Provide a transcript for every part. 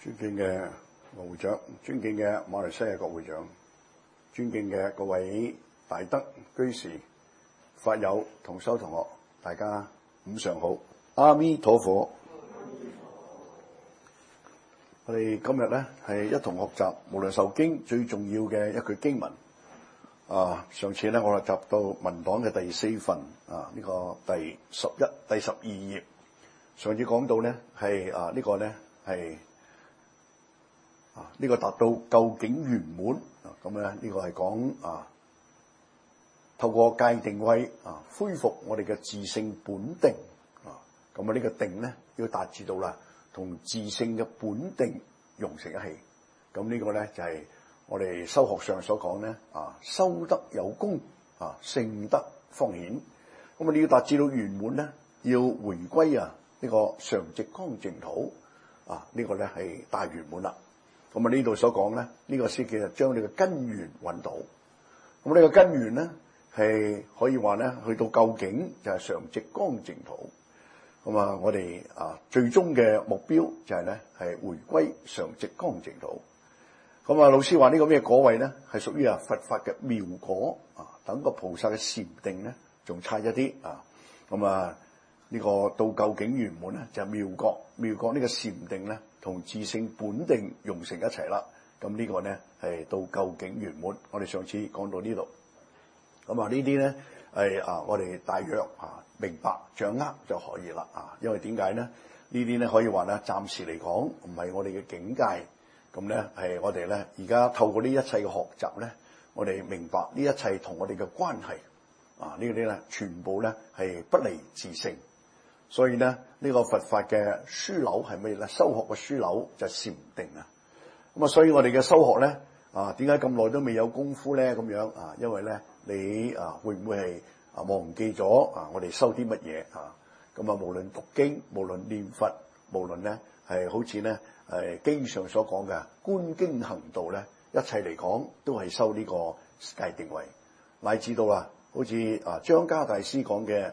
尊敬嘅羅會長，尊敬嘅馬來西亞國會長，尊敬嘅各位大德居士、法友同修同學，大家午上好，阿彌陀佛。我哋今日咧係一同學習無量壽經最重要嘅一句經文。上次咧我哋習到文檔嘅第4份呢個第11、第12頁。上次講到咧係呢個咧係呢個達到究竟圓滿咁咧呢個係講透過戒定慧恢復我哋嘅自性本定咁呢個定咧要達至到啦同自性嘅本定融成一氣。咁呢個咧就係我哋修學上所講咧修得有功聖德方顯。咁你要達至到圓滿咧，要回歸呢個常寂光淨土呢個咧係大圓滿啦。咁呢度所講咧，呢個先叫做將你嘅根源揾到。咁呢個根源咧係可以話咧去到究竟就係常寂光淨土。咁我哋最終嘅目標就係咧係回歸常寂光淨土。咁老師話呢個咩果位咧係屬於佛法嘅妙果等個菩薩嘅禪定咧仲差一啲咁呢個到究竟圓滿咧就係妙覺。妙覺呢個禪定咧同自性本定融成一齊啦。咁呢個咧係到究竟圓滿。我哋上次講到呢度。咁呢啲咧係我哋大約明白掌握就可以啦。因為點解咧？呢啲咧可以話咧暫時嚟講唔係我哋嘅境界。咁咧係我哋咧而家透過呢一切嘅學習咧，我哋明白呢一切同我哋嘅關係呢啲咧全部咧係不離自性。所以咧呢個佛法嘅樞紐係咩咧？修學嘅樞紐就係禪定咁所以我哋嘅修學咧點解咁耐都未有功夫咧？咁樣因為咧你會唔會係忘記咗我哋修啲乜嘢咁無論讀經，無論念佛，無論咧係好似咧經上所講嘅觀經行道咧，一切嚟講都係修呢個戒定慧，乃至到好似張家大師講嘅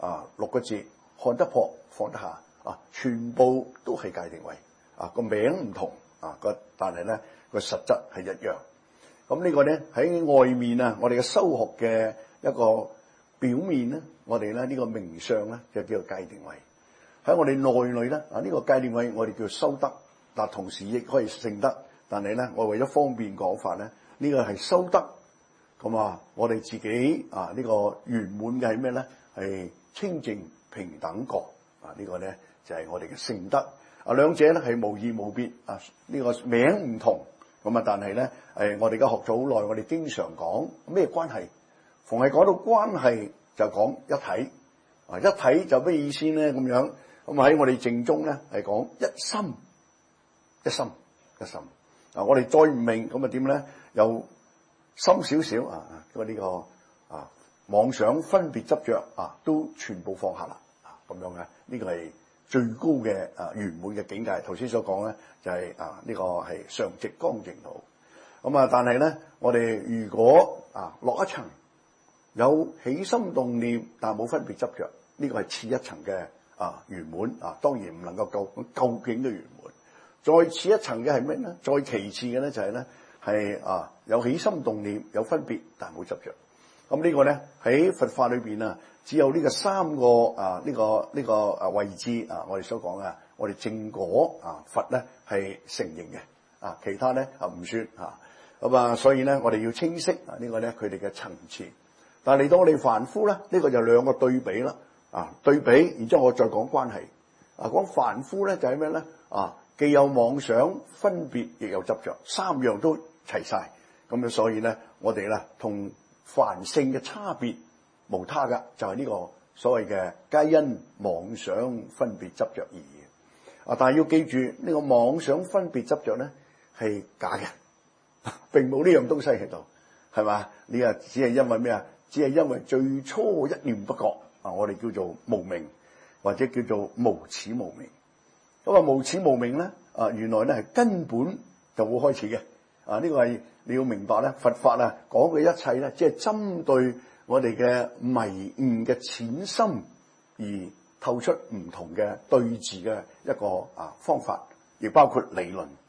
6個字，看得破放得下全部都係戒定慧個名唔同但係咧個實質係一樣。咁呢個咧喺外面我哋嘅修學嘅一個表面咧，我哋咧呢個名相咧就叫做戒定慧。喺我哋內裏咧呢個戒定慧我哋叫修德，但同時亦可以聖德。但係咧我為咗方便講法咧，呢個係修德。咁我哋自己呢個圓滿嘅係咩咧？係清淨平等覺呢個咧就係我哋嘅聖德。兩者咧係無異無別呢個名唔同。咁但係咧我哋而家學咗好耐，我哋經常講咩關係？逢係講到關係就講一體。一體就咩意思咧？咁樣咁喺我哋正宗咧係講一心。一心一心我哋再唔明咁點咧？又深少少呢個妄想分別執着都全部放下啦咁樣嘅。呢個係最高嘅圓滿嘅境界。頭先所講咧就係呢個係常寂光淨土。但係咧我哋如果落一層有起心動念，但冇分別執着，呢個係次一層嘅圓滿當然唔能夠究竟嘅圓滿。再次一層嘅係咩咧？再其次嘅咧就係咧係有起心動念，有分別但冇執着。咁呢個咧喺佛法裏邊只有呢個3個呢個位置我哋所講我哋正果佛咧係承認嘅其他咧唔算咁所以咧我哋要清晰呢個咧佢哋嘅層次。但係嚟到我哋凡夫咧，呢個就兩個對比啦對比，然之後我再講關係講凡夫咧就係咩咧既有妄想分別，亦有執着，3樣都齊晒。咁所以咧我哋咧同凡聖嘅差別無他噶，就係呢個所謂嘅皆因妄想分別執着而已但係要記住呢個妄想分別執着咧係假嘅並冇呢樣東西喺度，係嘛？你只係因為咩只係因為最初一念不覺我哋叫做無明，或者叫做無始無明。咁無始無明咧原來咧係根本就會開始嘅呢個係你要明白咧，佛法講嘅一切咧，即係針對我哋嘅迷誤嘅淺深而透出唔同嘅對治嘅一個方法，亦包括理論。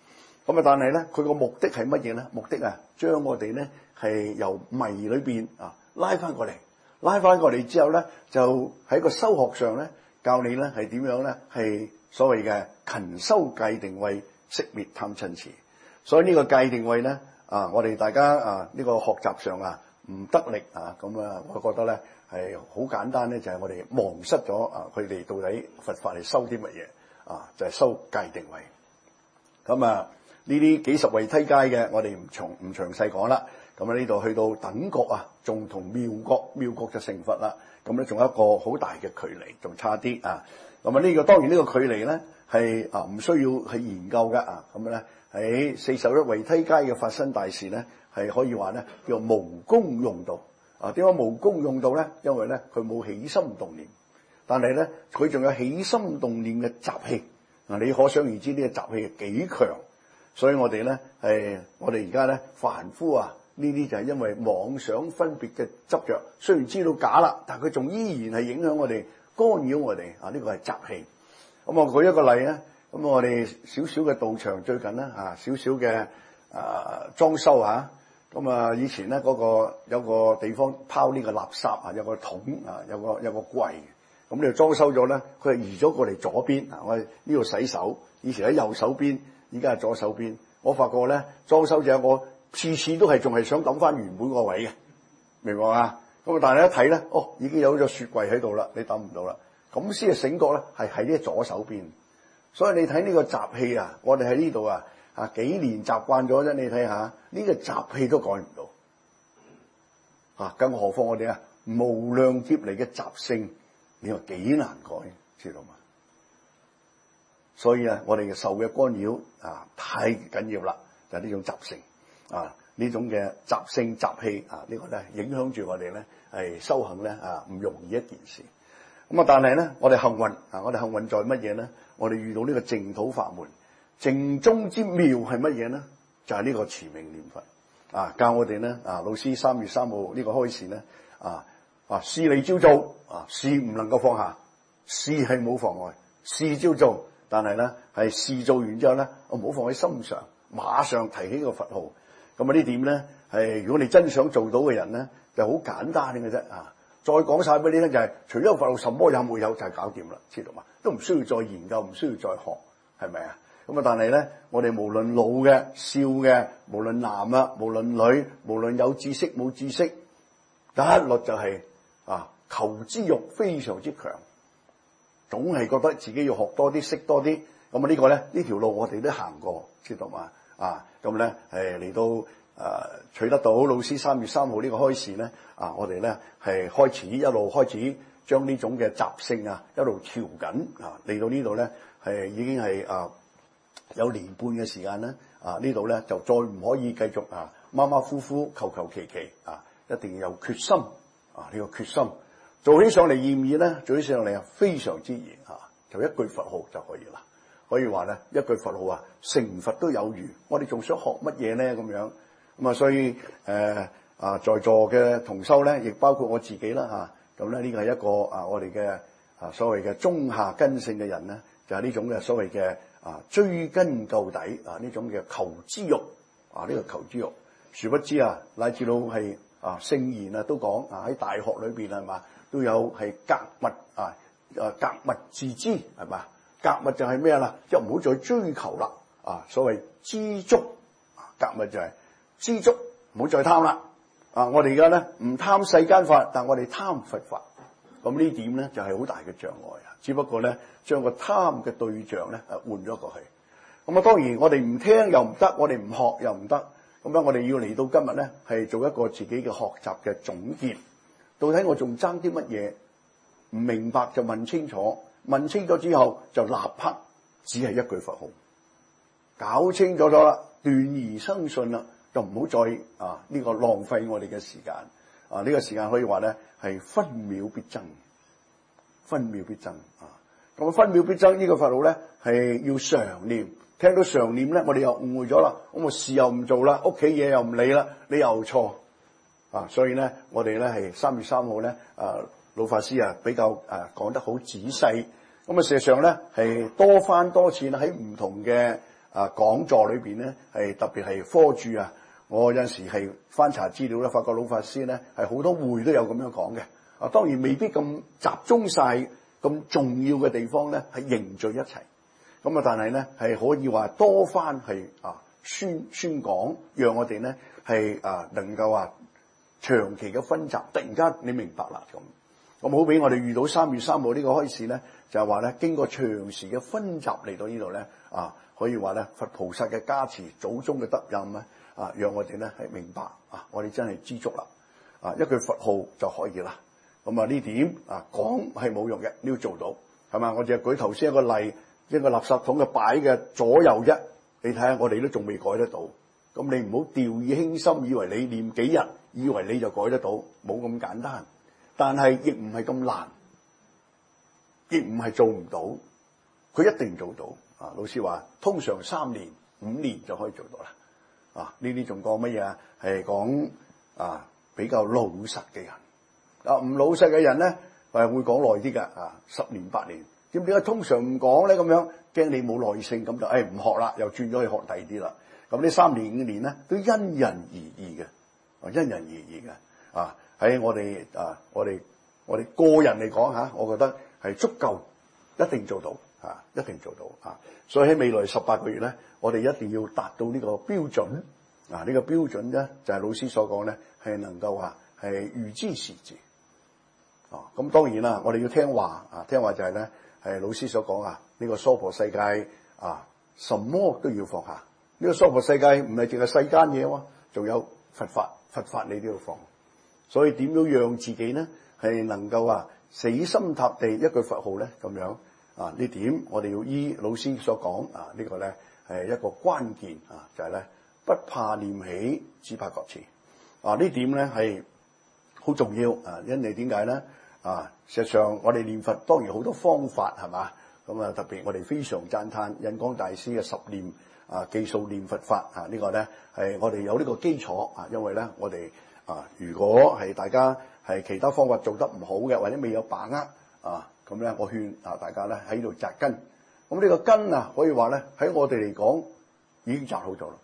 咁啊，但係咧，佢個目的係乜嘢咧？目的啊，將我哋咧係由迷裏邊拉翻過嚟之後咧，就喺個修學上咧，教你咧係點樣咧，係所謂嘅勤修戒定慧，息滅貪嗔癡。所以呢個戒定慧咧我哋大家呢個學習上唔得力咁我覺得咧係好簡單咧，就係我哋忘失咗佢哋到底佛法嚟修啲乜嘢就係修戒定慧。咁呢啲幾十位梯階嘅，我哋唔詳細講啦。咁呢度去到等覺仲同妙覺就成佛啦。咁咧仲有一個好大嘅距離，仲差啲咁呢個當然呢個距離咧係唔需要去研究㗎咁咧喺41位梯階嘅法身大士咧係可以話咧叫無功用道點解無功用道咧？因為咧佢冇起心動念，但係咧佢仲有起心動念嘅習氣你可想而知呢個習氣係幾強。所以我哋咧我哋而家咧凡夫呢啲就係因為妄想分別嘅執着，雖然知道假啦，但係佢仲依然係影響我哋，干擾我哋呢個係習氣。咁我舉一個例咧，咁我哋少少嘅道場最近咧少少嘅裝修咁以前咧嗰個有個地方拋呢個垃圾有個桶有個櫃，咁你裝修咗咧，佢係移咗過嚟左邊我哋呢度洗手，以前喺右手邊，而家係左手邊。我發覺咧裝修者我次次都仲係想抌翻原本個位嘅，明白嘛？咁但係一睇咧，已經有咗雪櫃喺度啦，你抌唔到啦。咁先係醒覺咧，係喺呢左手邊。所以你睇呢個習氣我哋喺呢度幾年習慣咗啫。你睇下呢個習氣都改唔到更何況我哋無量劫嚟嘅習性，你話幾難改，知道嘛？所以我哋受嘅干擾太緊要啦，就係呢種習性呢種嘅習性習氣呢個咧影響住我哋咧係修行咧唔容易一件事。咁但係咧我哋幸運我哋幸運在乜嘢咧？我哋遇到呢個淨土法門，淨中之妙係乜嘢咧？就係呢個持名念佛教我哋咧老師3月3號呢個開示咧事你照做事唔能夠放下，事係冇妨礙，事照做，但係咧係事做完之後咧，我唔好放喺心上，馬上提起個佛號。咁呢點咧係如果你真想做到嘅人咧，就好簡單嘅啫再講晒俾你聽就係除咗佛號什麼也沒有，就係搞掂啦，知道嘛？都唔需要再研究，唔需要再學，係咪咁但係咧我哋無論老嘅少嘅，無論男無論女，無論有知識冇知識，一律就係求知欲非常之強，總係覺得自己要學多啲識多啲。咁呢個咧呢條路我哋都行過，知道嘛？咁咧嚟到取得到老師3月3號呢個開示咧我哋咧係一路開始將呢種嘅習性一路調緊嚟到呢度咧係已經係有年半嘅時間咧呢度咧就再唔可以繼續馬馬虎虎求其一定要有決心呢個決心做起上嚟易唔易咧？做起上嚟非常之易就一句佛號就可以啦。可以話咧一句佛號成佛都有餘，我哋仲想學乜嘢咧？咁樣咁所以在座嘅同修咧，亦包括我自己啦咁咧呢個係一個我哋嘅所謂嘅中下根性嘅人咧，就係呢種嘅所謂嘅追根究底呢種嘅求知欲呢個求知欲，殊不知乃至到係聖賢都講喺大學裏邊係嘛都有係格物格物致知係嘛？格物就係咩啦？即係唔好再追求啦所謂知足格物就係知足，唔好再貪啦我哋而家咧唔貪世間法，但我哋貪佛法。咁呢點咧就係好大嘅障礙只不過咧將個貪嘅對象咧換咗過去。咁當然我哋唔聽又唔得，我哋唔學又唔得。咁我哋要嚟到今日咧係做一個自己嘅學習嘅總結。到底我仲爭啲乜嘢？唔明白就問清楚，問清楚之後就立刻只係一句佛號，搞清楚咗啦，斷疑生信啦，就唔好再呢個浪費我哋嘅時間呢個時間可以話咧係分秒必爭，分秒必爭咁分秒必爭呢個佛號咧係要常念，聽到常念咧我哋又誤會咗啦，咁我事又唔做啦，屋企嘢又唔理啦，你又錯所以咧我哋咧係3月3號咧老法師比較講得好仔細。咁事實上咧係多番多次喺唔同嘅講座裏邊咧，係特別係科注啊。我有陣時係翻查資料咧，發覺老法師咧係好多會都有咁樣講嘅。當然未必咁集中晒咁重要嘅地方咧，係凝聚一齊。咁但係咧係可以話多番係宣講，讓我哋咧係能夠話長期嘅分集，突然間你明白啦咁。咁好比我哋遇到3月3號呢個開始咧，就係話咧經過長時嘅分集嚟到呢度咧可以話咧佛菩薩嘅加持、祖宗嘅德任咧讓我哋咧係明白我哋真係知足啦一句佛號就可以啦。咁呢點講係冇用嘅，你要做到係嘛？我淨係舉頭先一個例，一個垃圾桶嘅擺嘅左右啫，你睇下我哋都仲未改得到。咁你唔好掉以輕心，以為你念幾日，以為你就改得到，冇咁簡單。但係亦唔係咁難，亦唔係做唔到，佢一定做到。老師話通常3年、5年就可以做到啦。呢啲仲講乜嘢？係講比較老實嘅人。唔老實嘅人咧，會講耐啲㗎，10年8年。點解通常唔講咧？咁樣驚你冇耐性，咁就唔學啦，又轉咗去學第二啲啦。咁呢3年5年咧，都因人而異嘅，因人而異嘅。喺我哋我哋個人嚟講我覺得係足夠，一定做到一定做到所以喺未來18個月咧，我哋一定要達到呢個標準。呢個標準咧就係老師所講咧，係能夠係預知時節。咁當然啦，我哋要聽話聽話就係咧係老師所講呢個娑婆世界什麼都要放下。呢個娑婆世界唔係淨係世間嘢喎，仲有佛法你都要放。所以點樣讓自己呢係能夠死心塌地一句佛號咧咁樣呢點我哋要依老師所講呢個咧係一個關鍵就係咧不怕念起，只怕覺遲。呢點咧係好重要因為點解咧事實上我哋念佛當然好多方法係嘛。咁特別我哋非常讚歎印光大師嘅10念記數念佛法呢個咧係我哋有呢個基礎因為咧我哋如果係大家係其他方法做得唔好嘅，或者未有把握咁咧我勸大家咧喺度扎根。咁呢個根可以話咧喺我哋嚟講已經扎好咗啦，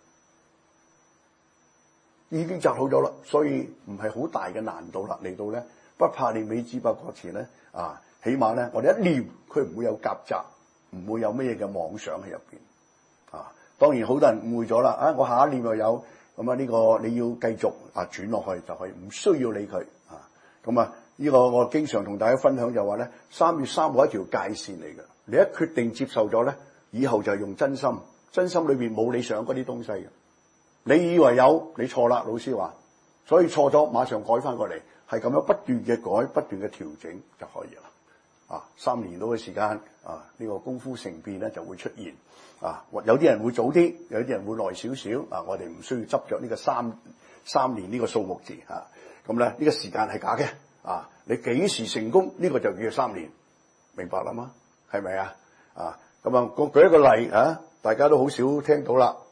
已經扎好咗啦，所以唔係好大嘅難度啦。嚟到咧不怕念起，只怕覺遲咧起碼咧我哋一念佢唔會有夾雜，唔會有乜嘢嘅妄想喺入邊當然好多人誤會咗啦我下一念又有咁呢個你要繼續轉落去就可以，唔需要理佢咁呢個我經常同大家分享就話咧3月3號一條界線嚟嘅，你一決定接受咗咧，以後就係用真心，真心裏邊冇你想嗰啲東西嘅。你以為有，你錯啦，老師話，所以錯咗馬上改翻過嚟，係咁樣不斷嘅改，不斷嘅調整就可以啦。3年到嘅時間呢個功夫成變咧就會出現有啲人會早啲，有啲人會耐少少我哋唔需要執着呢個三年呢個數目字咁咧呢個時間係假嘅你幾時成功呢個就叫3年，明白啦嘛？係咪咁我舉一個例大家都好少聽到啦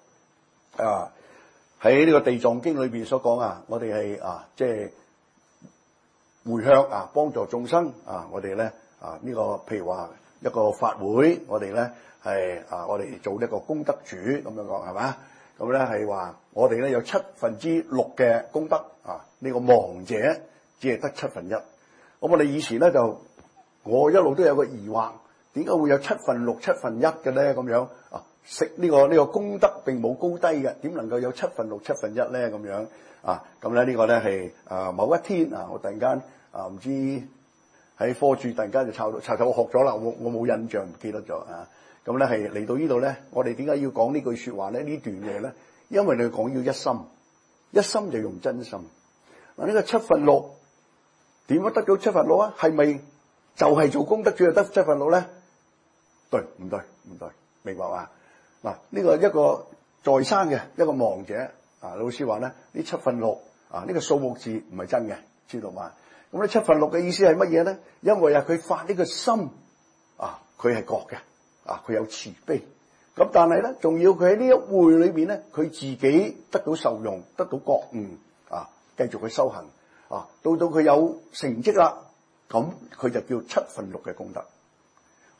喺呢個地藏經裏邊所講我哋係即係回向幫助眾生我哋咧呢個譬如話一個法會，我哋咧係我哋做一個功德主咁樣講係嘛？咁咧係話我哋咧有6/7嘅功德呢個亡者只係得1/7。咁我哋以前咧就我一路都有個疑惑，點解會有1/7、1/7嘅咧？咁樣食呢個功德並冇高低嘅，點能夠有1/7、1/7咧？咁樣咁咧呢個咧係某一天我突然間唔知喺科注突然間就查我學咗啦，我冇印象唔記得咗咁咧係嚟到呢度咧，我哋點解要講呢句說話咧？呢段嘢咧，因為你講要一心，一心就用真心呢個6/7點樣得到6/7係咪就係做功德主就得6/7咧？對唔對？唔對，明白嘛？呢個一個在生嘅一個亡者老師話咧呢6/7呢個數目字唔係真嘅，知道嘛？咁呢6/7嘅意思係乜嘢咧？因為佢發呢個心佢係覺嘅佢有慈悲。咁但係咧，仲要佢喺呢一會裏邊咧，佢自己得到受用，得到覺悟繼續去修行到佢有成績啦，咁佢就叫6/7嘅功德。好啦，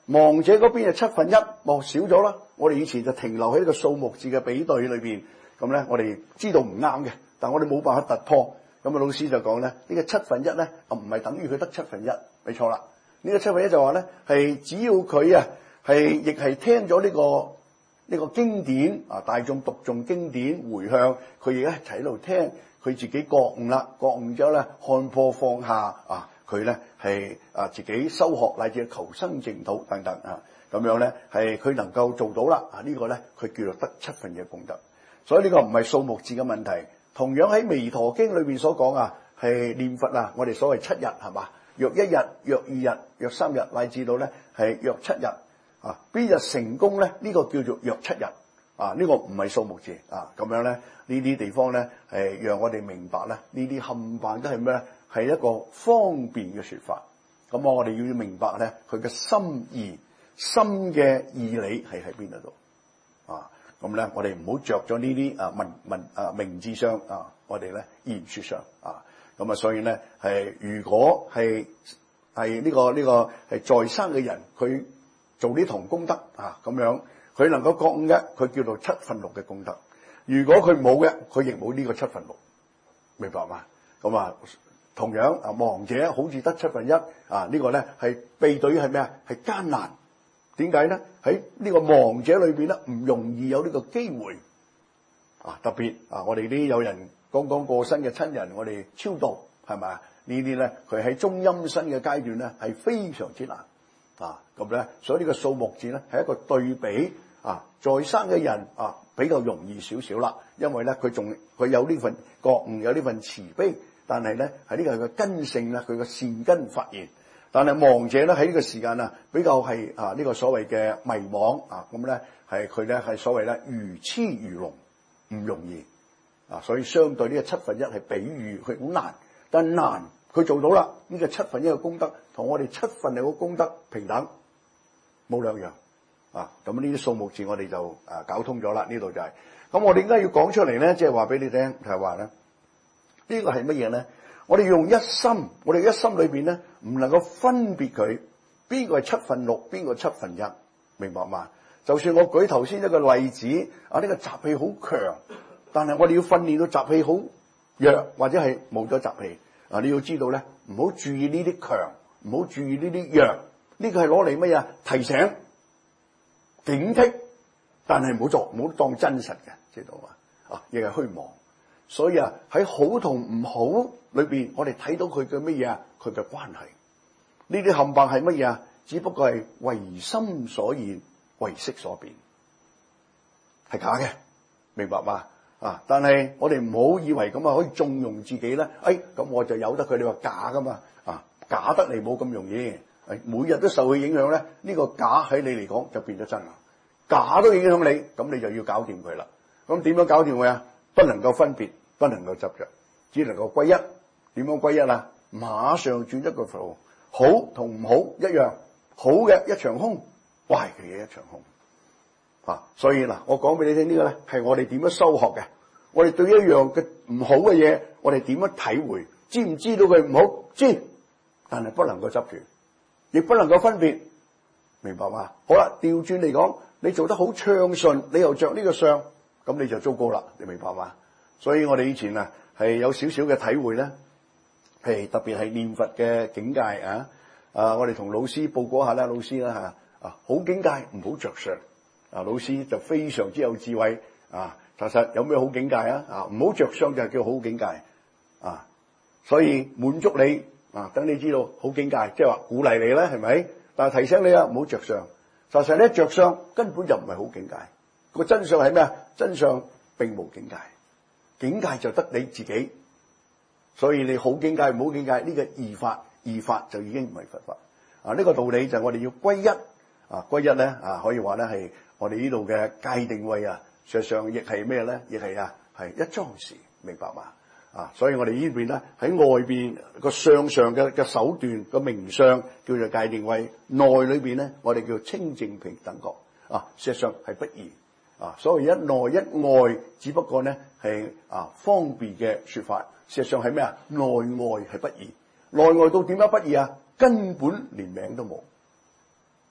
亡者嗰邊係1/7，少咗啦。我哋以前就停留喺呢個數目字嘅比對裏邊，咁咧我哋知道唔啱嘅，但我哋冇辦法突破。咁啊，老師就講咧，呢個1/7咧唔係等於佢得1/7，沒錯啦。呢個1/7就話咧係只要佢亦係聽咗呢個經典啊，大眾讀誦經典回向，佢而家一齊喺度聽，佢自己覺悟啦，覺悟之後咧看破放下啊，佢咧係自己修學乃至求生淨土等等啊，咁樣咧係佢能夠做到啦啊，呢個咧佢叫做得1/7嘅功德。所以呢個唔係數目字嘅問題。同樣喺彌陀經裏邊所講啊，係念佛啊，我哋所謂7日係嘛，約1日、約2日、約3日，乃至到咧係約7日啊，邊日成功咧？呢個叫做約7日啊，呢個唔係數目字啊，咁樣咧呢啲地方咧係讓我哋明白咧，呢啲冚唪唥都係咩咧？係一個方便嘅說法。咁我哋要明白咧，佢嘅心意、心嘅義理係喺邊度啊？咁咧，我哋唔好着咗呢啲名字上啊，我哋咧言說上啊，咁啊，所以咧係如果係呢個係在生嘅人，佢做呢堂功德啊，咁樣佢能夠覺悟嘅，佢叫做6/7嘅功德。如果佢冇嘅，佢亦冇呢個6/7，明白嘛？咁啊，同樣啊，亡者好似得1/7啊，呢個咧係被對係咩啊？係艱難。點解咧？喺呢個亡者裏邊咧，唔容易有呢個機會啊！特別啊，我哋啲有人剛剛過身嘅親人，我哋超度係咪啊？呢啲咧，佢喺中陰身嘅階段咧，係非常之難啊！咁咧，所以呢個數目字咧係一個對比啊，在生嘅人啊比較容易少少啦，因為咧佢有呢份覺悟，有呢份慈悲，但係咧喺呢個佢嘅根性咧，佢嘅善根發現。但係亡者咧喺呢個時間啊，比較係呢個所謂嘅迷惘啊，咁咧係佢咧係所謂咧如痴如聾，唔容易啊，所以相對呢個1/7係比喻佢好難，但難佢做到啦，呢個1/7嘅功德同我哋7/7嘅功德平等，冇兩樣啊。咁呢啲數目字我哋就搞通咗啦，呢度就係咁。我哋點解要講出嚟咧？即係話俾你聽，就係話咧呢個係乜嘢咧？我哋用一心，我哋一心裏邊咧，唔能夠分別佢邊個係6/7，邊個1/7，明白嘛？就算我舉頭先一個例子，呢個習氣好強，但係我哋要訓練到習氣好弱，或者係冇咗習氣啊！你要知道咧，唔好注意呢啲強，唔好注意呢啲弱，呢個係攞嚟乜嘢？提醒、警惕，但係唔好當真實嘅，知道嘛？亦係虛妄。所以喺好同唔好裏邊，我哋睇到佢嘅乜嘢啊？佢嘅關係，呢啲冚唪唥係乜嘢啊？只不過係唯心所現，唯識所變，係假嘅，明白嘛？但係我哋唔好以為咁可以縱容自己咧。咁我就由得佢。你話假噶嘛？假得嚟冇咁容易。每日都受佢影響咧，呢個假喺你嚟講就變咗真啦。假都影響你，咁你就要搞掂佢啦。咁點樣搞掂佢啊？不能夠分別，不能夠執着，只能夠歸一。點樣歸一啊？馬上轉一個符，好同唔好一樣，好嘅一場空，壞嘅嘢一場空。所以嗱，我講俾你聽，呢個咧係我哋點樣修學嘅。我哋對一樣嘅唔好嘅嘢，我哋點樣體會？知唔知道佢唔好？知，但係不能夠執住，亦不能夠分別，明白嘛？好啦，調轉嚟講，你做得好暢順，你又着呢個相，咁你就糟糕啦，你明白嘛？所以我哋以前係有少少嘅體會咧，係特別係念佛嘅境界我哋同老師報告下啦，老師啦好境界唔好着相老師就非常之有智慧查實有咩好境界唔好着相就係叫好境界所以滿足你等你知道好境界，即係話鼓勵你啦，係咪？但係提醒你唔好着相，查實咧着相根本就唔係好境界。個真相係咩啊？真相並無境界，境界就得你自己。所以你好境界唔好境界呢個異法就已經唔係佛法呢個道理就係我哋要歸一歸一咧可以話咧係我哋呢度嘅界定位事實上亦係咩咧？亦係係一樁事，明白嘛？所以我哋呢邊咧喺外邊個相上嘅手段個名相叫做界定位，內裏邊咧我哋叫清淨平等覺事實上係不異所謂一內一外，只不過咧係方便嘅說法。事實上係咩啊？內外係不異，內外到點解不異啊？根本連名都冇，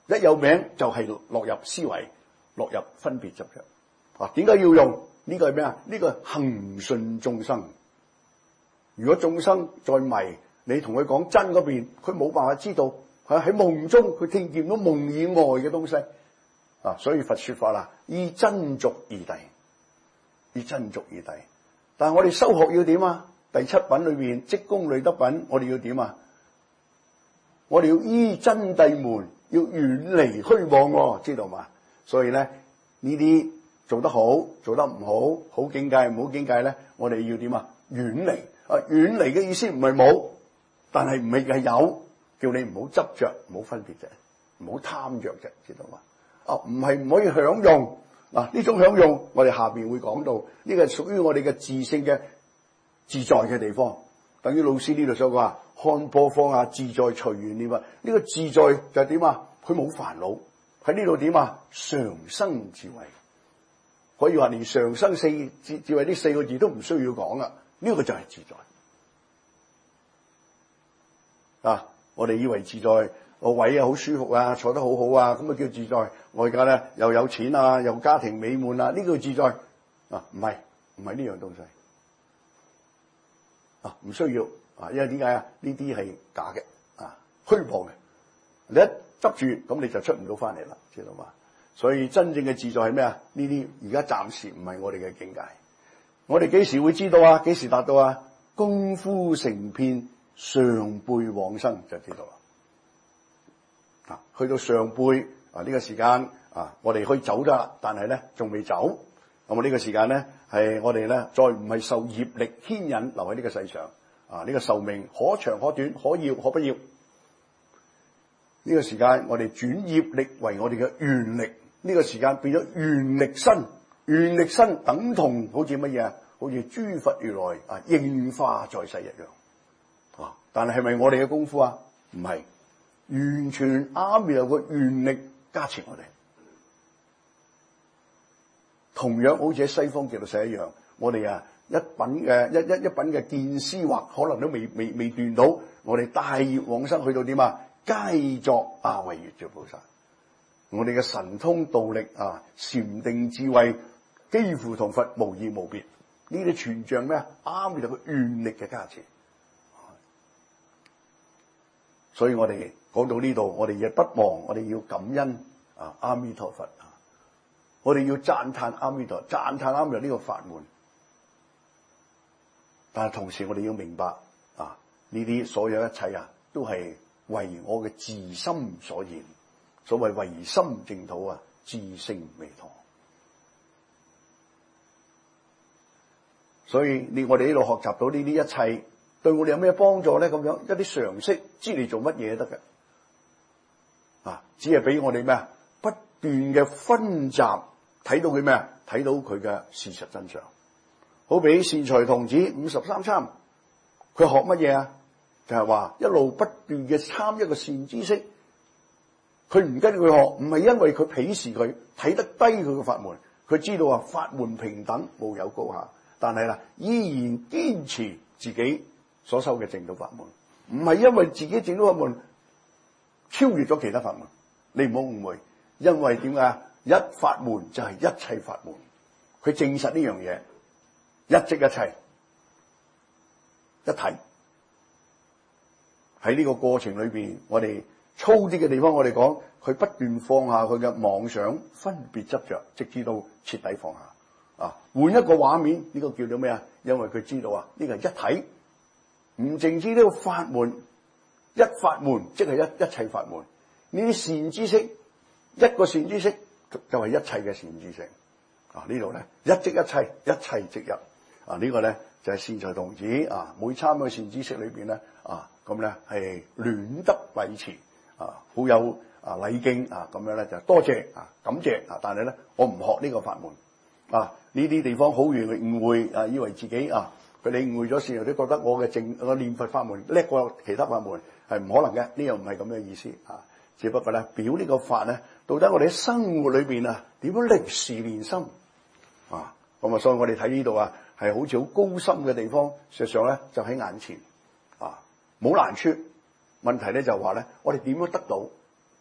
一有名就係落入思維，落入分別執着。點解要用呢個係咩啊？呢個恒順眾生。如果眾生在迷，你同佢講真嗰邊，佢冇辦法知道。喺夢中佢聽見到夢以外嘅東西。所以佛說法啦，依真俗而諦，依真俗而諦。但係我哋修學要點啊？第七品裏邊積功累德品，我哋要點啊？我哋要依真諦門，要遠離虛妄喎，知道嘛？所以咧呢啲做得好，做得唔好，好境界唔好境界咧，我哋要點啊？遠離。遠離嘅意思唔係冇，但係唔係有，叫你唔好執着，唔好分別啫，唔好貪着啫，知道嘛？唔係唔可以享用。呢種享用我哋下邊會講到，呢個係屬於我哋嘅自性嘅自在嘅地方。等於老師呢度所講話，看破放下自在隨緣念。呢個自在就係點啊？佢冇煩惱，喺呢度點啊？常生智慧，可以話連常生智慧呢4個字都唔需要講啦。呢個就係自在。我哋以為自在個位好舒服啊，坐得好好啊，咁叫自在。我而家咧又有錢啊，又家庭美滿啊，呢個自在。唔係呢樣東西。唔需要。因為點解啊？呢啲係假嘅，虛妄嘅。你一執住咁你就出唔到翻嚟啦，知道嘛？所以真正嘅自在係咩啊？呢啲而家暫時唔係我哋嘅境界。我哋幾時會知道啊？幾時達到啊？功夫成片，上輩往生就知道啦。去到上輩呢個時間我哋可以走得啦，但係咧仲未走。咁呢個時間咧係我哋咧再唔係受業力牽引留喺呢個世上。呢個壽命可長可短，可要可不要。呢個時間我哋轉業力為我哋嘅願力。呢個時間變咗願力身。願力身等同好似乜嘢啊？好似諸佛如來應化在世一樣。但係咪我哋嘅功夫啊？唔係，完全啱有個願力加持我哋。同樣好似喺西方極樂世一樣，我哋一品嘅見思惑可能都未斷到，我哋大業往生去到點啊？皆作為月照菩薩。我哋嘅神通道力禪定智慧幾乎同佛無異無別。呢啲全像咩啊？啱有個願力嘅加持。所以我哋講到呢度，我哋亦不忘，我哋要感恩阿彌陀佛。我哋要讚歎阿彌陀，讚歎阿彌陀呢個法門。但係同時我哋要明白呢啲所有一切都係為我嘅自心所現。所謂唯心淨土自性彌陀。所以我哋呢度學習到呢啲一切，對我哋有咩幫助咧？咁樣一啲常識，知你做乜嘢得嘅。只係俾我哋咩啊？不斷嘅分集，睇到佢咩啊？睇到佢嘅事實真相。好比善財童子53參，佢學乜嘢啊？就係話一路不斷嘅參一個善知識。佢唔跟佢學，唔係因為佢鄙視佢，睇得低佢嘅法門。佢知道法門平等，無有高下。但係依然堅持自己所修嘅淨土法門，唔係因為自己淨土法門超越咗其他法門。你唔好誤會，因為點解？一法門就係一切法門，佢證實呢樣嘢，一即一切，一體。喺呢個過程裏邊，我哋粗啲嘅地方，我哋講佢不斷放下佢嘅妄想、分別執着，直至到徹底放下。換一個畫面，呢個叫做咩啊？因為佢知道呢個係一體，唔淨止呢個法門，一法門即係一切法門。呢啲善知識，一個善知識就係一切嘅善知識。呢度咧一即一切，一切即一。呢個咧就係善財童子每參嘅善知識裏邊咧咁咧係戀得禮持好有禮敬咁樣咧就多謝感謝但係咧我唔學呢個法門。呢啲地方好容易誤會以為自己佢哋誤會咗事，都覺得我嘅念佛法門叻過其他法門，係唔可能嘅。呢樣唔係咁嘅意思只不過咧表呢個法咧，到底我哋喺生活裏邊點樣歷時練心咁所以我哋睇呢度係好似好高深嘅地方，事實上咧就喺眼前冇難處。問題咧就話咧，我哋點樣得到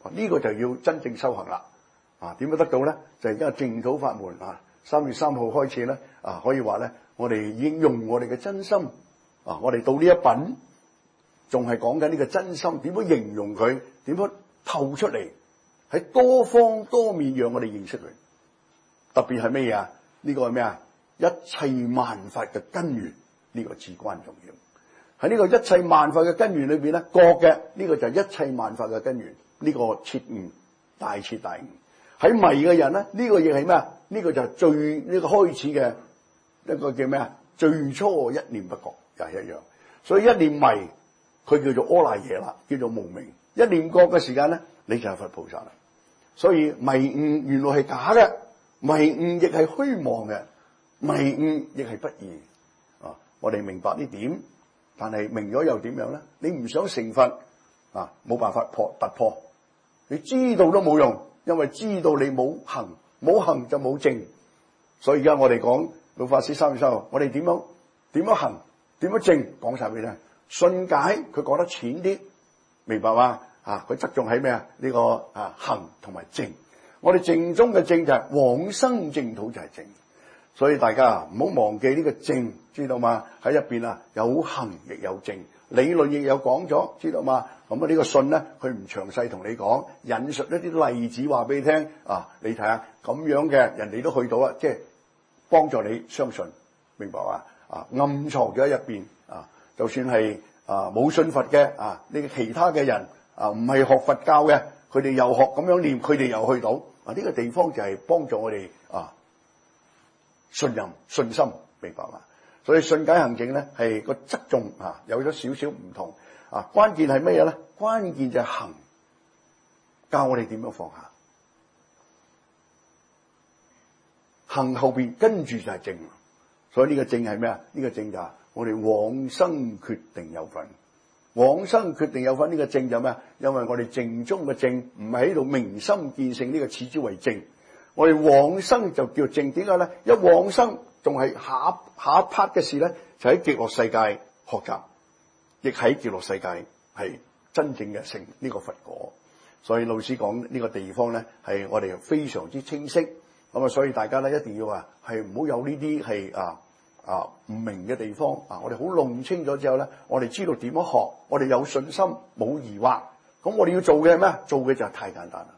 呢個就要真正修行啦。點樣得到咧？就係而家淨土法門3月3號開始咧，可以話咧，我哋已經用我哋嘅真心我哋到呢一品，仲係講緊呢個真心點樣形容佢，點樣透出嚟，喺多方多面讓我哋認識佢。特別係咩嘢啊？呢個係咩啊？一切萬法嘅根源，呢個至關重要。喺呢個一切萬法嘅根源裏邊咧，覺嘅呢個就係一切萬法嘅根源，呢個徹悟，大徹大悟。喺迷嘅人咧，呢個亦係咩啊？呢個就係最呢個開始嘅一個叫咩啊？最初一念不覺又係一樣。所以一念迷，佢叫做阿賴耶啦，叫做無明。一念覺嘅時間咧，你就係佛菩薩啦。所以迷悟原來係假嘅，迷悟亦係虛妄嘅，迷悟亦係不義。我哋明白呢點，但係明咗又點樣咧？你唔想成佛冇辦法突破。你知道都冇用，因為知道你冇行，冇行就冇證。所以而家我哋講老法師3月3號，我哋點樣行，點樣證，講晒俾你聽。信解佢講得淺啲，明白嗎？佢側重喺咩啊？呢個行同埋證。我哋證中嘅證就係往生淨土就係證。所以大家唔好忘記呢個證，知道嗎？喺入邊有行亦有證，理論亦有講咗，知道嗎？咁呢個信咧，佢唔詳細同你講，引述一啲例子話俾你聽。你睇下咁樣嘅人哋都去到啦，即係幫助你相信，明白嗎？暗藏咗喺入邊就算係冇信佛嘅呢個其他嘅人唔係學佛教嘅，佢哋又學咁樣念，佢哋又去到呢個地方就係幫助我哋信任信心，明白嘛？所以信解行證咧係個側重有咗少少唔同關鍵係乜嘢咧？關鍵就係行，教我哋點樣放下。行後邊跟住就係證，所以呢個證係咩啊？呢個證就係我哋往生決定有份。往生決定有份呢個證就咩啊？因為我哋證中嘅證唔係喺度明心見性，呢個此之為證。我哋往生就叫證，點解咧？一往生仲係下一 part 嘅事咧，就喺極樂世界學習，亦喺極樂世界係真正嘅成呢個佛果。所以老師講呢個地方咧，係我哋非常之清晰。咁所以大家咧一定要係唔好有呢啲係唔明嘅地方我哋好弄清咗之後咧，我哋知道點樣學，我哋有信心冇疑惑。咁我哋要做嘅係咩？做嘅就係太簡單啦。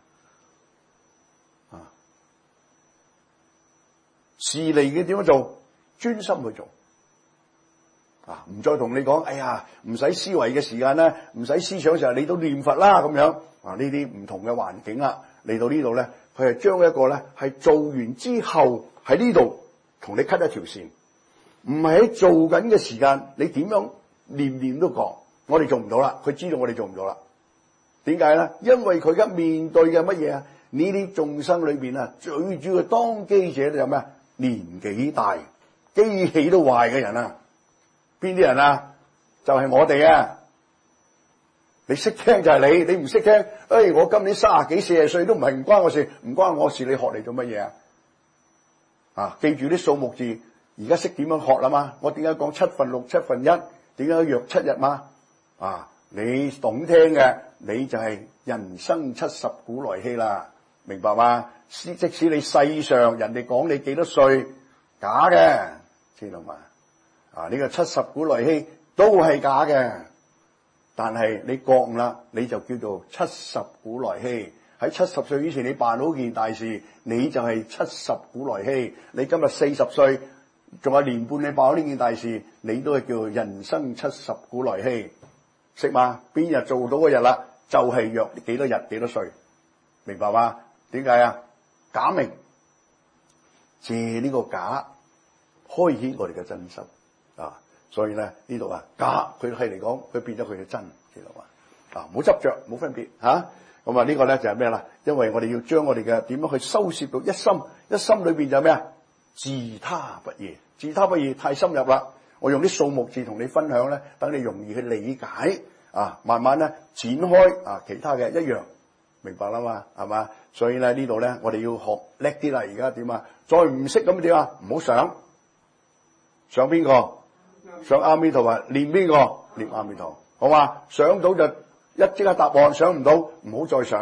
事嚟嘅點樣做？專心去做唔再同你講，哎呀，唔使思維嘅時間咧，唔使思想嘅時候，你都念佛啦咁樣呢啲唔同嘅環境啦，嚟到呢度咧，佢係將一個咧係做完之後喺呢度同你 cut 一條線，唔係喺做緊嘅時間，你點樣念都講，我哋做唔到啦，佢知道我哋做唔到啦。點解咧？因為佢而家面對嘅乜嘢啊？呢啲眾生裏邊最主要嘅當機者咧有咩啊？年紀大、機器都壞嘅人邊啲人就係我哋你識聽就係你唔識聽，我今年30幾40歲都唔關我事，唔關我事，你學嚟做乜嘢記住啲數目字，而家識點樣學啦嘛？我點解講7分6、7分1？點解約7日嘛？你懂聽嘅，你就係人生70古來稀啦，明白嗎？即使你世上人哋講你幾多歲，假嘅，知道嘛？呢個70古來稀都係假嘅，但係你覺悟啦，你就叫做70古來稀。喺70歲以前你辦好件大事，你就係70古來稀。你今日40歲，仲有年半你辦好呢件大事，你都係叫做人生70古來稀，識嘛？邊日做到嗰日啦，就係約幾多日幾多歲，明白嘛？點解假名借呢個假開顯我哋嘅真心所以咧呢度假佢係嚟講，佢變咗佢嘅真，知道嘛？唔好執着，冇分別咁呢個咧就係咩啦？因為我哋要將我哋嘅點樣去收攝到一心，一心裏邊就係咩自他不異，自他不異太深入啦。我用啲數目字同你分享咧，等你容易去理解慢慢咧展開其他嘅一樣。明白啦嘛，係嘛？所以咧呢度咧，我哋要學叻啲啦。而家點再唔識咁點唔好上邊個？上阿彌陀佛，念邊個？念阿彌陀，好嘛？上到就即刻答案，上唔到唔好再上，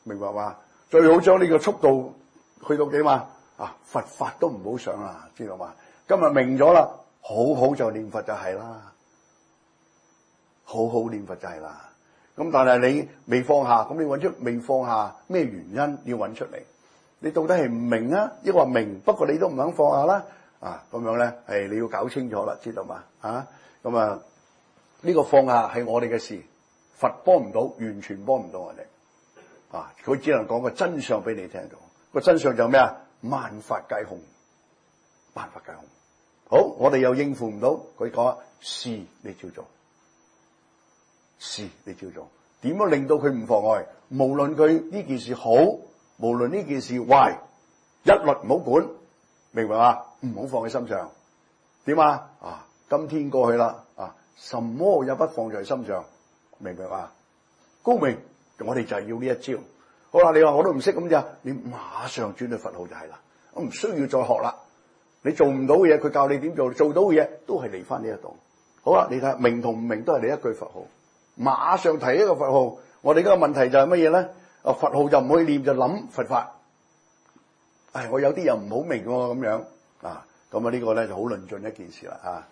明白嘛？最好將呢個速度去到幾嘛？佛法都唔好上啦，知道嘛？今日明咗啦，好好就念佛就係啦，好好念佛就係啦。咁但係你未放下，咁你揾出未放下咩原因要揾出嚟？你到底係唔明啊，抑或明？不過你都唔肯放下啦，咁樣咧，你要搞清楚啦，知道嘛？咁呢個放下係我哋嘅事，佛幫唔到，完全幫唔到我哋。佢只能講個真相俾你聽到，個真相就係咩啊？萬法皆空，萬法皆空。好，我哋又應付唔到，佢講事你照做，事你照做。點樣令到佢唔妨礙？無論佢呢件事好，無論呢件事壞，一律唔好管，明白嘛？唔好放喺心上。點啊？今天過去啦，什麼也不放在心上，明唔明啊？高明，我哋就係要呢一招。好啦，你話我都唔識咁就，你馬上轉去佛號就係啦，我唔需要再學啦。你做唔到嘅嘢，佢教你點做；做到嘅嘢，都係嚟翻呢一度。好啦，你睇下明同唔明都係你一句佛號，馬上提一個佛號。我哋而家問題就係乜嘢咧？佛號就唔可以念，就諗佛法。我有啲又唔好明喎，咁樣咁呢個咧就好論盡一件事啦。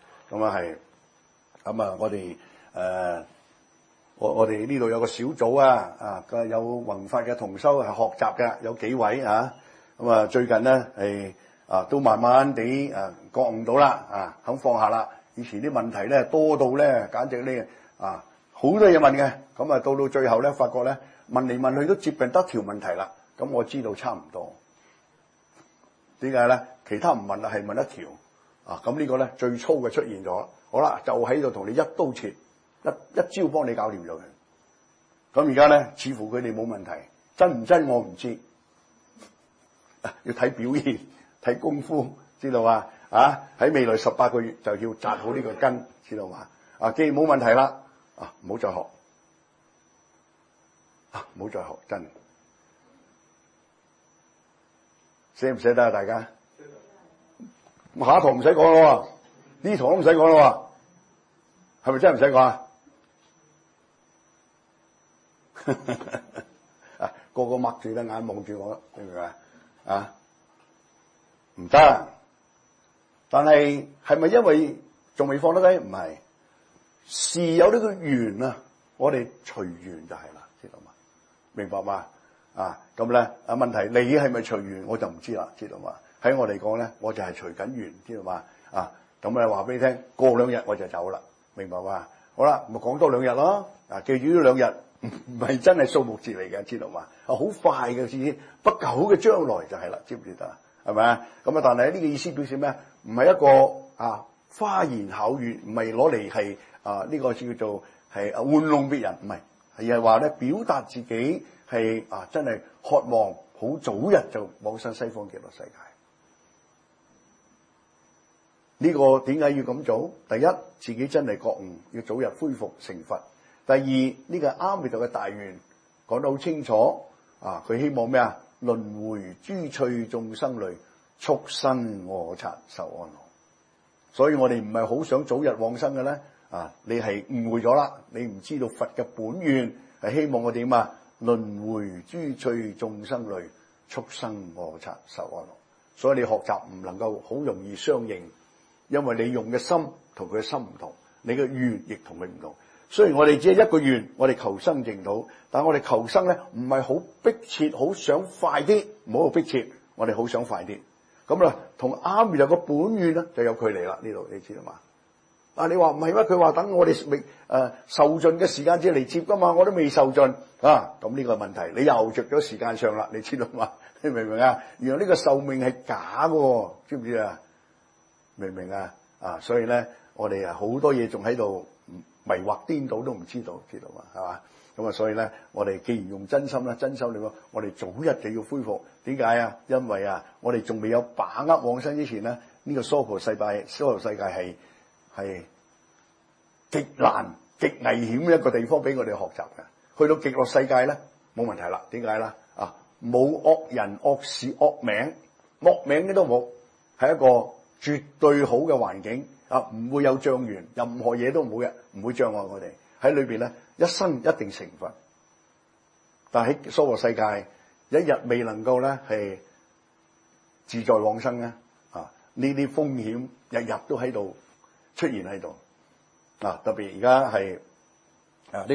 我哋呢度有個小組有弘法嘅同修係學習嘅，有幾位最近咧都慢慢地覺悟到啦，肯放下啦。以前啲問題咧多到咧，簡直呢好多嘢問嘅。到到最後咧，發覺咧問嚟問去都接近得條問題啦。咁我知道差唔多。點解咧？其他唔問啦，係問一條。咁呢個咧最粗嘅出現咗。好啦，就喺度同你一刀切，一招幫你搞掂咗佢。咁而家咧，似乎佢哋冇問題，真唔真我唔知，要睇表現。睇功夫，知道嘛？喺未來18個月就要紮好呢個根，知道嘛？既然冇問題啦，唔好再學，唔好再學，真捨唔捨得啊？大家下一堂唔使講咯，呢堂都唔使講咯，係咪真係唔使講啊？個個擘住對眼望住我，明唔明啊？唔得，但係咪因為仲未放得低？唔係，事有呢個緣啊，我哋隨緣就係啦，知道嘛？明白嘛？咁咧問題你係咪隨緣我就唔知啦，知道嘛？喺我嚟講咧，我就係隨緊緣，知道嘛？咁話俾你聽，過2日我就走啦，明白嘛？好啦，咪講多2日咯。記住呢2日唔係真係數目字嚟嘅，知道嘛？好快嘅事，不久嘅將來就係啦，知唔知得啊？係咪啊？但係呢個意思表示咩？唔係一個花言巧語，唔係攞嚟係呢個叫做係玩弄別人，唔係，係話咧表達自己係真係渴望好早日就往生西方極樂世界。呢個點解要咁做？第一，自己真係覺悟，要早日恢復成佛。第二，呢個阿彌陀嘅大願講得好清楚，佢希望咩啊？輪迴諸趣眾生類，速生我剎受安樂。所以我哋唔係好想早日往生嘅咧，你係誤會咗啦，你唔知道佛嘅本願係希望我點啊？輪迴諸趣眾生類，速生我剎受安樂。所以你學習唔能夠好容易相應，因為你用嘅心同佢嘅心唔同，你嘅願亦同佢唔同。雖然我哋只係一個願，我哋求生淨土，但我哋求生咧唔係好迫切，好想快啲，唔好迫切，我哋好想快啲。咁啦，同阿彌陀個本願咧就有距離啦。呢度你知道嘛？你話唔係咩？佢話等我哋受盡嘅時間先嚟接噶嘛，我都未受盡咁呢個問題，你又着咗時間上啦，你知道嘛？你明唔明啊？原來呢個壽命係假嘅，知唔知啊？明唔明啊？所以咧，我哋好多嘢仲喺度迷惑顛倒都唔知道，知道嘛？係嘛？咁所以咧，我哋既然用真心啦，真心嚟講，我哋早日就要恢復。點解啊？因為我哋仲未有把握往生之前咧，呢個娑婆世界係極難、極危險嘅一個地方俾我哋學習嘅。去到極樂世界咧，冇問題啦。點解啦？冇惡人、惡事、惡名嘅都冇，係一個絕對好嘅環境。唔會有障緣，任何嘢都唔會嘅，唔會障礙我哋喺裏邊咧，一生一定成佛。 但係喺娑婆世界，一日未能夠咧係自在往生咧，呢啲風險日日都喺度出現喺度。特別而家係呢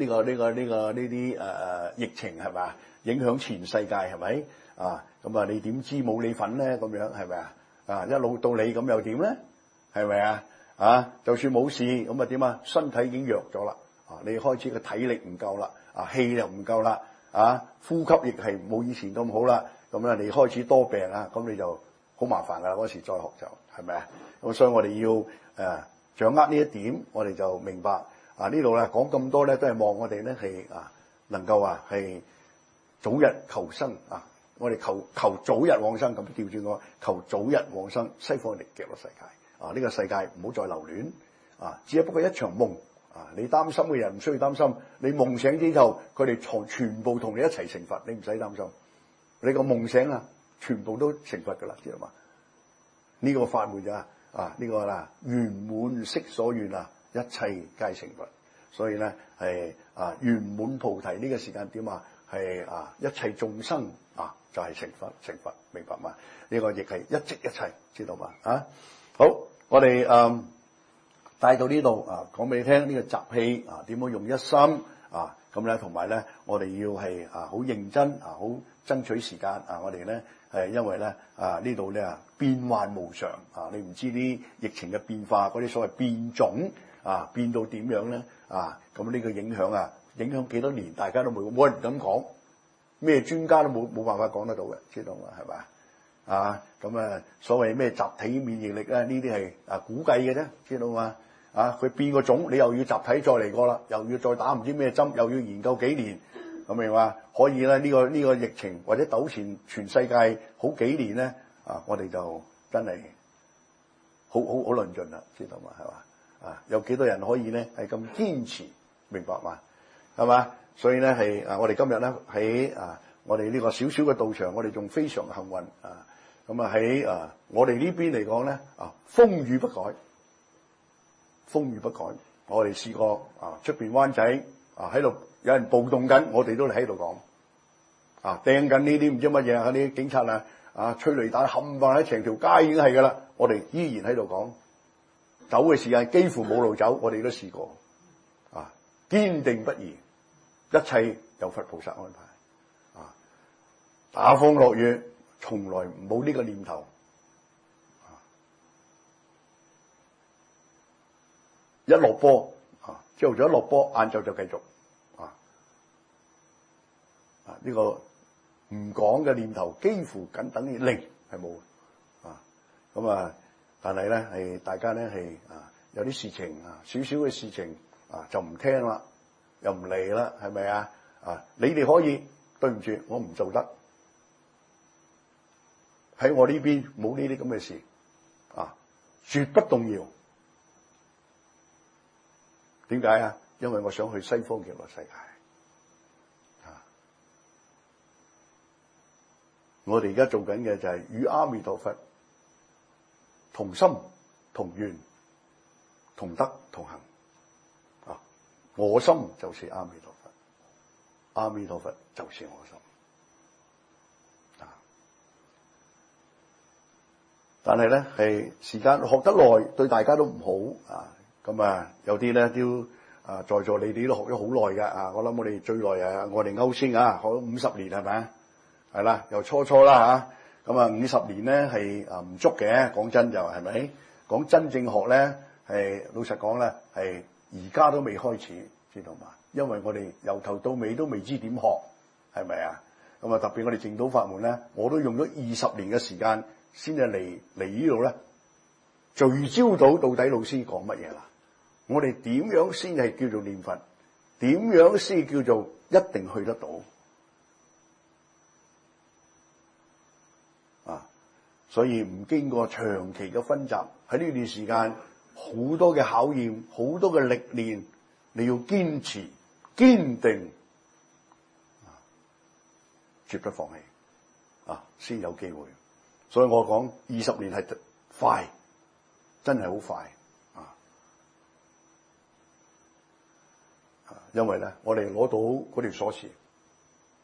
啲疫情係咪影響全世界係咪咁你點知冇你份咧？咁樣係咪一路到你咁又點咧？係咪就算冇事咁點啊？身體已經弱咗啦，你開始個體力唔夠啦，氣又唔夠啦，呼吸亦係冇以前咁好啦，咁咧你開始多病咁你就好麻煩噶啦。嗰時再學就係咪咁所以我哋要掌握呢一點，我哋就明白呢度咧講咁多咧，都係望我哋咧係能夠係早日求生我哋求早日往生，咁調轉我求早日往生西方極樂世界呢個世界唔好再留戀只不過一場夢你擔心嘅人唔需要擔心，你夢醒之後佢哋全部同你一齊成佛，你唔使擔心。你個夢醒全部都成佛噶啦，知道嘛？呢個法門呢個啦圓滿悉所願一切皆成佛。所以咧係圓滿菩提呢個時間點係一切眾生就係成佛，明白嘛？呢個亦係一即一切，知道嘛？好，我哋帶到呢度講俾你聽呢個集氣點樣用一心咁咧，同埋咧我哋要係好認真好爭取時間我哋咧係因為咧呢度咧變幻無常你唔知啲疫情嘅變化，嗰啲所謂變種變到點樣咧咁呢個影響幾多年，大家都冇人咁講，咩專家都冇辦法講得到嘅，知道嘛？係咪咁所謂咩集體免疫力咧，呢啲係估計嘅啫，知道嘛？佢變個種，你又要集體再嚟過啦，又要再打唔知咩針，又要研究幾年，咁明嘛？可以咧呢個疫情或者糾纏全世界好幾年咧我哋就真係好論盡啦，知道嘛？係嘛？有幾多人可以咧係咁堅持，明白嘛？係嘛？所以咧係我哋今日咧喺我哋呢個小小嘅道場，我哋仲非常幸運咁喺我哋呢邊嚟講咧風雨不改。風雨不改，我哋試過出邊灣仔喺度有人暴動緊，我哋都喺度講掟緊呢啲唔知乜嘢啲警察催淚彈冚唪唥喺成條街已經係噶啦，我哋依然喺度講，走嘅時間幾乎冇路走，我哋都試過堅定不移，一切由佛菩薩安排打風落雨從來冇呢個念頭。一落波朝頭早一落波，晏晝就繼續呢個唔講嘅念頭幾乎僅等於零，係冇咁但係咧係大家咧係有啲事情少少嘅事情就唔聽啦，又唔嚟啦，係咪你哋可以，對唔住，我唔做得，喺我呢邊冇呢啲咁嘅事絕不動搖。點解因為我想去西方極樂世界我哋而家做緊嘅就係與阿彌陀佛同心同願同德同行我心就是阿彌陀佛，阿彌陀佛就是我心但係咧係時間學得耐，對大家都唔好咁有啲咧都在座你哋都學咗好耐㗎我諗我哋最耐我哋歐先學咗50年係咪係啦，由初啦咁50年咧係唔足嘅，講真就係咪？講真正學咧係老實講咧係而家都未開始，知道嘛？因為我哋由頭到尾都未知點學，係咪咁特別我哋淨土法門咧，我都用咗20年嘅時間先至嚟呢度咧聚焦到底老師講乜嘢啦。我哋點樣先係叫做念佛？點樣先叫做一定去得到？所以唔經過長期嘅薰習，喺呢段時間好多嘅考驗，好多嘅歷練，你要堅持、堅定，絕不放棄，先有機會。所以我講20年係快，真係好快。因為咧，我哋攞到嗰條鎖匙，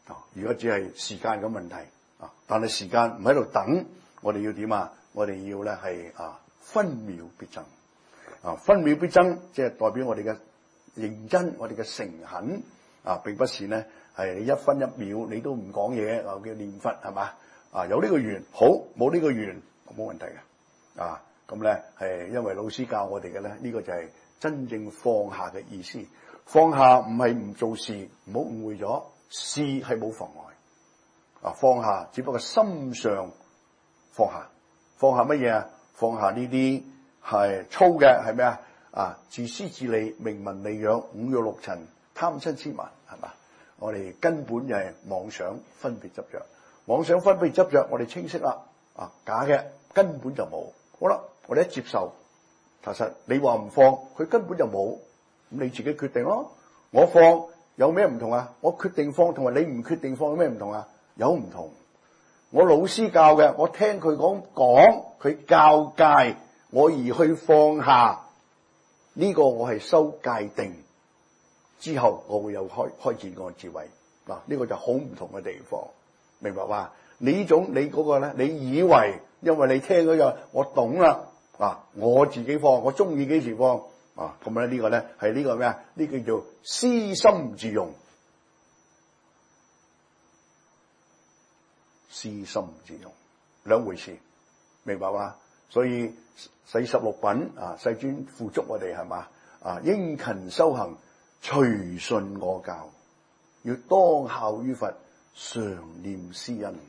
而家只係時間嘅問題但係時間唔喺度等，我哋要點啊？我哋要咧係分秒必爭分秒必爭，即係代表我哋嘅認真，我哋嘅誠懇並不是咧係你一分一秒你都唔講嘢叫念佛係嘛有呢個緣好，冇呢個緣冇問題嘅咁咧係因為老師教我哋嘅咧呢個就係真正放下嘅意思。放下唔係唔做事，唔好誤會咗，事係冇妨礙放下只不過心上放下。放下乜嘢啊？放下呢啲係粗嘅係咩自私自利、名聞利養、五欲六塵、貪嗔痴慢係嘛？我哋根本就係妄想分別執着，妄想分別執着我哋清晰啦假嘅根本就冇。好啦，我哋一接受，其實你話唔放，佢根本就冇，咁你自己決定咯。我放有咩唔同啊？我決定放同埋你唔決定放有咩唔同啊？有唔同。我老師教嘅，我聽佢講，佢教戒，我而去放下，呢個我係修戒定之後，我會有開展我嘅智慧呢個就好唔同嘅地方，明白嘛？你嗰個咧，你以為因為你聽嗰個我懂啦我自己放，我中意幾時放咁咧呢個咧係呢個咩啊？呢叫做私心自用。私心自用兩回事，明白嘛？所以四十六品世尊付囑我哋係嘛應勤修行，隨順我教，要當效於佛，常念師恩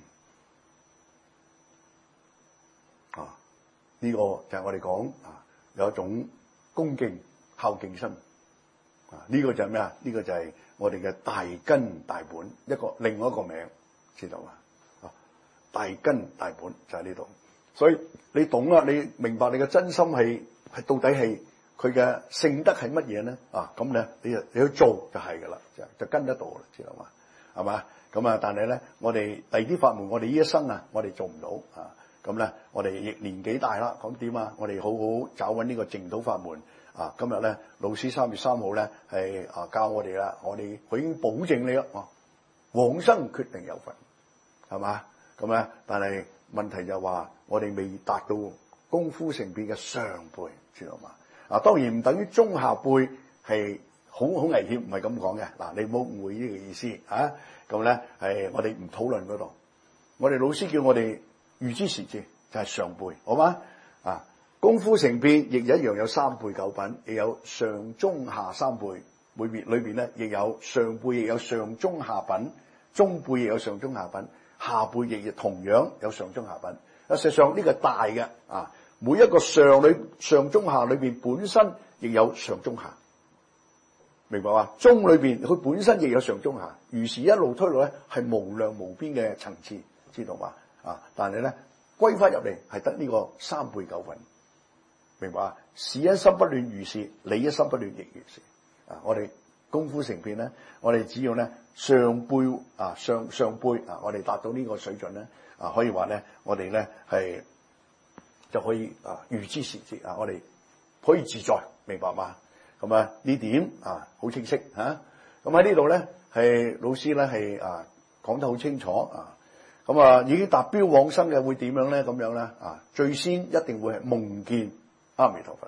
呢個就係我哋講有一種恭敬孝敬心呢個就係咩啊？呢個就係我哋嘅大根大本，另外一個名，知道嘛？大根大本就喺呢度，所以你懂啦，你明白你嘅真心係到底係佢嘅性德係乜嘢咧？咁咧你去做就係噶啦，就跟得到啦，知道嘛？係嘛？咁但係咧，我哋第二啲法門，我哋呢一生我哋做唔到咁咧，我哋亦年紀大啦，咁點啊？我哋好好找揾呢個淨土法門今日咧，老師3月3號咧係教我哋啦，佢已經保證你啦往生決定有份，係嘛？咁咧，但係問題就話我哋未達到功夫成片嘅上輩，知道嘛？當然唔等於中下輩係好危險，唔係咁講嘅。你唔好誤會呢個意思咁咧係我哋唔討論嗰度。我哋老師叫我哋預知時節就係上輩，好嗎？功夫成片亦一樣有3輩9品，亦有上中下3輩，每邊裏邊咧亦有上輩，亦有上中下品，中輩亦有上中下品。下輩亦同樣有上中下品。實際上呢個大嘅每一個上中下裏邊本身亦有上中下，明白嘛？中裏邊佢本身亦有上中下，如是一路推落咧係無量無邊嘅層次，知道嘛？但係咧歸翻入嚟係得呢個3輩9品，明白嘛？事一心不亂如是，理一心不亂亦如是。我哋功夫成片咧，我哋只要咧上輩上輩我哋達到呢個水準咧可以話咧，我哋咧係就可以預知時節我哋可以自在，明白嘛？咁呢點好清晰咁喺呢度咧係老師咧係講得好清楚咁已經達標往生嘅會點樣咧？咁樣咧最先一定會係夢見阿彌陀佛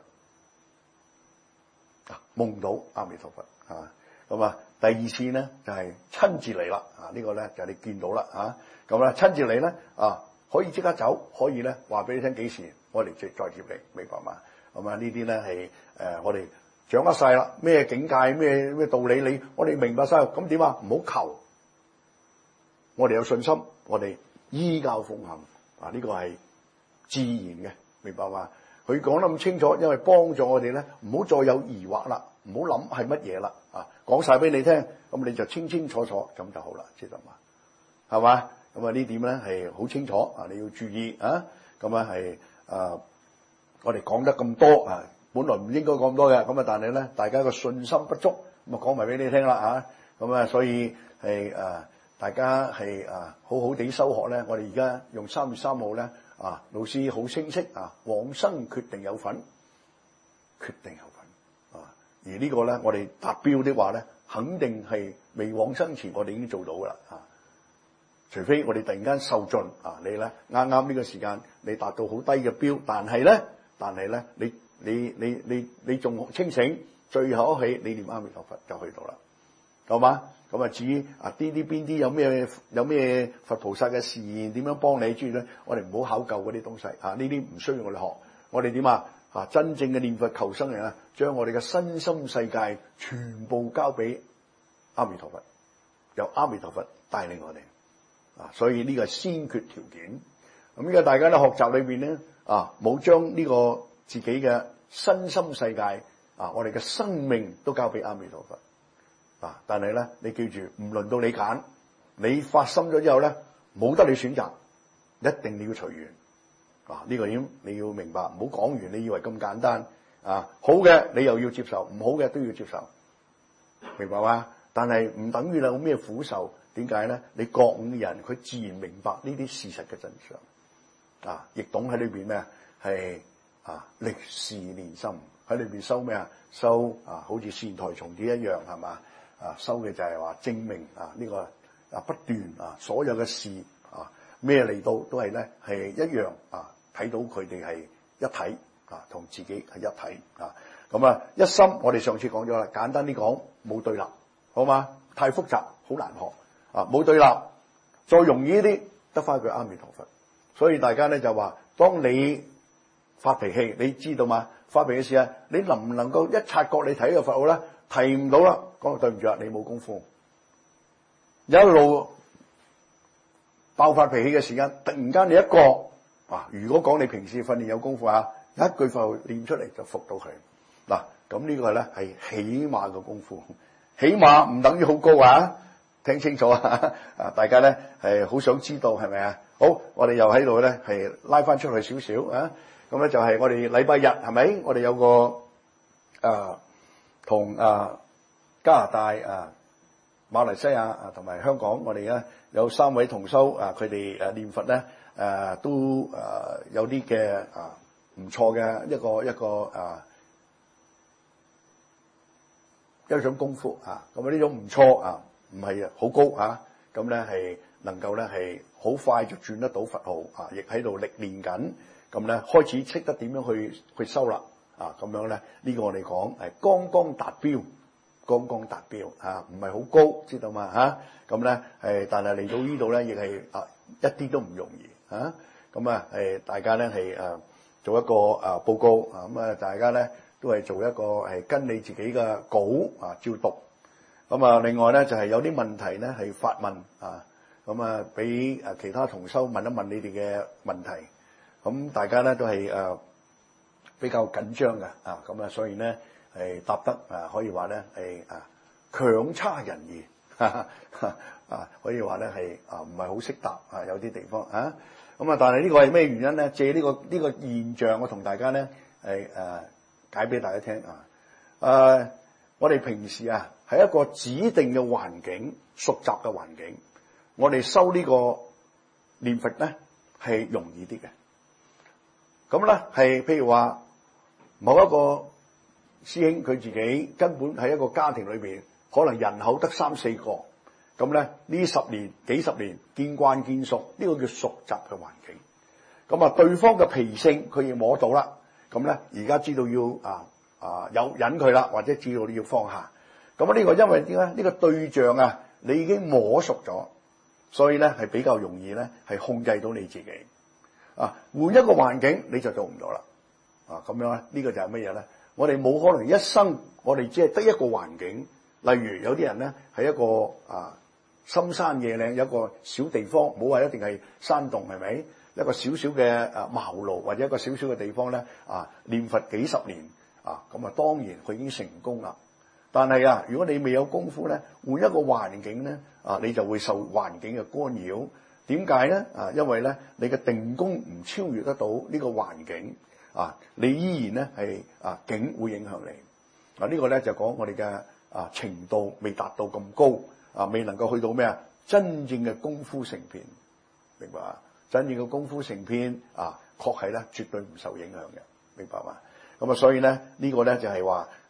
夢到阿彌陀佛咁第二次咧就係親自嚟啦呢個咧就係你見到啦咁咧親自嚟咧可以即刻走，可以咧話俾你聽幾時我哋再接你，明白嘛？咁呢啲咧係我哋掌握晒啦，咩境界咩道理我哋明白晒，咁點啊？唔好求，我哋有信心，我哋依教奉行呢個係自然嘅，明白嘛？佢講得咁清楚，因為幫助我哋咧，唔好再有疑惑啦，唔好諗係乜嘢啦講晒俾你聽，咁你就清清楚楚咁就好啦，知道嘛？係嘛？咁呢點咧係好清楚你要注意咁係我哋講得咁多本來唔應該講咁多嘅，咁但係咧大家個信心不足，咁講埋俾你聽啦咁所以係大家係好好地修學咧。我哋而家用3月3號咧老師好清晰往生決定有份，決定有份而呢個咧我哋達標的話咧，肯定係未往生前我哋已經做到噶啦除非我哋突然間受盡啊，你咧啱啱呢個時間你達到好低嘅標，但係咧你仲清醒，最後一起你念阿彌陀佛就去到啦，好嘛？咁啊至於啊邊啲有咩佛菩薩嘅示現點樣幫你，諸如咧，我哋唔好考究嗰啲東西啊，呢啲唔需要我哋學，我哋點啊？真正嘅念佛求生人啊，將我哋嘅身心世界全部交俾阿彌陀佛，由阿彌陀佛帶領我哋啊，所以呢個係先決條件。咁而家大家咧學習裏邊咧啊，冇將呢個自己嘅身心世界啊，我哋嘅生命都交俾阿彌陀佛啊。但係咧，你記住，唔輪到你揀，你發心咗之後咧，冇得你選擇，一定你要隨緣。呢個點你要明白，唔好講完你以為咁簡單啊！好嘅你又要接受，唔好嘅都要接受，明白嗎？但係唔等於有咩苦受，點解咧？你覺悟嘅人，佢自然明白呢啲事實嘅真相啊！亦懂喺裏邊咩啊？係歷事練心喺裏邊修咩啊？修好似線台蟲子一樣係嘛？修嘅就係話證明呢個不斷所有嘅事咩嚟到都係咧係一樣睇到佢哋係一體同自己係一體咁一心我哋上次講咗啦，簡單啲講冇對立，好嘛？太複雜好難學冇對立，再容易啲得翻句阿彌陀佛。所以大家咧就話，當你發脾氣，你知道嘛？發脾氣時你能唔能夠一察覺你睇呢個佛號咧？提唔到啦，講對唔住你冇功夫，一路爆發脾氣嘅時間，突然間你一個如果講你平時訓練有功夫一句佛號練出嚟就服到佢咁呢個咧係起碼嘅功夫，起碼唔等於好高聽清楚大家咧係好想知道係咪啊？好，我哋又喺度咧係拉翻出去少少咁咧就係我哋禮拜日係咪？我哋有個同加拿大馬來西亞同埋香港，我哋咧有3位同修佢哋念佛咧都有啲嘅唔錯嘅一種功夫咁呢種唔錯唔係好高咁咧係能夠咧係好快就轉得到佛號亦喺度歷練緊，咁咧開始識得點樣去修啦咁樣咧呢個我哋講係剛剛達標。剛剛達標唔係好高，知道嘛咁咧但係嚟到呢度咧，亦係一啲都唔容易咁大家咧係做一個報告咁大家咧都係做一個係跟你自己嘅稿照讀咁另外咧就係有啲問題咧係發問咁俾其他同修問一問你哋嘅問題，咁大家咧都係比較緊張嘅咁所以咧。係答得可以話咧係強差人意可以話咧係唔係好識答有啲地方咁但係呢個係咩原因咧？借呢個現象，我同大家咧係解俾大家聽我哋平時喺一個指定嘅環境、熟習嘅環境，我哋修呢個念佛咧係容易啲嘅。咁咧係譬如話某一個師兄佢自己根本喺一個家庭裏邊，可能人口得3-4個，咁咧呢10年幾十年見慣見熟，呢個叫熟習嘅環境。咁對方嘅脾性佢亦摸到啦，咁咧而家知道要有忍佢啦，或者知道你要放下。咁呢個因為點咧？呢個對象你已經摸熟咗，所以咧係比較容易咧係控制到你自己。換一個環境你就做唔到啦。咁樣咧呢個就係乜嘢咧？我哋冇可能一生，我哋只係得一個環境。例如有啲人咧係一個深山野嶺，有一個小地方，冇話一定係山洞，係咪？一個小小嘅茅廬或者一個小小嘅地方咧念佛幾十年咁當然佢已經成功啦。但係如果你未有功夫咧，換一個環境咧你就會受環境嘅干擾。點解咧？因為咧你嘅定功唔超越得到呢個環境。你依然咧係境會影響你。呢個咧就講我哋嘅程度未達到咁高未能夠去到咩真正嘅功夫成片，明白嘛？真正嘅功夫成片確係咧絕對唔受影響嘅，明白嘛？咁所以咧呢個咧就係話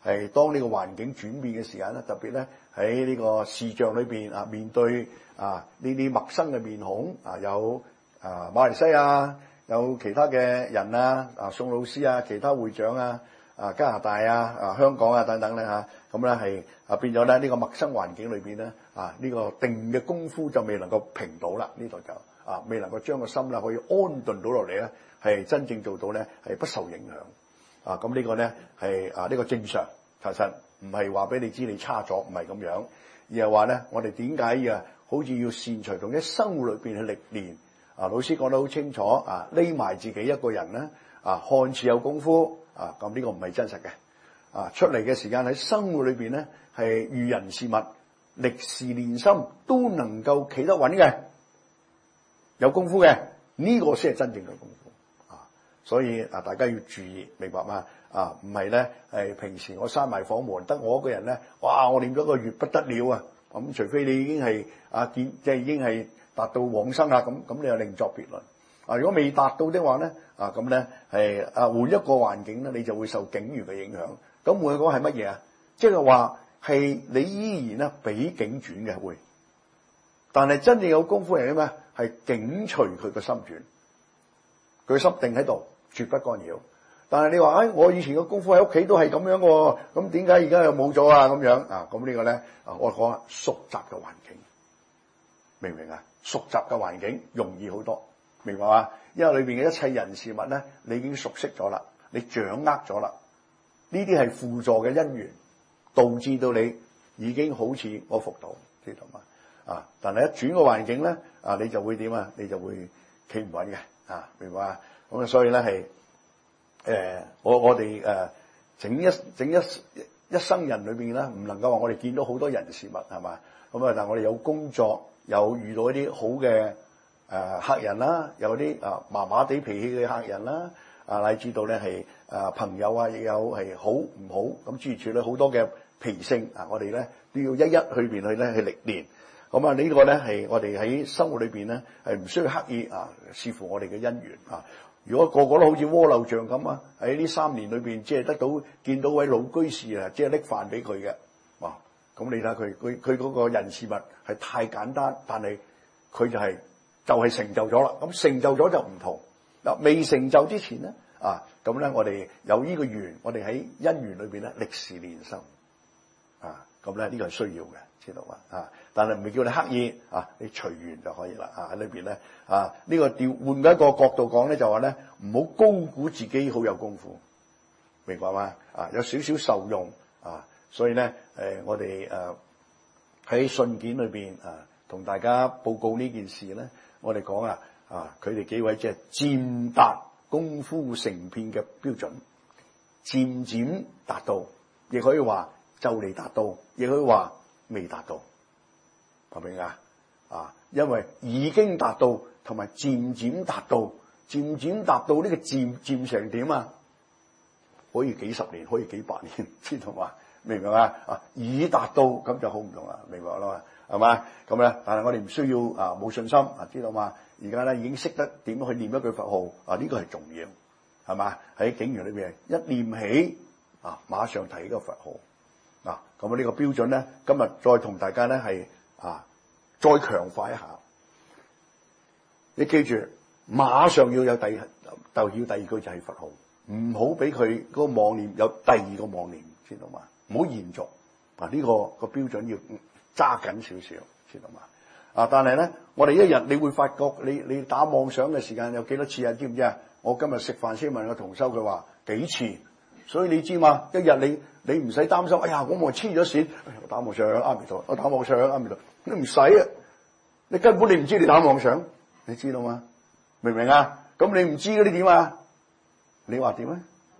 係當呢個環境轉變嘅時間咧，特別咧喺呢個視像裏邊啊，面對啊呢啲陌生嘅面孔啊，有馬來西亞，有其他嘅人啊，宋老師啊，其他會長啊，加拿大啊，香港啊等等咧嚇，咁咧係變咗咧呢個陌生環境裏邊咧呢個定嘅功夫就未能夠平到啦，呢度就未能夠將個心咧可以安頓到落嚟咧，係真正做到咧係不受影響咁呢個咧係呢個正常，其實唔係話俾你知你差咗，唔係咁樣，而係話咧我哋點解好似要擅長同喺生活裏邊去歷練老師講得好清楚匿埋自己一個人咧看似有功夫咁呢個唔係真實嘅出嚟嘅時間喺生活裏邊咧係遇人事物歷事練心都能夠企得穩嘅，有功夫嘅呢個先係真正嘅功夫所以大家要注意，明白嗎？唔係咧係平時我閂埋房門得我一個人咧，哇！我念咗個月不得了啊！咁除非你已經係即係已經係達到往生咁你又另作別論。如果未達到的話咧，咁咧係換一個環境咧，你就會受境遇嘅影響。咁換句講係乜嘢啊？即係話係你依然咧俾境轉嘅會，但係真正有功夫係咩？係境隨佢個心轉，佢心定喺度，絕不干擾。但係你話我以前嘅功夫喺屋企都係咁樣喎，咁點解而家又冇咗咁樣咁呢個咧我講熟習嘅環境，明唔明啊？熟習嘅環境容易好多，明白嘛？因為裏邊嘅一切人事物咧，你已經熟悉咗啦，你掌握咗啦，呢啲係輔助嘅因緣，導致到你已經好似我服到，知道嘛？但係一轉個環境咧你就會點啊？你就會企唔穩嘅明白嘛？咁所以咧係我哋整一生人裏邊咧，唔能夠話我哋見到好多人事物係嘛？咁但係我哋有工作，有遇到一啲好嘅客人啦，有啲麻麻地脾氣嘅客人啦，乃至到咧係朋友亦有係好唔好咁諸如此類好多嘅脾性我哋咧都要一一去邊去咧去歷練。咁呢個咧係我哋喺生活裏邊咧係唔需要刻意視乎我哋嘅因緣如果個個都好似鍋漏醬咁喺呢3年裏邊，即係見到位老居士即係拎飯俾佢嘅，哇！咁你睇下佢嗰個人事物係太簡單，但係佢就係成就咗啦。咁成就咗就唔同未成就之前咧咁咧我哋有呢個緣，我哋喺因緣裏邊咧歷事練心咁咧呢個係需要嘅，知道嘛？但係唔係叫你刻意你隨緣就可以啦喺裏邊咧呢個換一個角度講咧，就話咧唔好高估自己好有功夫，明白嗎？有少少受用所以咧我哋喺信件裏邊同大家報告呢件事咧，我哋講佢哋幾位即係漸達功夫成片嘅標準，漸漸達到，亦可以話就嚟達到，亦可以話未達到，明唔明因為已經達到同埋漸漸達到，漸漸達到呢個漸成點可以幾十年，可以幾百年，知道嘛？明唔明已達到咁就好唔同啦，明白啦嘛？係嘛？咁咧，但係我哋唔需要冇信心知道嘛？而家咧已經識得點樣去念一句佛號呢個係重要，係嘛？喺境緣裏邊一念起馬上提呢個佛號咁呢個標準咧，今日再同大家咧係再強化一下。你記住，馬上要有第二句就係佛號，唔好俾佢嗰個妄念有第二個妄念，知道嘛？唔好延續呢個標準要揸緊少少，知道嘛？但係咧，我哋一日你會發覺你打妄想嘅時間有幾多次知唔知啊？我今日食飯先問個同修，佢話幾次，所以你知嘛？一日你唔使擔心，哎呀，我黐咗線，我打妄想阿彌陀，我打妄想阿彌陀，你唔使你根本你唔知你打妄想，你知道嗎？明唔明啊？咁你唔知嗰啲點啊？你話點啊？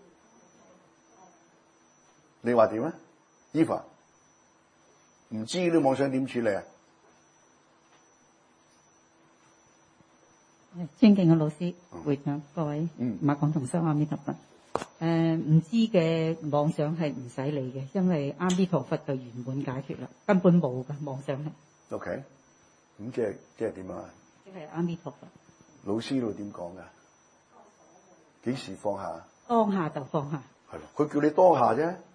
你話點啊？Eva 唔知啲妄想點處理啊？ 尊敬嘅老師、會長、各位馬廣同修阿彌陀佛。唔知嘅妄想係唔使理嘅，因為阿彌陀佛就圓滿解決啦，根本冇嘅妄想係。 OK，咁即係點啊？ 即係阿彌陀佛。 老師度點講噶？幾時放下？ 當下就放下。 係咯，佢叫你當下啫。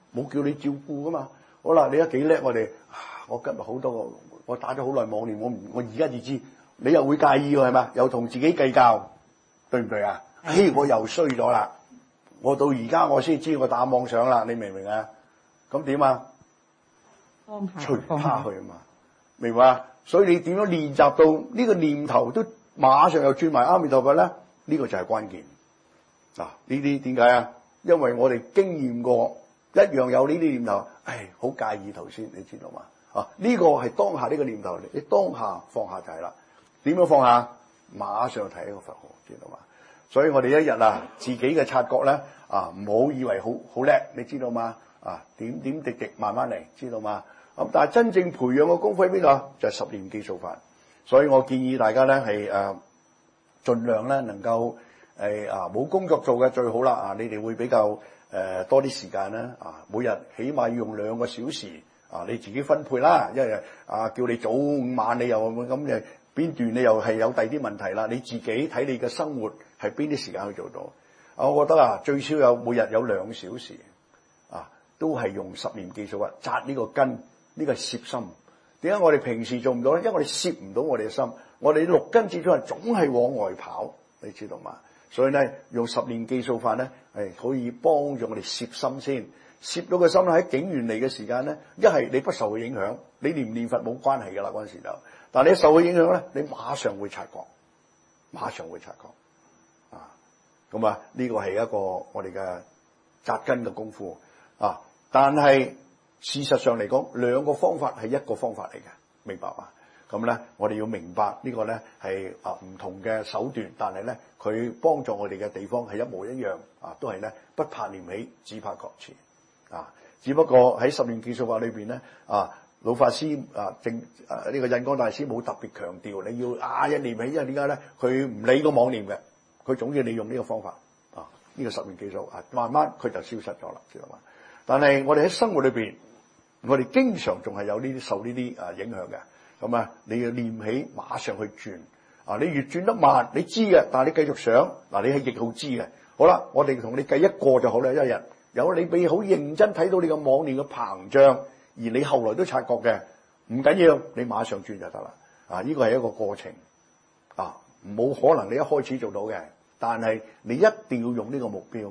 冇叫你照顧噶嘛。好啦，你而家幾叻，我今日好多個，我打咗好耐網練，我而家至知，你又會介意喎係嘛？又同自己計較，對唔對啊？我又衰咗啦，我到而家我先知我打妄想啦，你明唔明啊？咁點啊？除他去啊嘛，明白啊？所以你點樣練習到呢個念頭都馬上又轉埋阿彌陀佛咧？呢個就係關鍵。嗱，呢啲點解啊？因為我哋經驗過一樣有呢啲念頭，好介意頭先，你知道嘛？呢個係當下呢個念頭，你當下放下就係啦。點樣放下？馬上提一個佛號，知道嘛？所以我哋一日自己嘅察覺咧唔好以為好叻，你知道嘛？點點滴滴慢慢嚟，知道嘛？咁但係真正培養嘅功夫喺邊度？就係十念記數法。所以我建議大家咧係盡量咧能夠冇工作做嘅最好啦。你哋會比較多啲時間啦。每日起碼要用2個小時你自己分配啦。因為叫你早午晚你又咁嘅邊段你又係有第啲問題啦。你自己睇你嘅生活係邊啲時間去做到。我覺得最少有每日有2小時都係用十念記數法紮呢個根。呢個係攝心，點解我哋平時做唔到咧？因為我哋攝唔到我哋嘅心，我哋6根接觸係總係往外跑，你知道嘛？所以咧，用十念記數法咧，係可以幫助我哋攝心先，攝到個心咧喺境緣嚟嘅時間咧，一係你不受佢影響，你念唔念佛冇關係噶啦嗰陣時就，但係你受佢影響咧，你馬上會察覺，咁呢個係一個我哋嘅紮根嘅功夫但係。事實上嚟講，2個方法係一個方法嚟嘅，明白嘛？咁咧，我哋要明白呢個咧係唔同嘅手段，但係咧佢幫助我哋嘅地方係一模一樣都係咧不怕念起，只怕覺遲只不過喺十念記數法裏邊咧老法師呢個印光大師冇特別強調你要一念起，因為點解咧？佢唔理個妄念嘅，佢總要你用呢個方法呢個十念記數慢慢佢就消失咗啦，知道嘛？但係我哋喺生活裏邊。我哋經常仲係有呢啲受呢啲影響嘅，咁你要念起，馬上去轉你越轉得慢，你知嘅，但係你繼續想你係亦好知嘅。好啦，我哋同你計1個就好啦，一日有你俾好認真睇到你個妄念嘅膨脹，而你後來都察覺嘅，唔緊要，你馬上轉就得啦。呢個係一個過程冇可能你一開始做到嘅，但係你一定要用呢個目標，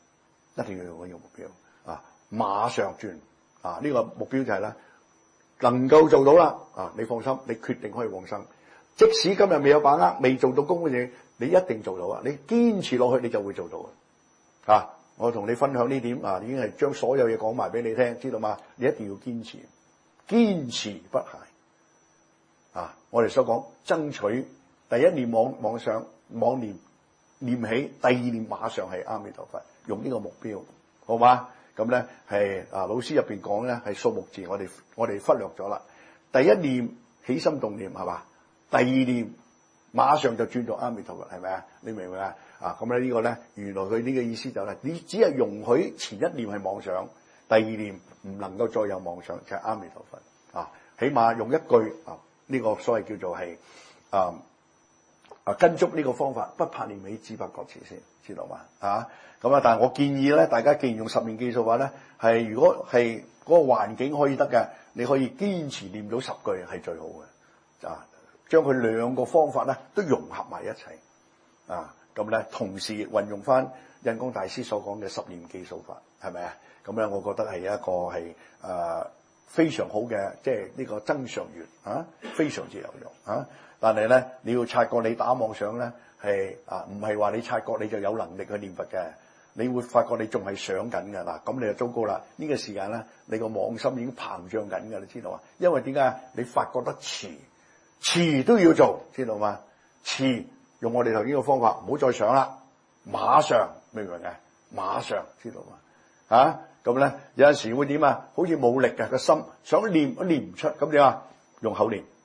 馬上轉。呢個目標就係咧，能夠做到啦你放心，你決定可以往生。即使今日未有把握，未做到功嘅嘢，你一定做到你堅持落去，你就會做到我同你分享呢點已經係將所有嘢講埋俾你聽，知道嗎？你一定要堅持不懈我哋所講爭取第一念妄念念起，第二念馬上係阿彌陀佛，用呢個目標，好嗎？咁咧係老師入邊講咧係數目字，我哋忽略咗啦。第一念起心動念係嘛？第二念馬上就轉做阿彌陀佛，係咪啊？你明唔明啊？咁咧呢個咧原來佢呢個意思就係你只係容許前一念係妄想，第二念唔能夠再有妄想，就係阿彌陀佛起碼用一句呢個所謂叫做係跟足呢個方法，不怕念起，只怕覺遲先，知道嘛？咁但係我建議咧，大家既然用十念記數法咧，係如果係嗰個環境可以得嘅，你可以堅持念到10句係最好嘅。將佢2個方法咧都融合埋一齊咁咧同時運用翻印光大師所講嘅十念記數法，係咪啊？咁咧，我覺得係一個係非常好嘅，即係呢個增上緣非常之有用但係咧，你要察覺你打妄想咧，係唔係話你察覺你就有能力去念佛嘅？你會發覺你仲係想緊嘅嗱，咁你就糟糕啦！呢個時間咧，你個妄心已經膨脹緊嘅，你知道嘛？因為點解？你發覺得遲都要做，知道嘛？遲用我哋頭先個方法，唔好再想啦，馬上明唔明啊？馬上知道嘛？咁咧有陣時會點啊？好似冇力嘅個心，想念都念唔出，咁點啊？用口念，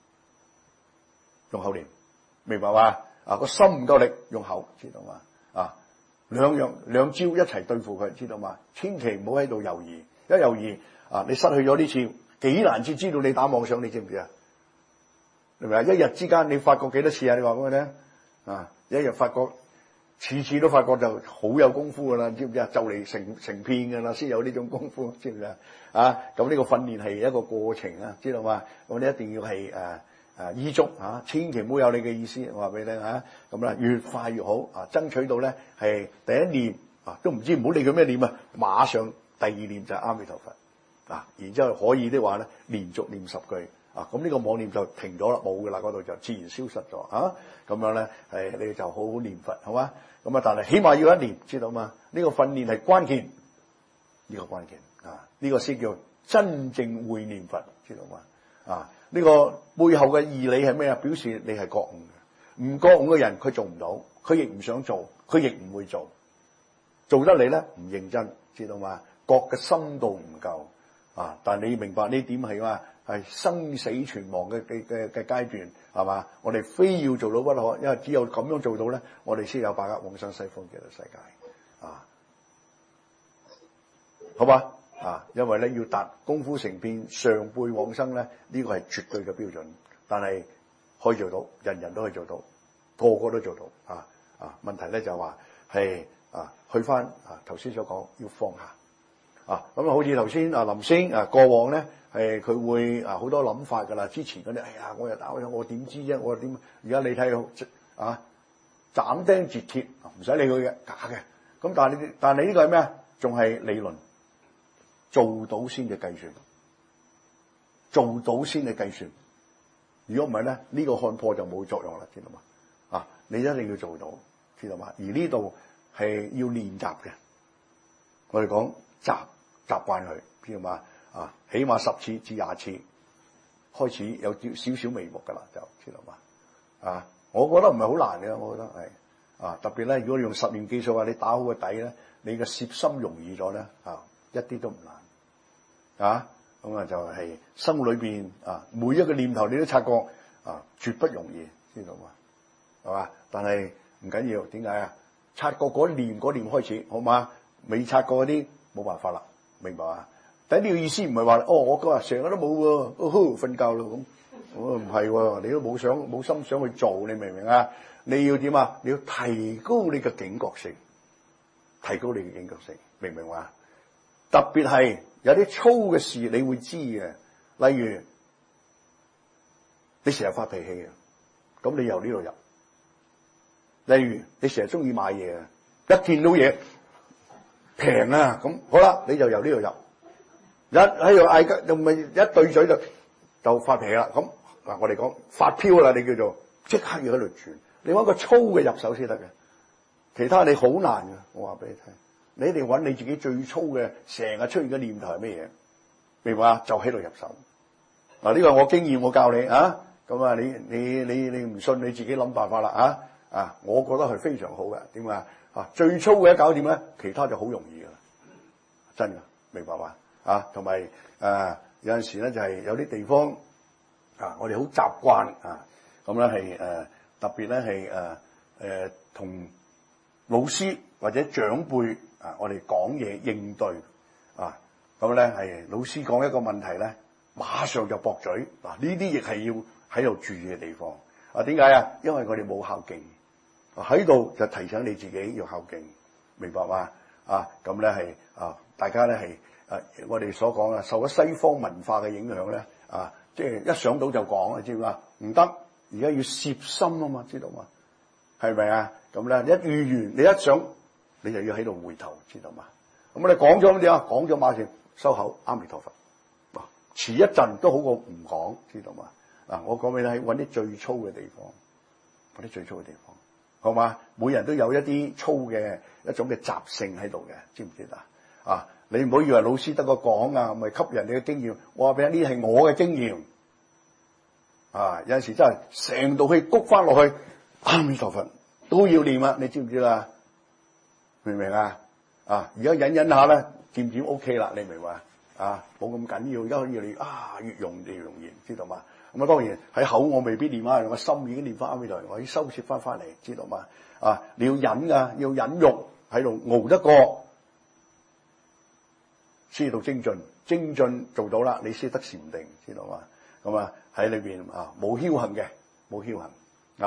明白嘛？個心唔夠力，用口，知道嘛？兩招一齊對付佢，知道嘛？千祈唔好喺度猶豫，一猶豫你失去咗呢次，幾難至知道你打妄想，你知唔知啊？明唔明啊？一日之間你發覺幾多次啊？你話俾我聽一日發覺次次都發覺就好有功夫噶啦，知唔知啊？就嚟成片噶啦，先有呢種功夫，知唔知啊？咁呢個訓練係一個過程啊，知道嘛？咁你一定要係依足千祈唔好有你嘅意思，我話俾你聽咁啦，越快越好爭取到咧係第一念都唔知，唔好理佢咩念啊，馬上第二念就係阿彌陀佛然之後可以的話咧，連續念10句。咁呢個妄念就停咗啦，冇嘅啦，嗰度就自然消失咗咁樣咧，你就好好念佛，好嘛？咁但係起碼要一年，知道嘛？呢個訓練係關鍵，呢個關鍵呢個先叫真正會念佛，知道嘛？呢個背後嘅義理係咩啊？表示你係覺悟嘅，唔覺悟嘅人佢做唔到，佢亦唔想做，佢亦唔會做，做得嚟咧唔認真，知道嘛？覺嘅深度唔夠但係你明白呢點係嘛？係生死存亡嘅階段，係嘛？我哋非要做到不可，因為只有咁樣做到咧，我哋先有把握往生西方極樂世界好吧？因為咧要達功夫成片上輩往生咧，呢個係絕對嘅標準，但係可以做到，人人都可以做到，個個都做到問題咧就話係去翻頭先所講要放下咁好似頭先林星過往咧。佢會好多諗法㗎啦。之前嗰啲，我又打咗，我點知啫？我點？而家你睇到斬釘截鐵，唔使理佢嘅，假嘅。咁但係呢個係咩啊？仲係理論，做到先至計算，做到先至計算。如果唔係咧，呢個看破就冇作用啦，知道嘛？你一定要做到，知道嘛？而呢度係要練習嘅。我哋講習慣佢，知道嘛？起碼10次至20次，開始有少少眉目㗎啦，就知道嘛？我覺得唔係好難嘅，我覺得係特別咧，如果你用10年技術你打好個底咧，你嘅攝心容易咗咧一啲都唔難咁就係生活裏邊每一個念頭你都察覺絕不容易，知道嘛？係嘛？但係唔緊要，點解察覺嗰念開始好嘛？未察覺嗰啲冇辦法啦，明白啊？但呢個意思唔係話我今日成日都冇喎，瞓覺咯咁。唔係喎，你都冇心想去做，你明唔明啊？你要點啊？你要提高你嘅警覺性，提高你嘅警覺性，明唔明話？特別係有啲粗嘅事，你會知嘅。例如你成日發脾氣嘅，咁你由呢度入。例如你成日中意買嘢嘅，一見到嘢平咁好啦，你就由呢度入。一喺度嗌交，又咪一對嘴就發脾氣啦。咁我哋講發飆啦，你叫做即刻要喺度轉。你揾個粗嘅入手先得嘅，其他你好難嘅。我話俾你聽，你一定揾你自己最粗嘅，成日出現嘅念頭係咩嘢？明白啊？就喺度入手。呢個我經驗，我教你咁你唔信，你自己諗辦法啦我覺得係非常好嘅。點解最粗嘅一搞掂咧，其他就好容易噶啦，真嘅，明白嘛？同埋有陣時咧就係有啲地方我哋好習慣咁咧係特別咧係同老師或者長輩我哋講嘢應對咁咧係老師講一個問題咧，馬上就駁嘴呢啲亦係要喺度注意嘅地方點解啊？因為我哋冇孝敬喺度，就提醒你自己要孝敬，明白嘛？咁咧係大家咧係。我哋所講受咗西方文化嘅影響咧，即係一想到就講，知唔知啊？唔得，而家要攝心啊嘛，知道嘛？係咪啊？咁咧一遇完，你一想，你就要喺度回頭，知道嘛？咁你講咗咁點啊？講咗馬上收口，阿彌陀佛。遲一陣都好過唔講，知道嘛？我講俾你聽，揾啲最粗嘅地方，揾啲最粗嘅地方，好嘛？每人都有一啲粗嘅一種嘅習性喺度嘅，知唔知啊？你唔好以為老師得個講咪吸人哋嘅經驗。我話俾你，呢係我嘅經驗有陣時真係成道氣谷翻落去，阿彌陀佛都要念啊！你知唔知啦？明唔明啊？而家忍下咧，漸漸 OK 啦，你明嘛？冇咁緊要，而家可以你越用越容易，知道嘛？咁當然喺口我未必念用個心已經念翻阿彌陀佛，我要收攝翻嚟，知道嘛？你要忍要忍辱喺度熬得過。先到精進做到啦，你先得禪定，知道嘛？咁喺裏邊冇僥倖嘅，冇僥倖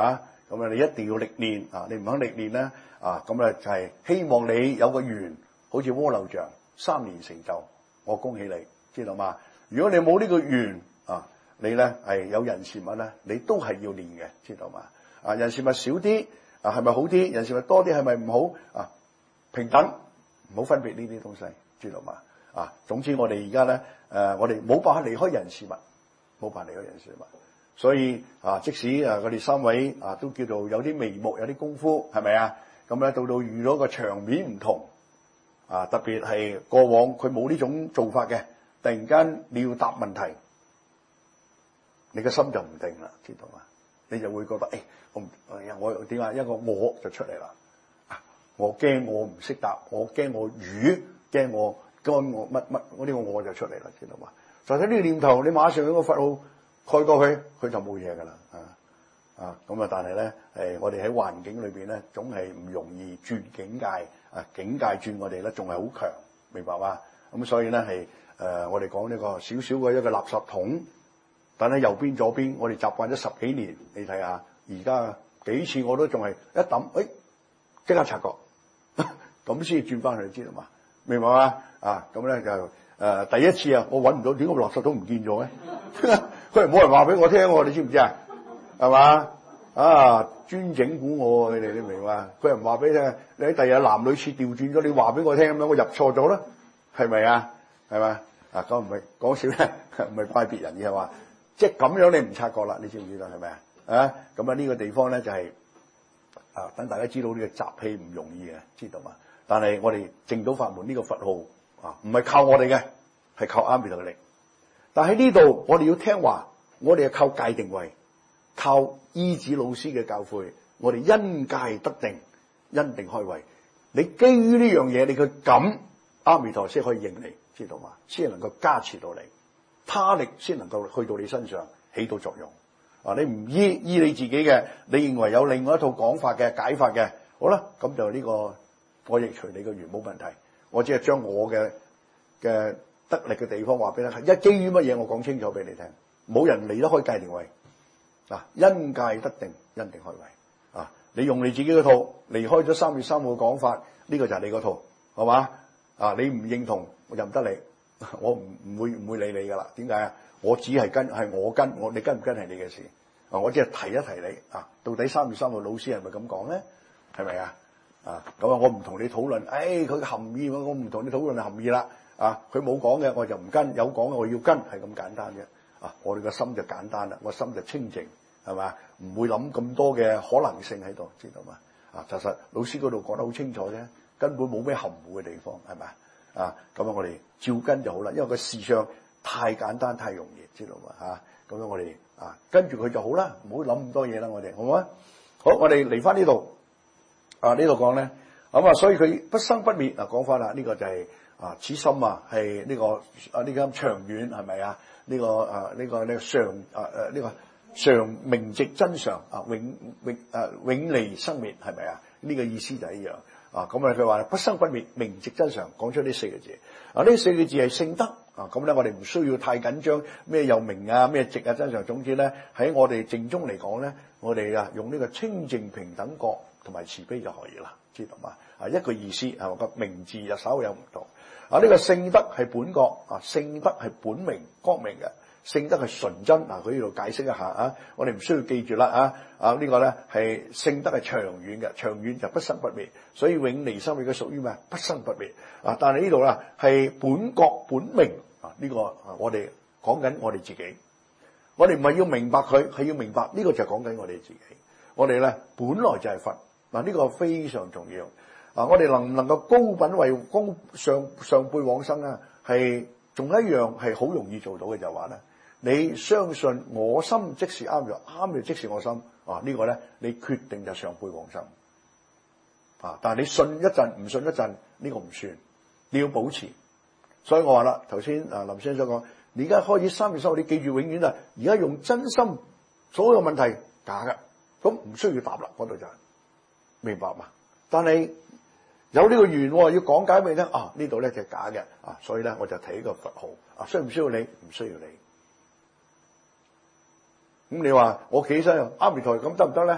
咁啊，你一定要歷練啊！你唔肯歷練咧啊，咁啊就係希望你有個緣，好似鍋漏像3年成就，我恭喜你，知道嘛？如果你冇呢個緣啊，你咧係有人事物咧，你都係要練嘅，知道嘛？啊，人事物少啲啊，係咪好啲？人事物多啲係咪唔好啊？平等，唔好分別呢啲東西，知道嘛？啊，總之我哋而家咧我哋冇辦法離開人事物，冇辦法離開人事物。所以啊，即使啊，佢哋3位啊都叫做有啲眉目，有啲功夫，係咪啊？咁咧到遇到個場面唔同啊，特別係過往佢冇呢種做法嘅，突然間你要答問題，你個心就唔定啦，知道嘛？你就會覺得我點解一個我就出嚟啦？啊，我驚我唔識答，我驚我魚，驚我乜呢個我就出嚟啦，知道嘛？就睇呢個念頭，你馬上用個佛號蓋過去，佢就冇嘢噶啦，咁啊！但係咧，我哋喺環境裏邊咧，總係唔容易轉境界，境界轉我哋咧，仲係好強，明白嘛？咁所以咧係我哋講呢個少少嘅一個垃圾桶，但係右邊左邊，我哋習慣咗10幾年，你睇下，而家幾次我都仲係一抌，即刻察覺，咁先轉翻去，知道嘛？明白嘛？咁咧就。第一次我揾唔到，點解個垃圾桶唔見咗嘅？佢又冇人話俾我聽喎，你知唔知啊？係嘛？專整蠱我，你哋你明嘛？佢又唔話俾你聽，你喺第日男女廁調轉咗，你話俾我聽咁樣，我入錯咗啦，係咪啊？係嘛？咁唔係講笑咧，唔係怪別人嘅係話，即係咁樣你唔察覺啦，你知唔知道係咪啊？咁啊呢個地方咧就係等大家知道呢個集氣唔容易嘅，知道嘛？但係我哋證到法門呢個佛號。唔係靠我哋嘅，係靠阿彌陀嘅力。但喺呢度，我哋要聽話，我哋係靠戒定慧，靠依止老師嘅教誨，我哋因戒得定，因定開慧。你基於呢樣嘢，你去感阿彌陀先可以應你，知道嘛？先能夠加持到你，他力先能夠去到你身上起到作用。你唔依你自己嘅，你認為有另外一套講法嘅解法嘅，好啦，咁就呢個我亦隨你嘅緣冇問題。我只係將我嘅得力嘅地方話俾你聽，一基於乜嘢我講清楚俾你聽，冇人離得開戒定慧因戒得定，因定開慧你用你自己嘅套離開咗3月3號嘅講法，呢個就係你個套，係嘛？你唔認同我任得你，我唔會理你噶啦。點解啊？我只係係我跟，你跟唔跟係你嘅事我只係提一提你到底3月3號老師係咪咁講咧？係咪啊？咁我唔同你討論，佢嘅含義我唔同你討論含義啦。佢冇講嘅我就唔跟，有講嘅我要跟，係咁簡單嘅。我哋個心就簡單啦，我心就清靜，係嘛？唔會諗咁多嘅可能性喺度，知道嘛？其實老師嗰度講得好清楚啫，根本冇咩含糊嘅地方，係咪？咁我哋照跟就好啦，因為個事上太簡單太容易，知道嘛？咁樣我哋跟住佢就好啦，唔好諗咁多嘢啦，我哋好唔好啊？好，我哋嚟翻呢度。呢度講咧，所以佢不生不滅講翻啦，呢個就係此心係呢個呢個長遠係咪啊？呢個呢個呢個常明寂真常永離生滅係咪啊？呢個意思就係一樣咁佢話不生不滅明寂真常，講出呢4個字呢4個字係聖德咁咧，我哋唔需要太緊張咩又明咩寂真常，總之咧喺我哋正宗嚟講咧，我哋用呢個清淨平等覺同埋慈悲就可以啦，知道嘛？一個意思係個名字就稍有唔同。呢個聖德係本覺聖德係本明光明嘅，聖德係純真。佢呢度解釋一下我哋唔需要記住啦呢個咧係聖德係長遠嘅，長遠就不生不滅，所以永離生滅嘅屬於咩？不生不滅但係呢度啦係本覺本明呢個我哋講緊我哋自己，我哋唔係要明白佢，係要明白呢個就係講緊我哋自己。我哋咧本來就係佛。呢個非常重要我哋能唔能夠高品位高上輩往生係仲一樣係好容易做到嘅，就話咧，你相信我心即是啱嘅，啱嘅即是我心呢個咧你決定就上輩往生但係你信一陣唔信一陣呢個唔算，你要保持。所以我話啦，頭先林先生所講，你而家開始3月3號，你記住永遠而家用真心，所有問題假嘅，咁唔需要答啦，嗰度就係。明白嘛？但係有呢個緣要講解俾你聽呢度咧就係假嘅所以咧我就提呢個佛號需唔需要你？唔需要你。咁你話我企起身阿彌陀咁得唔得咧？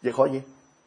亦可以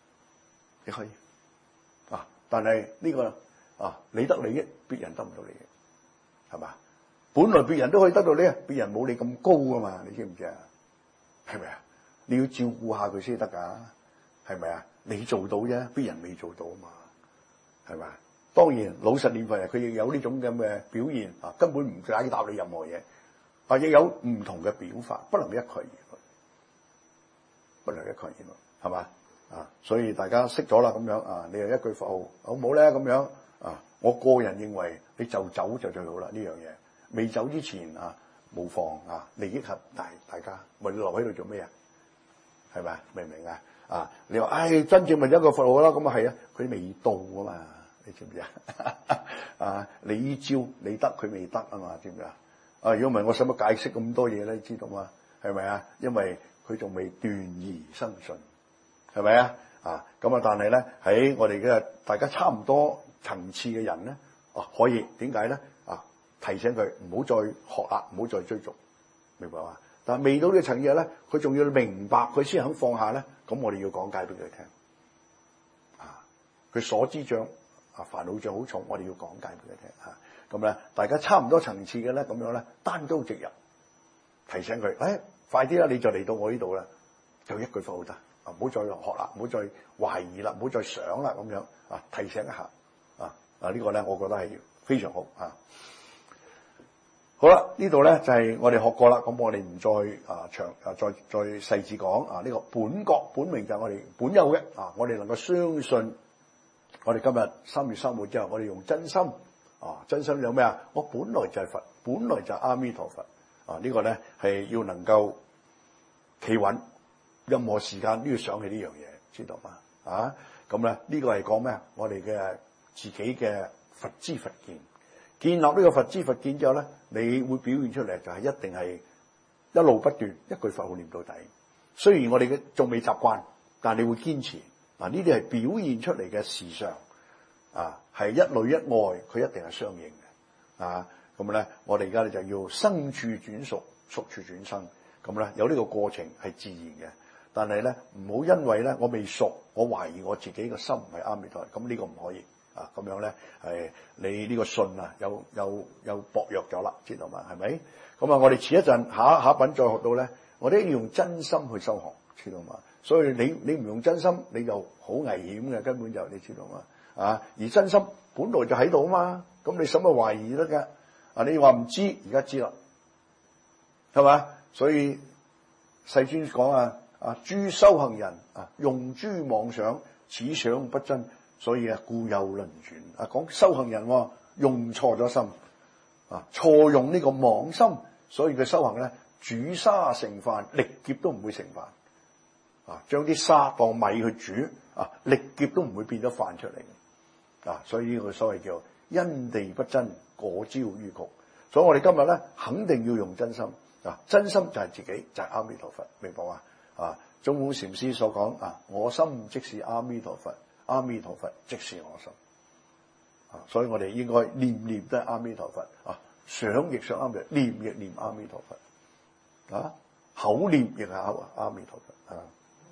啊。但係呢個啊，你得利益，別人得唔到利益，係嘛？本來別人都可以得到利益，別人冇你咁高㗎嘛，你知唔知啊？係咪啊？你要照顧下佢先得㗎，係咪啊？你做到啫，別人未做到啊嘛，係咪？當然老實念佛人佢亦有呢種咁嘅表現啊，根本唔解答你任何嘢，或者有唔同嘅表法，不能一概而論，不能一概而論，係嘛？啊，所以大家識咗啦，咁樣啊，你又一句佛號好唔好咧？咁樣啊，我個人認為你就走就最好啦。呢樣嘢未走之前啊，無妨啊，利益合大家，咪你留喺度做咩啊？係咪？明唔明啊？啊，你話真正咪一個佛號啦，咁啊係啊，佢未到啊嘛。你知唔知啊？啊，你依招你得，佢未得啊嘛，知唔知啊？啊，如果唔係我使乜解釋咁多嘢咧？你知道嘛？係咪啊？因為佢仲未斷疑生信，係咪啊？啊，咁啊，但係咧喺我哋嘅大家差唔多層次嘅人咧，可以點解咧？啊，提醒佢唔好再學啦，唔好再追逐，明白嘛？但係未到呢個層次咧，佢仲要明白，佢先肯放下咧。咁我哋要講解俾佢聽，啊，佢所知障。煩惱障好重，我哋要講解俾佢聽嚇。咁咧，大家差唔多層次嘅咧，咁樣咧，單刀直入，提醒佢，快啲啦，你就嚟到我呢度啦，就一句佛號得，唔好再學啦，唔好再懷疑啦，唔好再想啦，咁樣啊，提醒一下，呢個咧，我覺得係非常好啊。好啦，呢度咧就係我哋學過啦，咁我哋唔再再細緻講啊。呢個本覺本明就係我哋本有嘅啊，我哋能夠相信。我哋今日3月3號之後，我哋用真心啊！真心有咩啊？我本來就係佛，本來就係阿彌陀佛啊！呢個咧係要能夠企穩，任何時間都要想起呢樣嘢，知道嗎？啊！咁咧呢個係講咩？我哋嘅自己嘅佛知佛見，建立呢個佛知佛見之後咧，你會表現出嚟就係一定係一路不斷，一句佛號念到底。雖然我哋仲未習慣，但係你會堅持。嗱，呢啲係表現出嚟嘅事相，啊，係一裏一外，佢一定係相應嘅，啊，咁咧，我哋而家咧就要生處轉熟，熟處轉生，咁咧有呢個過程係自然嘅，但係咧唔好因為咧我未熟，我懷疑我自己個心唔係阿彌陀佛，咁呢個唔可以，啊，咁樣咧係你呢個信啊，有薄弱咗啦，知道嘛？係咪？咁啊，我哋遲一陣下一品再學到咧，我哋要用真心去修學，知道嘛？所以你唔用真心，你就好危險嘅，根本就你知道嘛？啊！而真心本來就喺度啊嘛，咁你使乜懷疑得㗎？啊！你話唔知，而家知啦，係嘛？所以世尊講諸修行人啊，用諸妄想，此想不真，所以故有輪轉啊。講修行人用錯咗心啊，錯用呢個妄心，所以佢修行咧煮沙成飯，歷劫都唔會成飯。啊！將啲沙當米去煮，啊，歷劫都唔會變咗飯出嚟，啊！所以呢個所謂叫因地不真，果招於局。所以我哋今日咧，肯定要用真心，啊！真心就係自己，就係阿彌陀佛，明白嘛？啊！中觀禪師所講啊，我心即是阿彌陀佛，阿彌陀佛即是我心。啊！所以我哋應該念念都係阿彌陀佛，啊！想亦想阿彌，念亦念阿彌陀佛，啊！口念亦係阿彌陀佛，啊！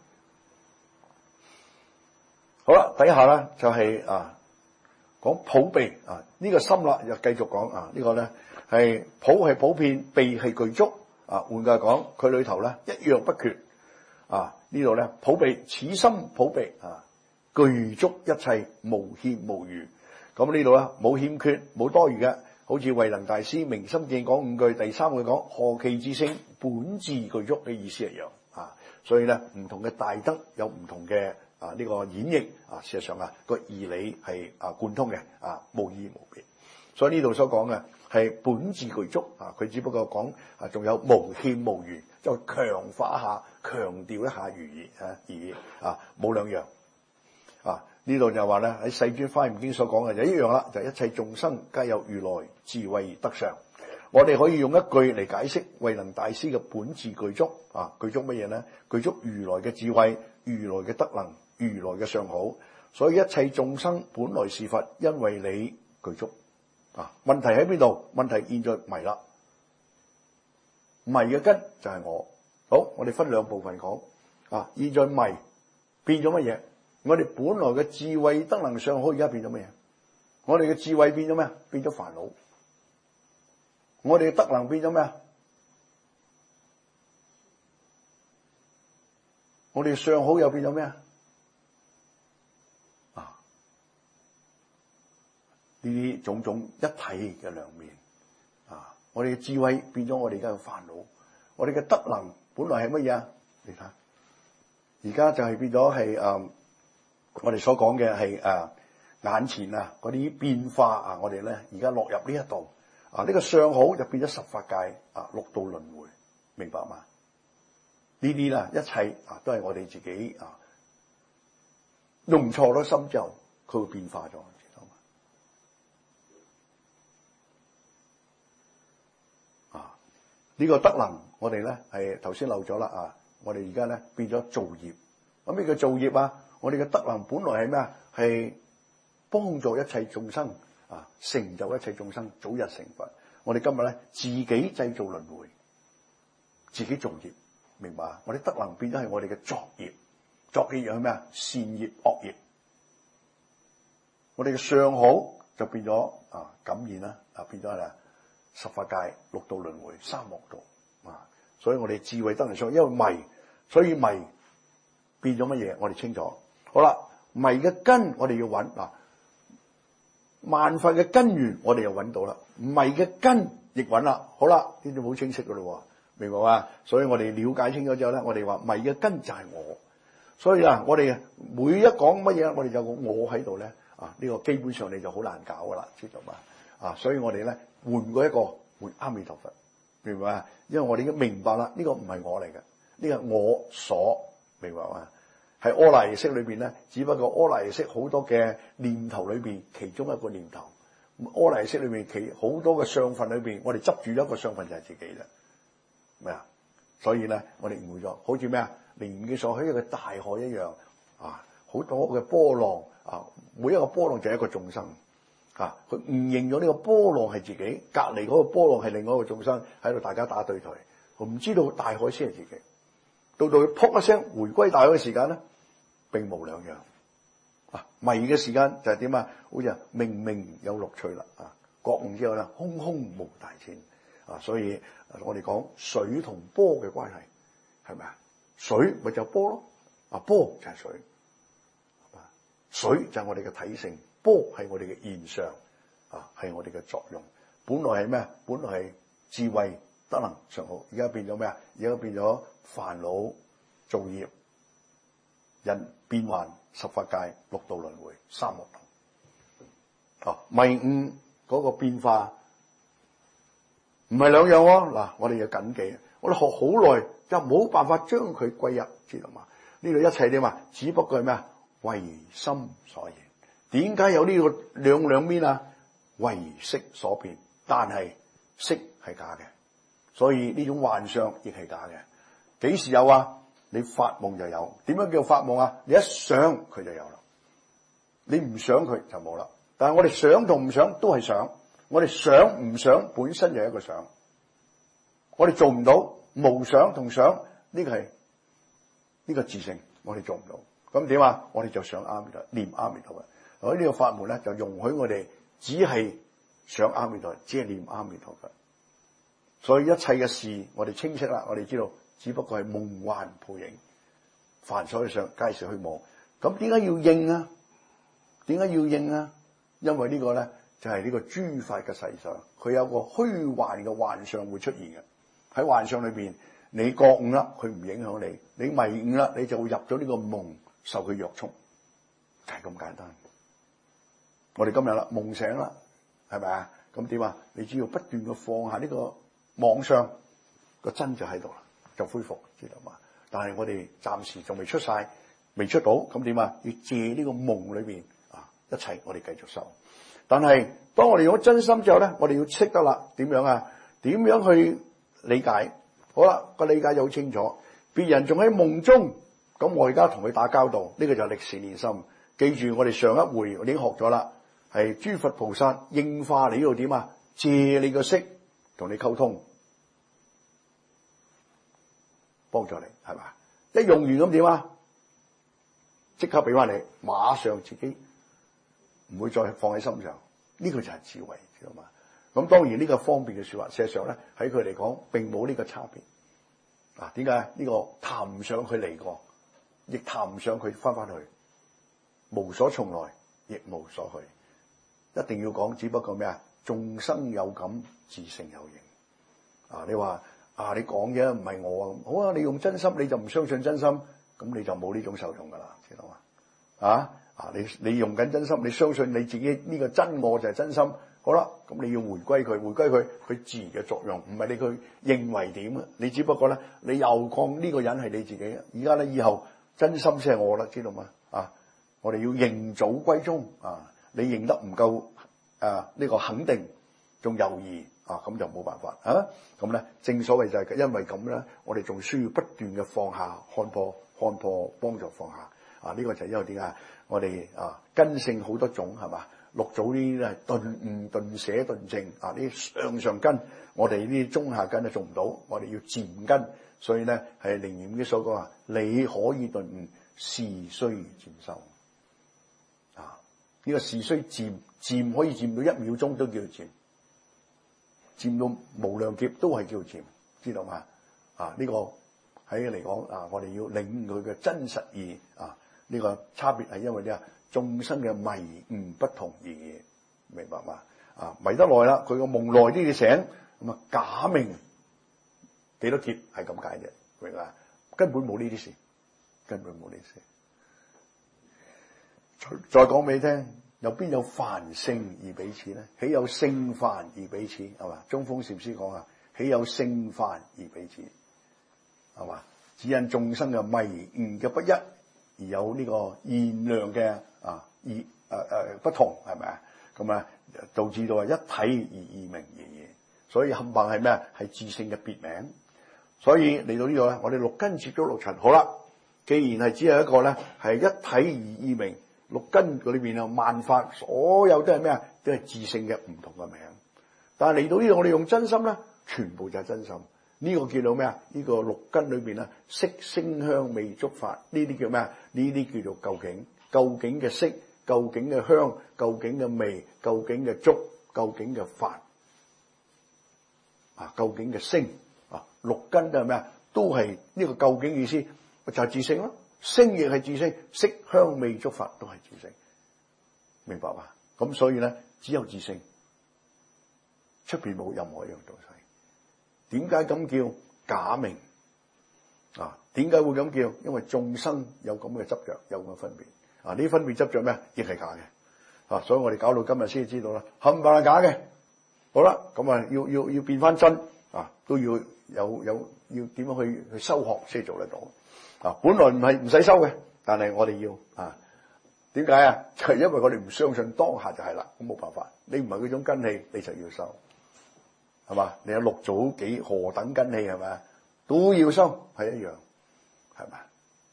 好啦，底下咧就係講普被啊，呢個心啦又繼續講啊，呢個咧係普係普遍，被係具足啊。換句話講，佢裏頭咧一樣不缺啊。呢度咧普被，此心普被啊，具足一切，無欠無餘。咁呢度咧冇欠缺，冇多餘嘅。好似慧能大師明心見講5句，第3句講何其自性本自具足嘅意思一樣啊。所以咧唔同嘅大德有唔同嘅。呢個演繹事實上個義理係貫通嘅無異無別，所以呢度所講嘅係本自具足佢只不過講仲有無欠無餘，就強化一下、強調一下而已冇兩樣呢度就話咧喺《世尊華嚴經》所講嘅就一樣啦，就一切眾生皆有如來智慧德相。我哋可以用一句嚟解釋慧能大師嘅本自具足具足乜嘢呢？具足如來嘅智慧、如來嘅德能。如來嘅相好，所以一切眾生本來是佛，因為你具足問題喺邊度？問題現在迷啦，迷嘅根就係我。好，我哋分兩部分講現在迷變咗乜嘢？我哋本來嘅智慧德能上好，而家變咗乜嘢？我哋嘅智慧變咗咩？變咗煩惱。我哋嘅德能變咗咩？我哋嘅上好又變咗咩？呢啲種種一體嘅兩面。我哋嘅智慧變咗我哋而家嘅煩惱。我哋嘅德能本來係乜嘢啊？你睇，而家就係變咗係我哋所講嘅係眼前嗰啲變化我哋咧而家落入呢一度呢個相好就變咗十法界六道輪迴，明白嘛？呢啲啦，一切都係我哋自己用錯咗心之後，佢會變化咗，知道嘛？呢個德能我哋咧係頭先漏咗啦我哋而家咧變咗造業。咁咩叫造業啊？我哋嘅德能本來係咩啊？係幫助一切眾生成就一切眾生，早日成佛。我哋今日咧自己製造輪迴，自己造業，明白啊？我哋德能變咗係我哋嘅作業，作業係咩啊？善業惡業。我哋嘅相好就變咗感染啦，變咗係十法界六道輪迴三惡道所以我哋智慧德能上，因為迷，所以迷變咗乜嘢？我哋清楚。好啦，迷嘅根我哋要揾萬法嘅根源我哋又揾到啦，迷嘅根亦揾啦。好啦，呢啲好清晰噶咯，明白嘛？所以我哋了解清楚之後咧，我哋話迷嘅根就係我。所以我哋每一講乜嘢，我哋有個我喺度咧呢個基本上你就好難搞噶啦，知道嘛？所以我哋咧換過一個換阿彌陀佛，明白嘛？因為我哋已經明白啦，呢個唔係我嚟嘅，呢個係我所，明白嘛？喺阿賴耶識裏邊咧，只不過阿賴耶識好多嘅念頭裏邊其中一個念頭。阿賴耶識裏邊其好多嘅相分裏邊，我哋執住一個相分就係自己啦，咩啊？所以咧，我哋誤會咗，好似咩啊？靈驗嘅所喺一個大海一樣好多嘅波浪每一個波浪就係一個眾生佢誤認咗呢個波浪係自己，隔離嗰個波浪係另外一個眾生喺度，大家打對台，唔知道大海先係自己。到佢撲一聲回歸大海嘅時間咧，並無兩樣迷嘅時間就係點啊？好似明明有樂趣啦覺悟之後咧，空空無大千所以我哋講水同波嘅關係係咪啊？水咪就波咯波就係水水就係我哋嘅體性，波係我哋嘅現象係我哋嘅作用。本來係咩？本來係智慧德能上好，而家變咗咩啊？而家變咗煩惱造業人變幻十法界六道輪迴三惡道迷悟嗰個變化唔係兩樣嗱，我哋要謹記，我哋學好耐就冇辦法將佢歸入，知道嘛？呢度一切點啊？只不過係咩啊？唯心所現。點解有呢個兩面啊？唯識所變，但係識係假嘅，所以呢種幻象亦係假嘅。幾時有啊？你發夢就有。點樣叫發夢啊？你一想佢就有啦，你唔想佢就冇啦。但係我哋想同唔想都係想，我哋想唔想本身就係一個想，我哋做唔到無想同想，呢個係呢個自性，我哋做唔到。咁點啊？我哋就想阿彌陀，念阿彌陀佛。所以呢個法門咧，就容許我哋只係想阿彌陀佛，只係念阿彌陀佛。所以一切嘅事，我哋清晰啦，我哋知道，只不過係夢幻泡影，凡所想皆是虛妄。咁點解要應啊？點解要應啊？因為呢個咧就係呢個諸法嘅世上，佢有個虛幻嘅幻象會出現嘅。喺幻象裏邊，你覺悟啦，佢唔影響你；你迷悟啦，你就會入咗呢個夢，受佢約束，就係咁簡單。我哋今日啦，夢醒啦，係咪啊？咁點啊？你只要不斷嘅放下呢個妄想，個真就喺度啦，就恢復，知道嘛？但係我哋暫時仲未出晒，未出到，咁點啊？要借呢個夢裏邊一切我哋繼續受。但係當我哋用咗真心之後咧，我哋要識得啦，點樣啊？點樣去理解？好啦，個理解就好清楚。別人仲喺夢中，咁我而家同佢打交道，呢個就係歷事練心。記住我哋上一回我已經學咗啦，係諸佛菩薩應化你呢度點啊？借你個識同你溝通，幫助你係嘛？一用完咁點啊？ 即刻俾翻你，馬上自己唔會再放喺心上。呢個就係智慧，知道嘛？咁當然呢個方便嘅說話，事實上咧喺佢嚟講並冇呢個差別。啊，點解？呢個談唔上佢嚟過，亦談唔上佢翻去，無所從來，亦無所去。一定要講，只不過咩啊？眾生有感，自性有形。啊，你話啊，你講嘢唔係我啊，好啊，你用真心，你就唔相信真心，咁你就冇呢種受用噶啦，知道嘛？你用緊真心，你相信你自己呢個真我就係真心，好啦，咁你要回歸佢自然嘅作用，唔係你佢認為點啊？你只不過咧，你又講呢個人係你自己，而家咧以後真心先係我啦，知道嘛？啊，我哋要認祖歸宗啊！你認得唔夠呢個肯定，仲猶豫啊，咁就冇辦法啊！咁咧，正所謂就係因為咁咧，我哋仲需要不斷嘅放下、看破、幫助放下啊！呢個就係因為點解我哋根性好多種係嘛？六祖呢啲咧頓悟、頓捨、頓證啊，呢啲上根，我哋呢啲中下根都做唔到，我哋要漸根，所以咧係楞嚴經所講話，你可以頓悟，事須漸修啊！呢個事須漸可以漸到1秒鐘都叫漸，漸到無量劫都係叫漸，知道嘛？啊，呢個喺嚟講啊，我哋要領佢嘅真實義啊！呢個差別係因為呢眾生嘅迷悟不同而已，明白嘛？啊，迷得耐啦，佢個夢耐啲嘅醒，咁啊假名幾多劫係咁解啫，明白？根本冇呢啲事，根本冇呢啲事。再講俾你聽，有邊有凡聖而彼此咧？豈有聖凡而彼此？係嘛？中鋒禪師講啊，豈有聖凡而彼此？係嘛？只因眾生嘅迷悟嘅不一，而有呢個現量嘅不同，係咪啊？咁啊導致到係一體而異名而已。所以冚唪唥係咩啊？係自性嘅別名。所以嚟到呢度咧，我哋六根接觸六塵，好啦。既然係只有一個咧，係一體而異名，六根嗰裏邊啊萬法，所有都係咩啊？都係自性嘅唔同嘅名。但係嚟到呢度，我哋用真心咧，全部就係真心。呢個叫做咩啊？呢個六根裏邊咧，色聲香味觸法，呢啲叫咩啊？呢啲叫做究竟。究竟嘅色，究竟嘅香，究竟嘅味，究竟嘅觸，究竟嘅法啊，究竟嘅聲啊，六根都係咩啊？都係呢個究竟意思，就係自性咯。聲亦係自性，色香味觸法都係自性，明白嘛？咁所以咧，只有自性，出邊冇任何一樣東西。點解咁叫假名啊？點解會咁叫？因為眾生有咁嘅執着，有咁嘅分別啊！呢啲分別執着咩？亦係假嘅啊！所以我哋搞到今日先知道啦，冚唪唥係假嘅。好啦，咁啊要變翻真啊，都要有要點樣去修學先做得到啊！本來唔使修嘅，但係我哋要啊，點解啊？就係因為我哋唔相信當下就係啦，咁冇辦法。你唔係嗰種根器，你就要修。係嘛？你有六祖幾何等根器係咪？都要修，係一樣，係咪？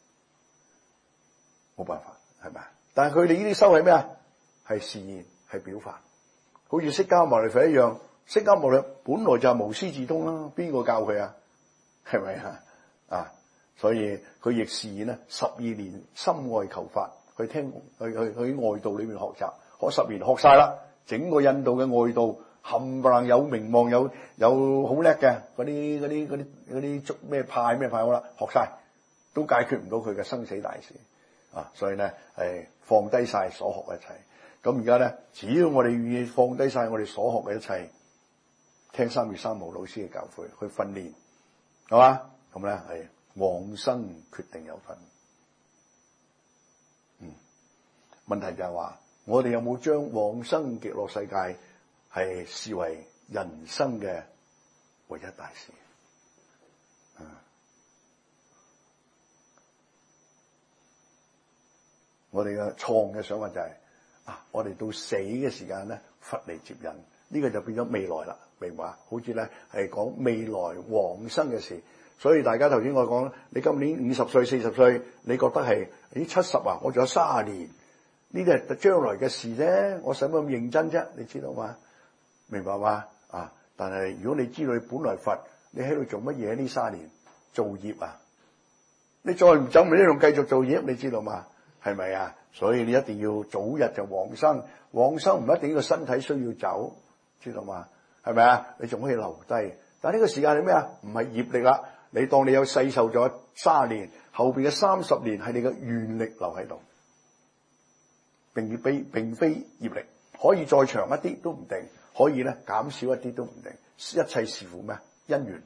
冇辦法，係咪？但係佢哋呢啲修係咩啊？係示現，係表法。好似釋迦牟尼佛一樣，釋迦牟尼本來就係無師自通啦，邊個教佢啊？係咪啊？啊，所以佢亦示現咧12年心外求法，去外道裏面學習，學10年學晒啦，整個印度嘅外道。冚唪唥有名望，有好叻嘅嗰啲咩派好啦，學晒都解決唔到佢嘅生死大事啊！所以咧係放低晒所學嘅一切。咁而家咧，只要我哋願意放低晒我哋所學嘅一切，聽3月3號老師嘅教誨去訓練，係嘛？咁咧係往生決定有份。問題就係話，我哋有冇將往生極樂世界係視為人生嘅唯一大事。我哋嘅錯誤嘅想法就係我哋到死嘅時間咧，佛嚟接引，呢個就變咗未來啦，明白？好似咧係講未來往生嘅事。所以大家頭先我講，你今年50歲、40歲，你覺得係70啊？我仲有30年，呢啲係將來嘅事啫，我使乜咁認真啫？你知道嘛？明白嘛？但係如果你知道你本來佛，你喺度做乜嘢呢？30年做業啊！你再唔走，咪呢度繼續做業，你知道嘛？ 係咪啊？所以你一定要早日就往生，往生唔一定個身體需要走，知道嘛？係咪啊？你仲可以留低，但係呢個時間係咩啊？唔係業力啦，你當你有世受咗30年，後邊嘅30年係你嘅願力留喺度，並非業力，可以再長一啲都唔定，可以咧減少一啲都唔定，一切視乎咩？因緣，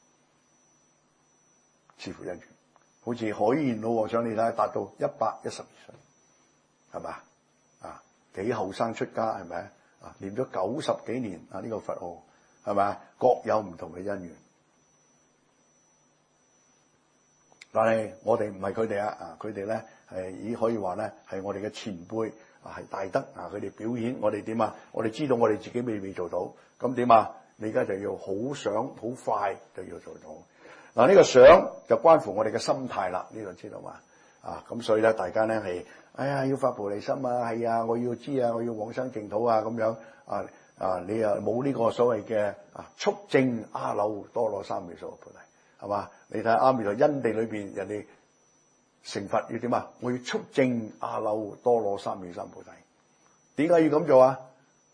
視乎因緣。好似海賢老和尚你睇下，達到112歲，係咪啊？幾後生出家係咪啊？念咗90幾年啊，呢個佛號係咪？各有唔同嘅因緣。但係我哋唔係佢哋啊！佢哋咧係已可以話咧係我哋嘅前輩啊，係大德啊！佢哋表演我哋點啊？我哋知道我哋自己未做到，咁點啊？你而家就要好想好快就要做到。嗱，呢個想就關乎我哋嘅心態啦，呢度知道嘛？咁所以咧，大家咧係，要發菩提心啊，係啊，我要知啊，我要往生淨土啊，咁樣你又冇呢個所謂嘅速證阿耨多羅三藐三菩提，係嘛？你睇下阿彌陀因地裏邊，人哋成佛要點啊？我要速證阿耨多羅三藐三菩提，點解要咁做啊？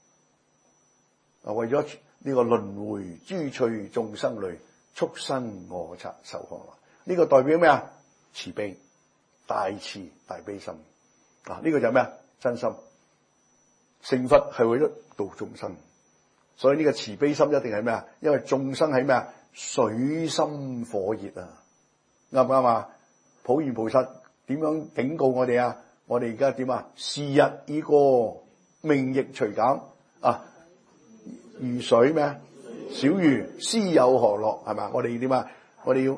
為咗呢個輪迴諸趣眾生類，畜生我執受害。呢個代表咩啊？慈悲，大慈大悲心。呢個就係咩啊？真心。成佛係為咗度眾生，所以呢個慈悲心一定係咩啊？因為眾生係咩啊？水深火熱啊，啱唔啱啊？普賢菩薩點樣警告我哋啊？我哋而家點啊？時日已過，命亦隨減啊！如水咩？小魚，斯有何樂？係嘛？我哋點啊？我哋要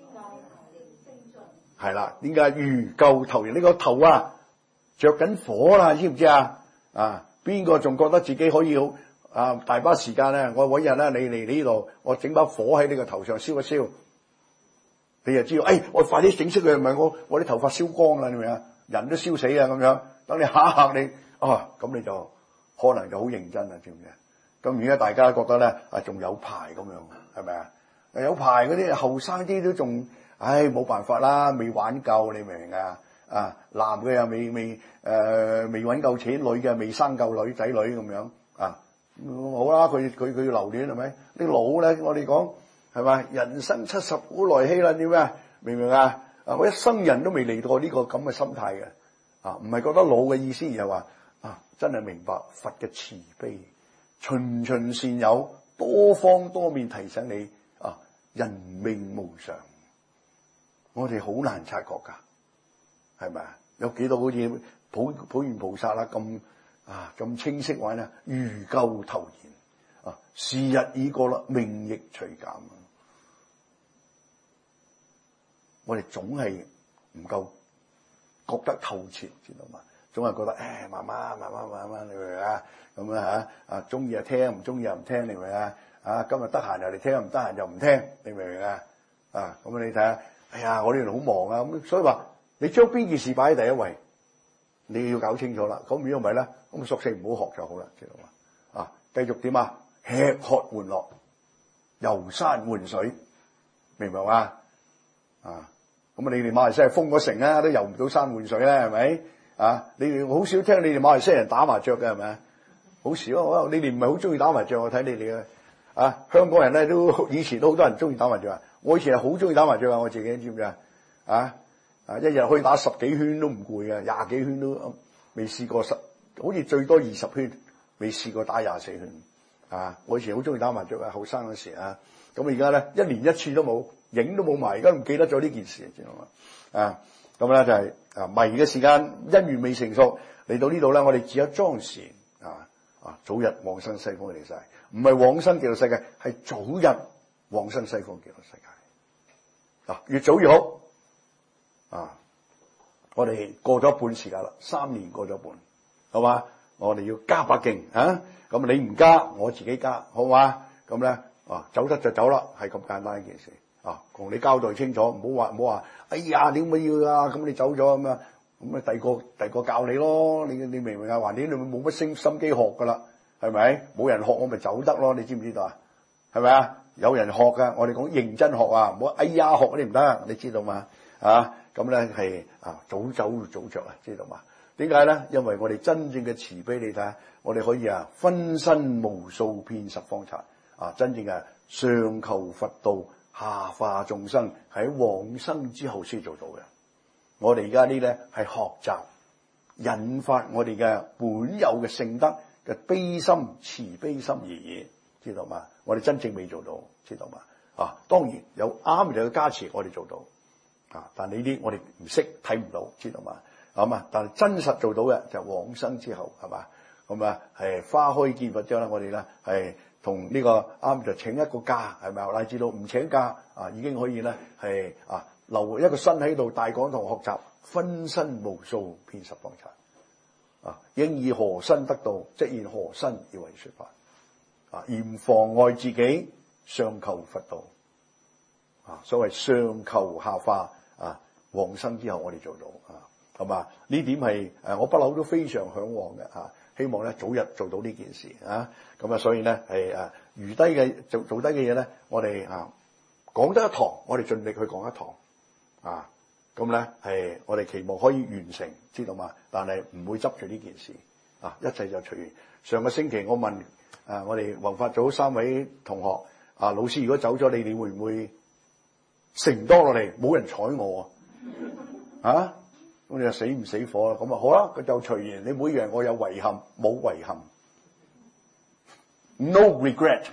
係啦。點解如救頭燃？呢個頭啊，着緊火啦，知唔知啊？邊個仲覺得自己可以好大把時間咧？我搵日咧，你嚟呢度，我整把火喺你個頭上燒一燒，你就知道，我快啲整熄佢，唔係我啲頭髮燒光啦，你明唔明啊？人都燒死啊咁樣。等你嚇你，咁你就可能就好認真啦，知唔知啊？咁而家大家覺得咧仲有排咁樣，係咪啊？有排嗰啲後生啲都仲，冇辦法啦，未玩夠，你明唔明啊？男嘅又未揾夠錢，女嘅未生夠仔女咁樣好啦，佢要留戀係咪？啲老咧，我哋講係咪？人生70古來稀啦，點咩？明唔明啊？我一生人都未嚟過呢個咁嘅心態嘅，唔係覺得老嘅意思，而係話真係明白佛嘅慈悲，循循善誘，多方多面提醒你人命無常，我哋好難察覺噶，係咪啊？有幾多好似普賢菩薩啦咁清晰話咧，如救頭燃時日已過啦，命亦隨減。我哋總係唔夠覺得透徹，知道嘛？總係覺得慢慢，你明唔明啊？咁啊中意就聽，唔中意又唔聽，你明唔明啊？今日得閒又嚟聽，唔得閒又唔聽，你明唔明啊？咁你睇下，我呢度好忙啊，咁所以話你將邊件事擺喺第一位，你要搞清楚啦。咁如果唔係咧，咁索性唔好學就好啦，知道嘛？繼續點啊？吃喝玩樂，遊山玩水，明唔明啊？咁你哋馬來西亞封咗城啊，都遊唔到山玩水咧，係咪？你哋好少聽你哋馬來西亞人打麻雀嘅，係咪啊？好少啊！你哋唔係好中意打麻雀，我睇你哋嘅香港人咧，都以前都好多人中意打麻雀啊！我以前係好中意打麻雀啊！我自己知唔知啊？一日可以打10幾圈都唔攰嘅，20幾圈都未試過好似最多20圈，未試過打24圈我以前好中意打麻雀啊，後生嗰時咁而家咧1年1次都冇，影都冇埋，而家唔記得咗呢件事，知道嘛？咁咧就係迷嘅時間，因緣未成熟，嚟到呢度咧，我哋只有裝時早日往生西方極樂世界，唔係往生極樂世界，係早日往生西方極樂世界。越早越好。我哋過咗半時間啦，3年過咗半，好嘛？我哋要加把勁咁你唔加，我自己加，好嘛？咁咧走得就走啦，係咁簡單一件事同你交代清楚，唔好話點解要咁你走咗咁啊？咁第個教你咯，你明唔明啊？橫掂你冇乜心機學噶啦，係咪？冇人學我咪走得咯，你知唔知道啊？係咪啊？有人學噶，我哋講認真學唔好學嗰啲唔得，你知道嘛？ 咁咧係早走早着啊，知道嘛？點解咧？因為我哋真正嘅慈悲，你睇下，我哋可以分身無數遍十方剎真正上求佛道，下化眾生，喺往生之後先做到嘅。我哋而家呢咧係學習引發我哋嘅本有嘅聖德嘅悲心、慈悲心而已，知道嘛？我哋真正未做到，知道嘛？當然有啱嘅加持，我哋做到但呢啲我哋唔識睇唔到，知道嘛？但係真實做到嘅就往生之後，係嘛？咁係花開見佛之後咧，我哋咧係同呢個啱就請一個假，係咪啊？乃至到唔請假已經可以咧係留一個身喺度大講堂學習，分身無數遍十方剎應以何身得道，即現何身要為說法而唔妨礙自己上求佛道所謂上求下化往生之後我哋做到係嘛？呢點係我不嬲都非常向往嘅希望咧早日做到呢件事咁所以咧係餘低嘅做低嘅嘢咧，我哋講得一堂，我哋盡力去講一堂咁咧係我哋期望可以完成，知道嘛？但係唔會執住呢件事一切就隨緣。上個星期我問我哋宏法組3位同學老師如果走咗，你哋會唔會承多落嚟？冇人睬我咁你就死唔死火啦？咁好啦，佢就隨緣。你每樣我有遺憾，冇遺憾 ，no regret，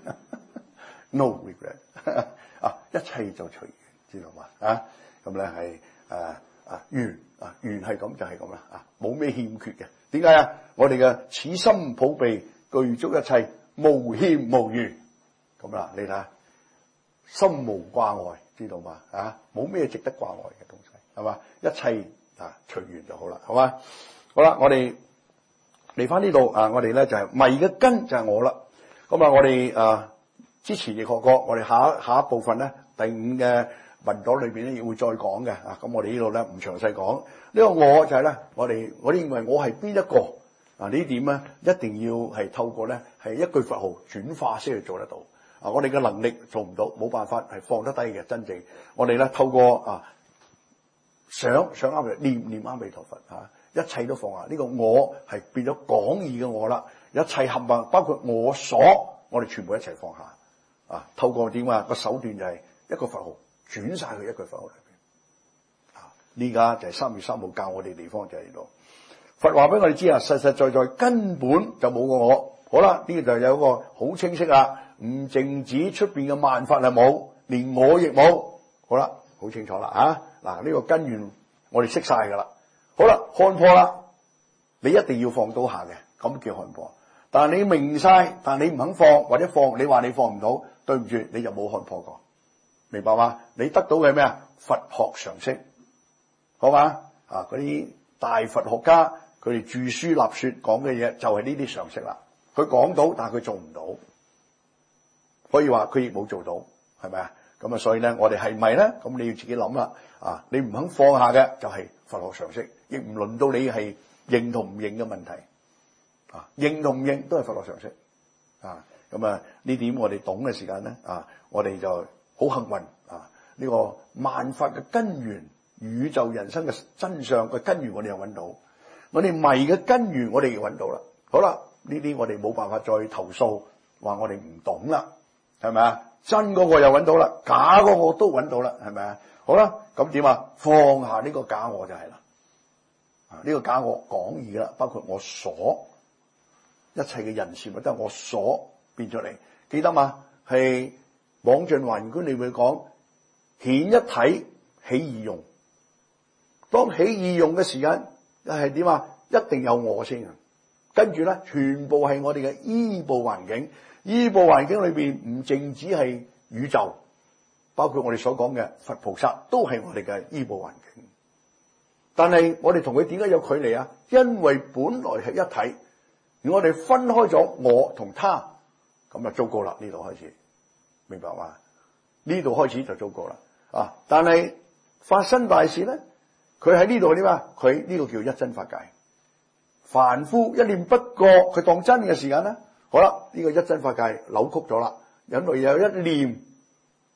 no regret 一切就隨緣，知道嘛？咁咧係緣係咁就係咁啦冇咩欠缺嘅。點解啊？我哋嘅此心普被具足一切，無欠無餘。咁啦，你睇下，心無掛礙，知道嘛？冇咩值得掛礙嘅東西，係嘛？一切隨緣就好啦，好嘛？好啦，我哋嚟翻呢度我哋咧就係迷嘅根就係我啦。咁我哋之前亦學過，我哋下一部分咧第5嘅文朵裏邊咧會再講嘅咁我哋呢度咧唔詳細講。呢個我就係咧，我哋認為我係邊一個呢點咧，一定要係透過咧係一句佛號轉化先去做得到我哋嘅能力做唔到，冇辦法係放得低嘅。真正我哋咧透過想啱嘅念阿彌陀佛一切都放下。呢個我係變咗廣義嘅我啦，一切冚唪唥包括我所，我哋全部一齊放下透過點個手段就係一個佛號轉晒去一句佛號裏邊呢家就係3月3號教我哋地方就係呢度。佛話俾我哋知實實在在根本就冇個我。好啦，呢個就有一個好清晰啦，唔淨止出邊嘅萬法係冇，連我亦冇。好啦，好清楚啦嗱，呢個根源我哋識晒噶啦。好啦，看破啦，你一定要放到下嘅，咁叫看破。但係你明晒，但係你唔肯放或者放，你話你放唔到，對唔住，你就冇看破過，明白嗎？你得到嘅咩佛學常識，好嘛？嗰啲大佛學家佢哋著書立說講嘅嘢就係呢啲常識啦。佢講到，但係佢做唔到，可以話佢亦冇做到，係咪咁所以咧，我哋係咪咧？咁你要自己諗啦。你唔肯放下嘅就係佛學常識，亦唔輪到你係認同唔認嘅問題。認同唔認都係佛學常識。咁呢點我哋懂嘅時間咧，我哋就好幸運。呢個萬法嘅根源，宇宙人生嘅真相嘅根源，我哋又揾到。我哋迷嘅根源，我哋又揾到啦。好啦，呢啲我哋冇辦法再投訴，話我哋唔懂啦，係咪啊？真嗰個又揾到啦，假嗰個都揾到啦，係咪啊？好啦，咁點放下呢個假我就係啦。呢個假我廣義啦，包括我所一切嘅人事物都係我所變出嚟。記得嘛？係往盡還觀，你會講顯一體起二用。當起二用嘅時間係點一定有我先。跟住咧，全部係我哋嘅依報環境。依報環境裏邊唔淨止係宇宙，包括我哋所講嘅佛菩薩，都係我哋嘅依報環境。但係我哋同佢點解有距離啊？因為本來係一體，而我哋分開咗我同他，咁就糟糕啦。呢度開始，明白嘛？呢度開始就糟糕啦。但係發生大事咧，佢喺呢度點啊？佢呢個叫一真法界。凡夫一念不覺，佢當真嘅時間咧，好啦，呢個一真法界扭曲咗啦。因為有一念，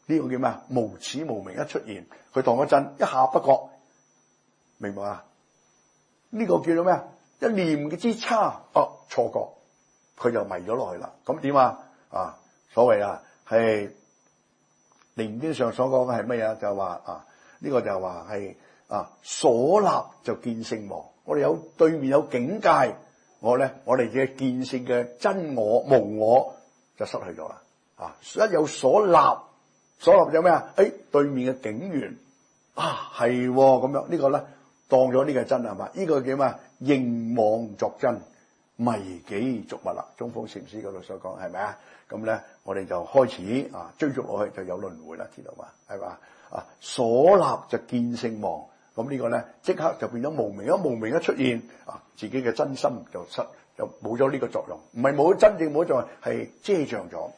呢個叫咩啊？無始無明一出現，佢當嗰陣一下不覺，明白啊？呢個叫做咩啊？一念嘅之差，錯覺，佢就迷咗落去啦。咁點啊？所謂啊，係靈經上所講嘅係乜嘢？就係話呢個就係話係所立就見性亡。我哋有對面有境界，我哋嘅見性嘅真我無我就失去咗啦。一有所立就咩啊？對面嘅境緣係咁樣，呢個咧當咗呢個真係嘛？呢個叫咩？認妄作真，迷己俗物啦。中鋒禪師嗰度所講係咪啊？咁咧我哋就開始追逐落去，就有輪迴啦，知道嘛？係嘛？所立就見性亡，咁呢個咧即刻就變咗無明。無明一出現，自己嘅真心就冇咗呢個作用，唔係冇真正冇作用，係遮障咗。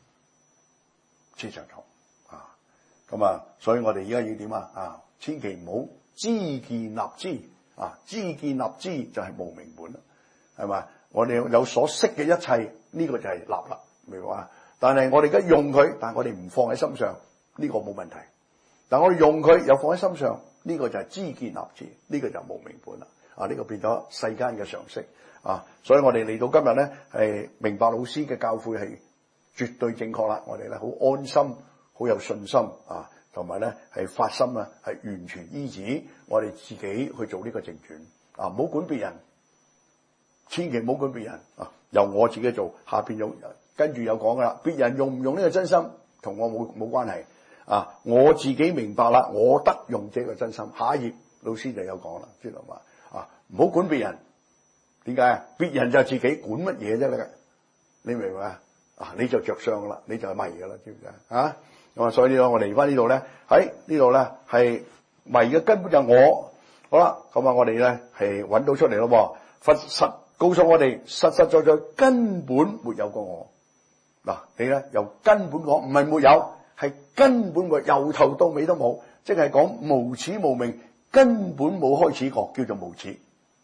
咁所以我哋而家要點啊？千祈唔好知見立知，知見立知就係無明本啦，係嘛？我哋有所識嘅一切，呢個就係立啦，明白嘛？但係我哋而家用佢，但係我哋唔放喺心上，呢個冇問題。但我哋用佢又放喺心上，呢個就係知見立知，呢個就係無明本啦。呢個變咗世間嘅常識所以我哋嚟到今日咧，係明白老師嘅教誨係絕對正確啦。我哋咧好安心，好有信心同埋咧係發心係完全依止我哋自己去做呢個正傳唔好管別人，千祈唔好管別人由我自己做。下邊跟住有講噶啦，別人用唔用呢個真心同我冇關係我自己明白啦，我得用這個真心。下一頁老師就有講啦，知道嘛？唔好管別人，點解啊？別人就係自己，管乜嘢啫？你明唔明啊？你就着相啦，你就係迷噶啦，知唔知咁所以呢個我嚟翻呢度咧，喺呢度咧係迷嘅根本就我。好啦，咁我哋咧係揾到出嚟咯。佛實告訴我哋，實實在在根本沒有過我。你咧由根本講，唔係沒有，係根本沒有，由頭到尾都冇，即係講無始無明，根本冇開始過，叫做無始。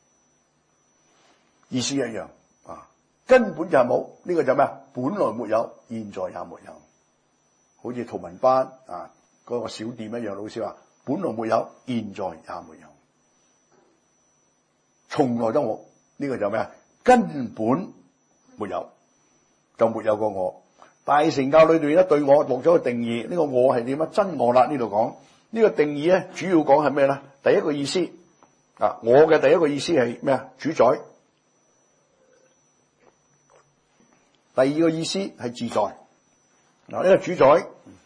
意思一樣根本就係冇，呢個就咩啊？本來沒有，現在也沒有。好似圖文班嗰個小店一樣，老師話本來沒有，現在也沒有，從來都冇。呢個就咩啊？根本沒有，就沒有過我。大乘教裏邊咧對我落咗個定義，呢個我係點啊？真我啦。呢度講呢個定義咧，主要講係咩咧？第一個意思我嘅第一個意思係咩啊？主宰。第二個意思係自在。呢個主宰，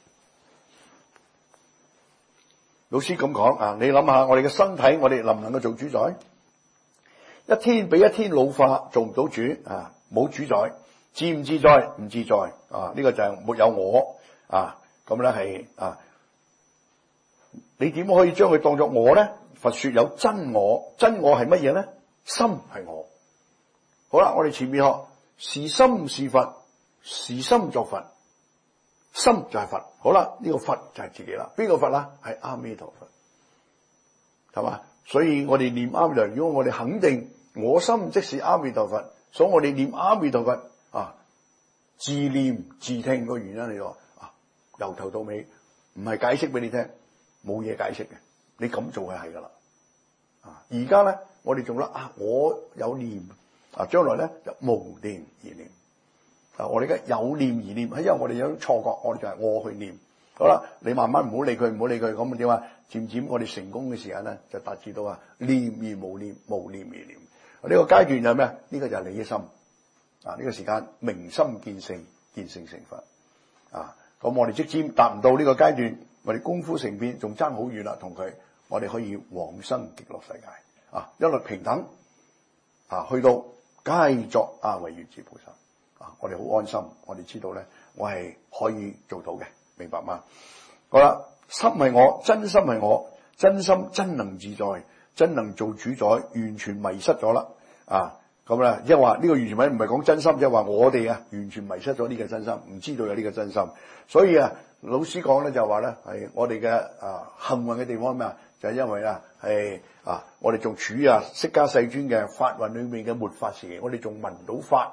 老師咁講你諗下，我哋嘅身體，我哋能唔能夠做主宰？一天比一天老化，做唔到主冇主宰。自唔自在？唔自在呢個就係沒有我咁咧係你點可以將佢當作我咧？佛說有真我，真我係乜嘢咧？心係我。好啦，我哋前面學是心是佛，是心作佛，心就係佛。好啦，呢個佛就係自己啦。邊個佛啦？係阿彌陀佛，係嘛？所以我哋念阿彌陀佛，如果我哋肯定我心即是阿彌陀佛，所以我哋念阿彌陀佛自念自聽個原因，你話由頭到尾唔係解釋俾你聽，冇嘢解釋嘅，你咁做係噶啦。而家咧我哋做啦我有念將來咧就無念而念我哋而家有念而念，係因為我哋有錯覺，我哋就係我去念。好啦，你慢慢唔好理佢，咁點啊？漸漸我哋成功嘅時間咧就達至到念而無念，無念而念。呢個階段就係咩？呢個就係你嘅心呢個時間明心見性，見性成佛咁我哋即使達唔到呢個階段，我哋功夫成片仲爭好遠啦，同佢我哋可以往生極樂世界一律平等去到皆作阿惟越致菩薩我哋好安心，我哋知道咧，我係可以做到嘅，明白嗎？好啦，心係我，真心係我，真心真能自在，真能做主宰，完全迷失咗啦咁咧，即係話呢個完全唔係講真心，即係話我哋完全迷失咗呢個真心，唔知道有呢個真心。所以老師講咧就話咧係我哋嘅幸運嘅地方係咩啊？就係因為係我哋仲處於釋迦世尊嘅法運裏面嘅末法時期，我哋仲聞到法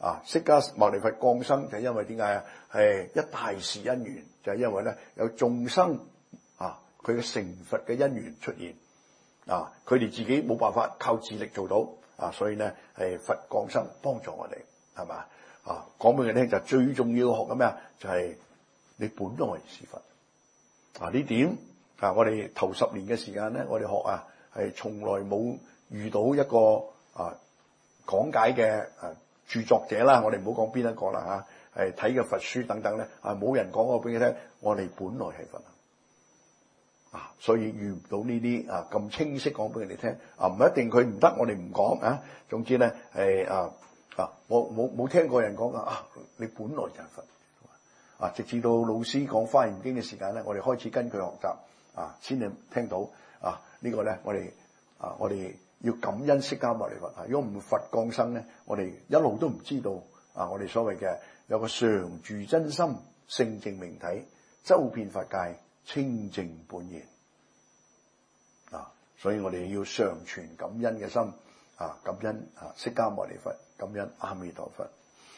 釋迦牟尼佛降生就係因為點解啊？係一大事因緣，就係因為咧有眾生佢嘅成佛嘅因緣出現佢哋自己冇辦法靠自力做到所以咧係佛降生幫助我哋係嘛講俾佢聽就最重要學嘅咩啊？就係你本來是佛呢點我哋頭10年嘅時間咧，我哋學係從來冇遇到一個講解嘅著作者啦，我哋唔好講邊一個啦係睇嘅佛書等等咧冇人講過俾佢聽，我哋本來係佛所以遇唔到呢啲咁清晰講俾佢哋聽唔一定佢唔得，我哋唔講總之咧係我冇聽過人講你本來就係佛直至到老師講《華嚴經》嘅時間咧，我哋開始跟佢學習先至聽到呢個咧，我哋要感恩釋迦牟尼佛如果唔佛降生咧，我哋一路都唔知道我哋所謂嘅有個常住真心聖淨明體周遍法界清淨本然所以我哋要常存感恩嘅心感恩釋迦牟尼佛，感恩阿彌陀佛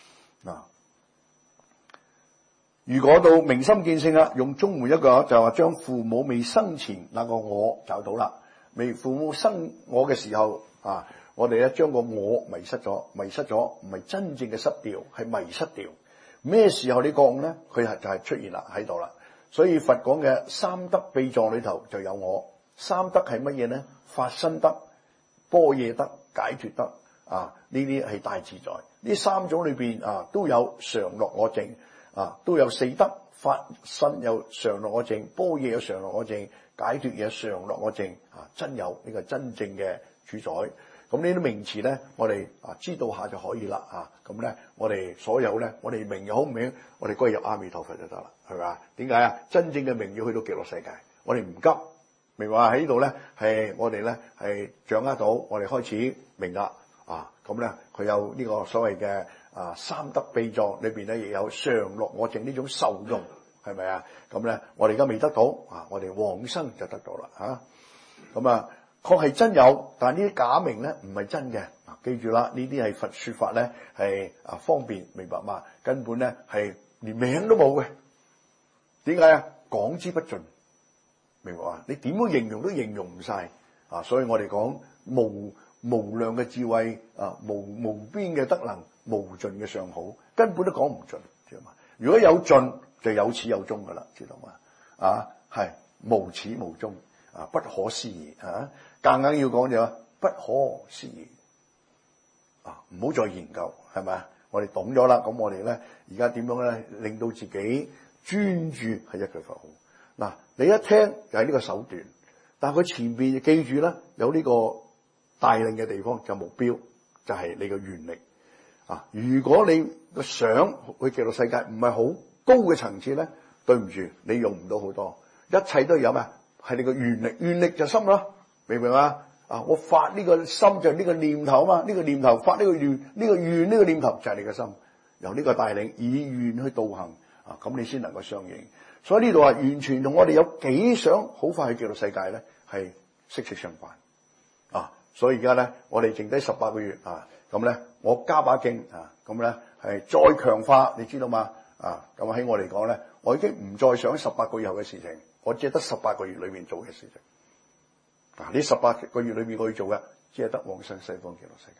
如果到明心見性啦，用中門一個就話將父母未生前那個我找到啦。未父母生我嘅時候我哋咧將個我迷失咗唔係真正嘅失掉，係迷失掉。咩時候你覺悟咧？佢就係出現啦喺度啦。所以佛講嘅三德秘藏裏頭就有我。三德係乜嘢咧？法身德、般若德、解脫德呢啲係大自在。呢三種裏邊都有常樂我淨都有四德。法身有常樂我淨，般若有常樂我淨，解脫有常樂我淨真有呢個真正嘅主宰。咁呢啲名詞咧，我哋知道下就可以啦咁咧，我哋所有咧，我哋明又好唔明，我哋歸入阿彌陀佛就得啦，係咪？點解真正嘅名要去到極樂世界，我哋唔急。明白喺呢度咧，係我哋咧係掌握到，我哋開始明啦咁咧，佢有呢個所謂嘅三德秘藏裏邊咧，亦有常樂我淨呢種受用，係咪咁咧，我哋而家未得到我哋往生就得到啦咁確係真有，但係呢啲假名咧唔係真嘅記住啦，呢啲係佛說法咧係方便明白嘛，根本咧係連名都冇嘅。點解講之不盡。明白你點樣形容都形容唔晒所以我哋講無量嘅智慧無邊嘅德能，無盡嘅上好，根本都講唔盡，知道嘛？如果有盡就有始有終噶啦，知道嘛？係無始無終不可思議夾硬要講就不可思議唔好再研究，係咪？我哋懂咗啦，咁我哋咧而家點樣咧令到自己專注係一句佛號你一聽就係呢個手段，但係佢前邊記住咧，有呢個帶領嘅地方就目標，就係你嘅願力如果你個想去極樂世界唔係好高嘅層次咧，對唔住，你用唔到好多，一切都有咩？係你個願力，願力就心啦，明唔明我發呢個心就係呢個念頭嘛，呢個念頭發呢個願，呢個願呢個念頭就係你嘅心，由呢個帶領以願去導行咁你先能夠相應。所以呢度完全同我哋有幾想好快去極樂世界咧，係息息相關所以而家咧，我哋剩低18個月咁咧，我加把勁咁咧係再強化，你知道嘛咁喺我嚟講咧，我已經唔再想18個月後嘅事情，我只係得18個月裏面做嘅事情呢18個月裏面我要做嘅，只係得往生西方極樂世界。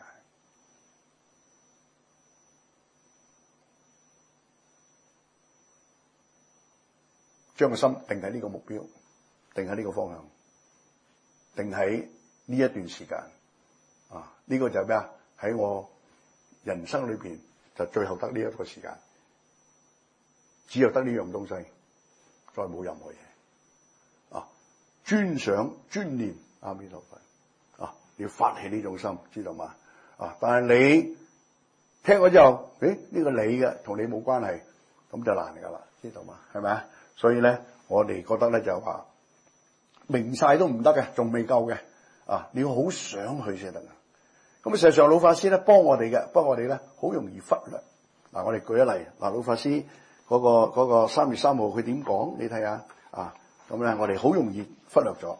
將個心定喺呢個目標，定喺呢個方向，定喺呢一段時間呢個就係咩喺我人生裏邊就最後得呢一個時間，只有得呢樣東西，再冇任何嘢專想專念阿彌陀佛要發起呢種心，知道嘛但係你聽咗之後呢個你嘅同你冇關係，咁就難噶啦，知道嘛？係咪所以咧，我哋覺得咧就話明晒都唔得嘅，仲未夠嘅你要好想去先得咁事實上老法師咧幫我哋嘅，不過我哋咧好容易忽略我哋舉一例老法師嗰個3月3號佢點講？你睇下咁咧，我哋好容易忽略咗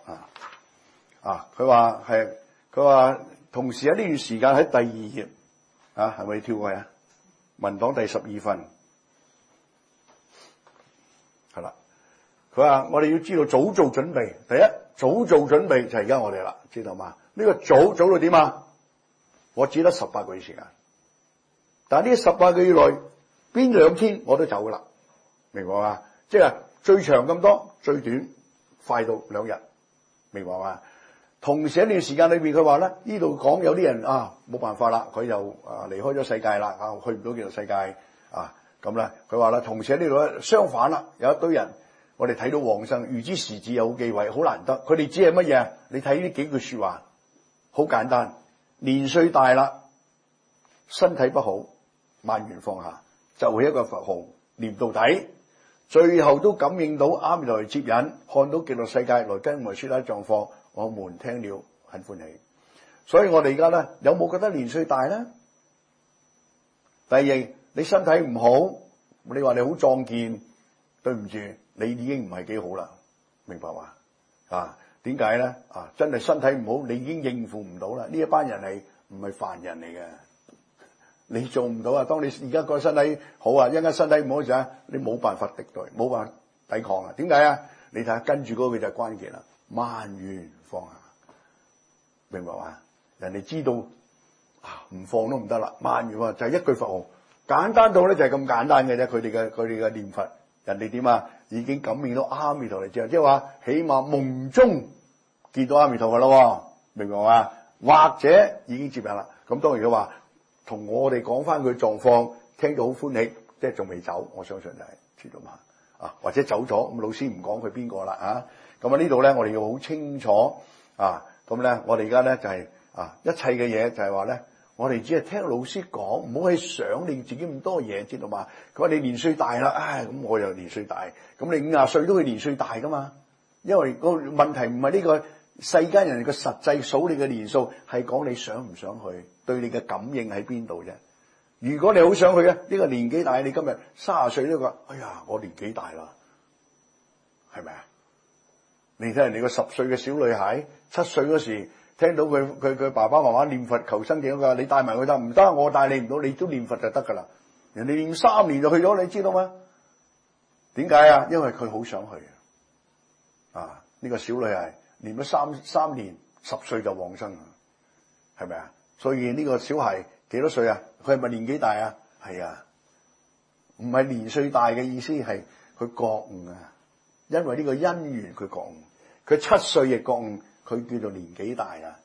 佢話同時喺呢段時間喺第2頁係咪跳過去文檔第12份，係啦。佢話我哋要知道早做準備。第一，早做準備就係而家我哋啦，知道嘛？呢個早到點啊？我只得18個月時間，但係呢18個月內邊2天我都走噶啦，明白嘛？即係最長咁多，最短快到2日，明白嘛？同時一段時間裏邊，佢話咧呢度講有啲人冇辦法啦，佢就離開咗世界啦，去唔到叫做世界咁咧。佢話啦，同時喺呢度咧相反啦，有一堆人我哋睇到往生預知時至有忌諱，好難得。佢哋只係乜嘢？你睇呢幾句說話，好簡單。年歲大啦，身體不好，萬緣放下，就會一個佛號念到底，最後都感應到阿彌陀嚟接引，看到極樂世界來跟我說下狀況，我們聽了很歡喜。所以我哋而家咧有冇覺得年歲大咧？第二，你身體唔好，你話你好壯健，對唔住，你已經唔係幾好啦，明白嘛？點解咧？真係身體唔好，你已經應付唔到啦。呢一班人係唔係凡人嚟嘅？你做唔到啊！當你而家個身體好啊，一陣間身體唔好嘅時候，你冇辦法敵對，冇辦法抵抗啊！點解啊？你睇下跟住嗰句就係關鍵啦，萬緣放下，明白嘛？人哋知道唔放都唔得啦，萬緣就係一句佛號，簡單到咧就係咁簡單嘅啫。佢哋嘅念佛，人哋點啊？已經感應到阿彌陀嚟之後，即係話起碼夢中見到阿彌陀佛咯，明白嘛？或者已經接引啦。咁當然佢話同我哋講翻佢狀況，聽到好歡喜，即係仲未走，我相信就係知道嘛。或者走咗，咁老師唔講佢邊個啦咁呢度咧，我哋要好清楚咁咧，我哋而家咧就係一切嘅嘢就係話咧，我哋只係聽老師講，唔好去想你自己咁多嘢，知道嘛？佢話你年歲大啦，咁我又年歲大，咁你50歲都會年歲大噶嘛？因為個問題唔係呢個世間人嘅實際數你嘅年數，係講你想唔想去，對你嘅感應喺邊度啫？如果你好想去呢個年紀大，你今日30歲都話，哎呀，我年紀大啦，係咪啊？你睇人哋個10歲嘅小女孩，7歲嗰時聽到佢爸爸媽媽念佛求生境，佢話你帶埋佢得唔得？我帶你唔到，你都念佛就得噶啦。人哋念3年就去咗，你知道嗎？點解啊？因為佢好想去呢個小女孩念咗三年，10歲就往生，係咪啊？所以呢個小孩幾多歲啊？佢係咪年紀大啊？係啊，唔係年歲大嘅意思，係佢覺悟啊。因為呢個因緣佢覺悟，佢7歲亦覺悟，佢叫做年紀大啊。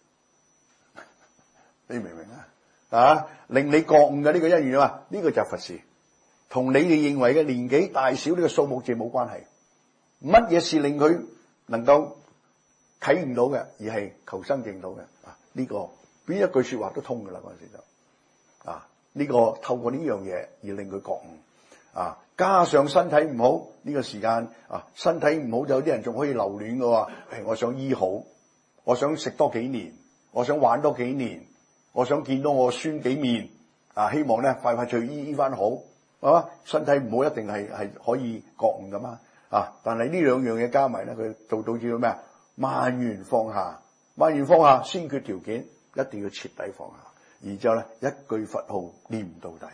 你明唔明啊？令你覺悟嘅呢個因緣啊，呢個就係佛事，同你哋認為嘅年紀大小呢個數目字冇關係。乜嘢事令佢能夠啟悟到嘅，而係求生淨土嘅呢個邊一句說話都通噶啦。嗰陣時就呢個透過呢樣嘢而令佢覺悟加上身體唔好呢個時間身體唔好，有啲人仲可以留戀嘅。我想醫好，我想食多幾年，我想玩多幾年，我想見到我孫幾面希望咧快快脆醫翻好身體唔好一定係可以覺悟噶嘛但係呢兩樣嘢加埋咧，佢做到叫咩啊？萬緣放下，萬緣放下，先決條件一定要徹底放下，然之後咧一句佛號念到底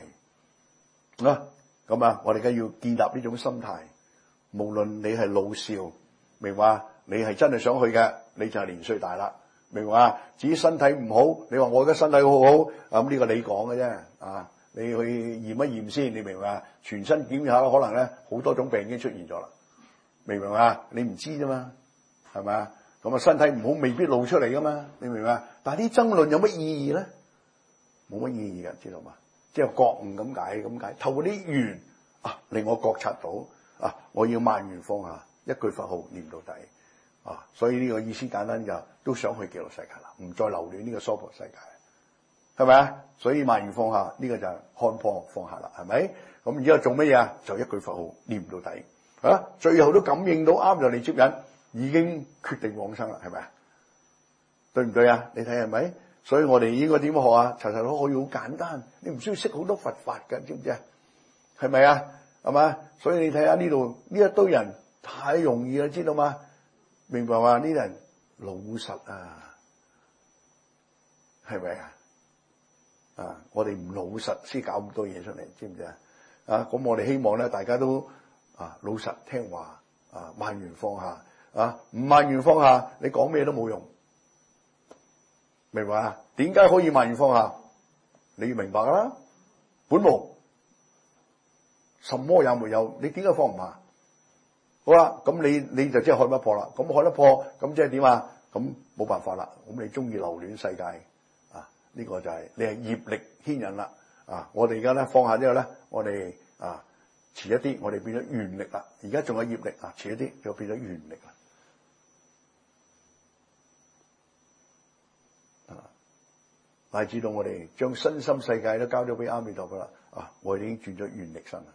咁我哋梗要建立呢種心態。無論你係老少，明話你係真係想去嘅，你就係年歲大啦，明話至於身體唔好，你話我而家身體好好咁呢個你講嘅啫你去驗一驗先，你明嘛？全身檢查可能咧好多種病已經出現咗啦，明唔明啊？你唔知啫嘛，係咪啊？咁身體唔好未必露出嚟噶嘛，你明唔明啊？但係啲爭論有乜意義咧？冇乜意義嘅，知道嘛？即係覺悟咁解，透過啲緣令我覺察到我要萬緣放下，一句佛號念到底所以呢個意思簡單就都想去極樂世界啦，唔再留戀呢個娑婆世界，係咪啊？所以萬緣放下呢個就係看破放下啦，係咪？咁然之後做乜嘢啊？就一句佛號念到底最後都感應到啱就嚟接引，已經決定往生啦，係咪啊？對唔對啊？你睇係咪？所以我哋應該點學啊？查查都可以好簡單，你唔需要識好多佛法㗎，知唔知啊？係咪啊？係嘛？所以你睇下呢度呢一堆人太容易啦，知道嘛？明白嘛？呢啲人老實係咪啊？ 我哋唔老實先搞咁多嘢出嚟，知唔知啊？咁我哋希望咧，大家都老實聽話，萬緣放下，唔萬緣放下，你講咩都冇用，明白啊？點解可以萬緣放下？你要明白噶啦，本無，什麼也沒有，你點解放唔下？好啦，咁你就即係海不破啦。咁海不破，咁即係點啊？咁冇辦法啦。咁你中意留戀世界呢個就係你係業力牽引啦。我哋而家咧放下之後咧，我哋遲一啲，我哋變咗願力啦。而家仲有業力遲一啲就變咗願力啦。乃至到我哋將身心世界都交咗俾阿彌陀佛啦。我哋已經轉咗願力身啦。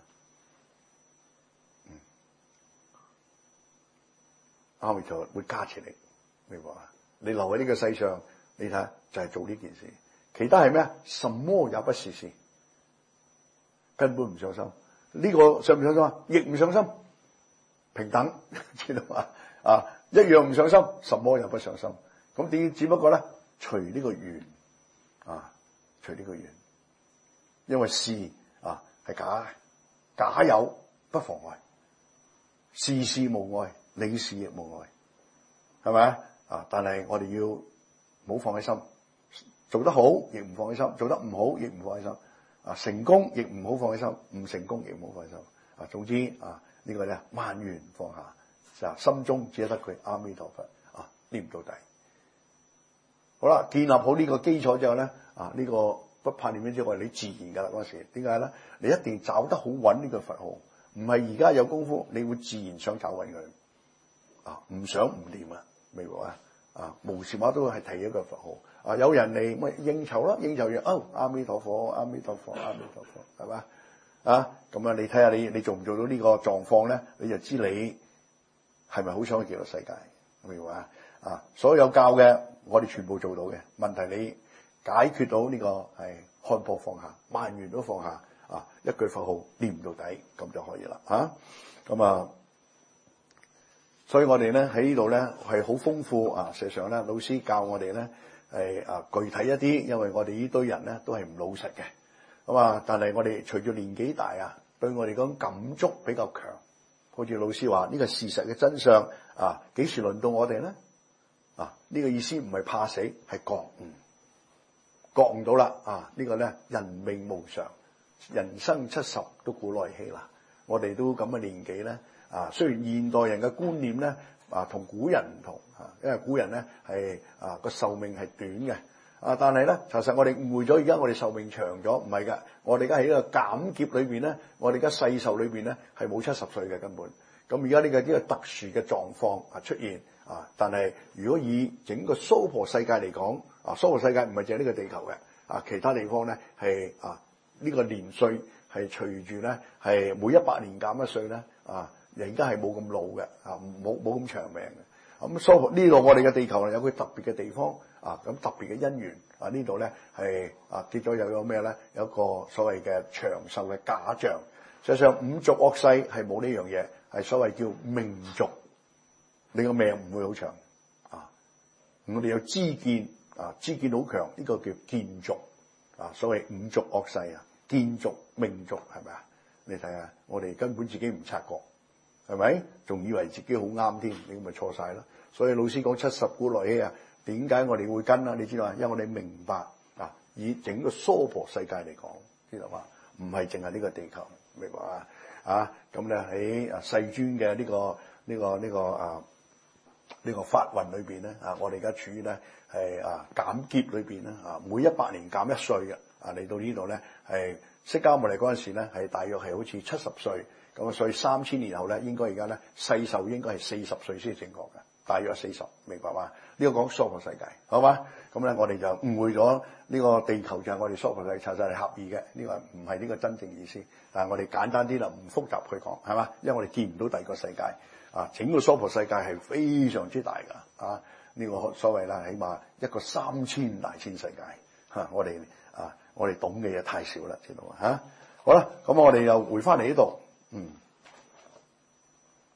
阿彌陀佛會加持你，明白啊？你留喺呢個世上，你睇下就係做呢件事，其他係咩啊？什麼也不是事，根本唔上心。呢個上唔上心啊？亦唔上心，平等，知道嘛？一樣唔上心，什麼也不上心。咁點？只不過咧，隨呢個緣，隨呢個緣，因為事係假，假有不妨礙，事事無礙。理事亦無礙，係咪但係我哋要唔好放喺心，做得好亦唔放喺心，做得唔好亦唔放喺心。成功亦唔好放喺心，唔成功亦唔好放喺心。總之呢個咧萬緣放下，心中只得佢阿彌陀佛念到底。好啦，建立好呢個基礎之後咧，呢個不怕念之外，你自然噶啦嗰時。點解咧？你一定找得好穩呢個佛號，唔係而家有功夫，你會自然想找穩佢。唔想唔念明白無時話都係提一個佛號。有人嚟乜應酬啦，應酬完阿彌陀佛，阿彌陀佛，阿彌陀佛，係嘛？咁你睇下你做唔做到呢個狀況咧，你就知你係咪好想去極樂世界，明白所有教嘅我哋全部做到嘅，問題你解決到呢個係看破放下，萬緣都放下一句佛號念到底，咁就可以啦所以我哋咧喺呢度咧係好豐富事實上咧，老師教我哋咧係具體一啲，因為我哋呢堆人咧都係唔老實嘅，但係我哋隨住年紀大對我哋嗰種感觸比較強，好似老師話呢個事實嘅真相幾時輪到我哋咧？呢個意思唔係怕死，係覺悟到啦呢個咧人命無常，人生70都古來稀啦，我哋都咁嘅年紀咧。雖然現代人嘅觀念咧同古人唔同因為古人咧係個壽命係短嘅但係咧其實我哋誤會咗，而家我哋壽命長咗，唔係㗎。我哋而家喺呢個減劫裏邊咧，我哋而家世壽裏邊咧係冇70歲嘅根本。咁而家呢個特殊嘅狀況出現但係如果以整個娑婆世界嚟講娑婆世界唔係淨係呢個地球嘅其他地方咧係呢個年歲係隨住咧係每100年減1歲咧而家係冇咁老嘅冇咁長命嘅。咁娑婆呢度我哋嘅地球有佢特別嘅地方咁特別嘅因緣呢度咧係結咗又有咩咧？有一個所謂嘅長壽嘅假象。實際上五濁惡世係冇呢樣嘢，係所謂叫命濁，你個命唔會好長我哋有知見知見好強，呢個叫見濁所謂五濁惡世見濁命濁係咪你睇下我哋根本自己唔察覺。係咪？仲以為自己好啱添，你咪錯晒啦。所以老師講70古來稀點解我哋會跟你知道因為我哋明白以整個娑婆世界嚟講，知道嘛？唔係淨係呢個地球，明白咁咧喺世尊嘅呢個法運裏邊咧我哋而家處於咧係減劫裏邊咧每100年減1歲嘅嚟到呢度咧係釋迦牟尼嗰陣時咧係大約係好似70歲。咁所以3000年後咧，應該而家咧世壽應該係40歲先正確嘅，大約40，明白嘛？呢個講娑婆世界，好嘛？咁咧我哋就誤會咗呢個地球就係我哋娑婆世界，其實係狹義嘅，呢個唔係呢個真正意思。但係我哋簡單啲啦，唔複雜去講，係嘛？因為我哋見唔到第二個世界整個娑婆世界係非常之大㗎呢個所謂啦，起碼一個3000大千世界我哋懂嘅嘢太少啦，知道嘛好啦，咁我哋又回翻嚟呢度。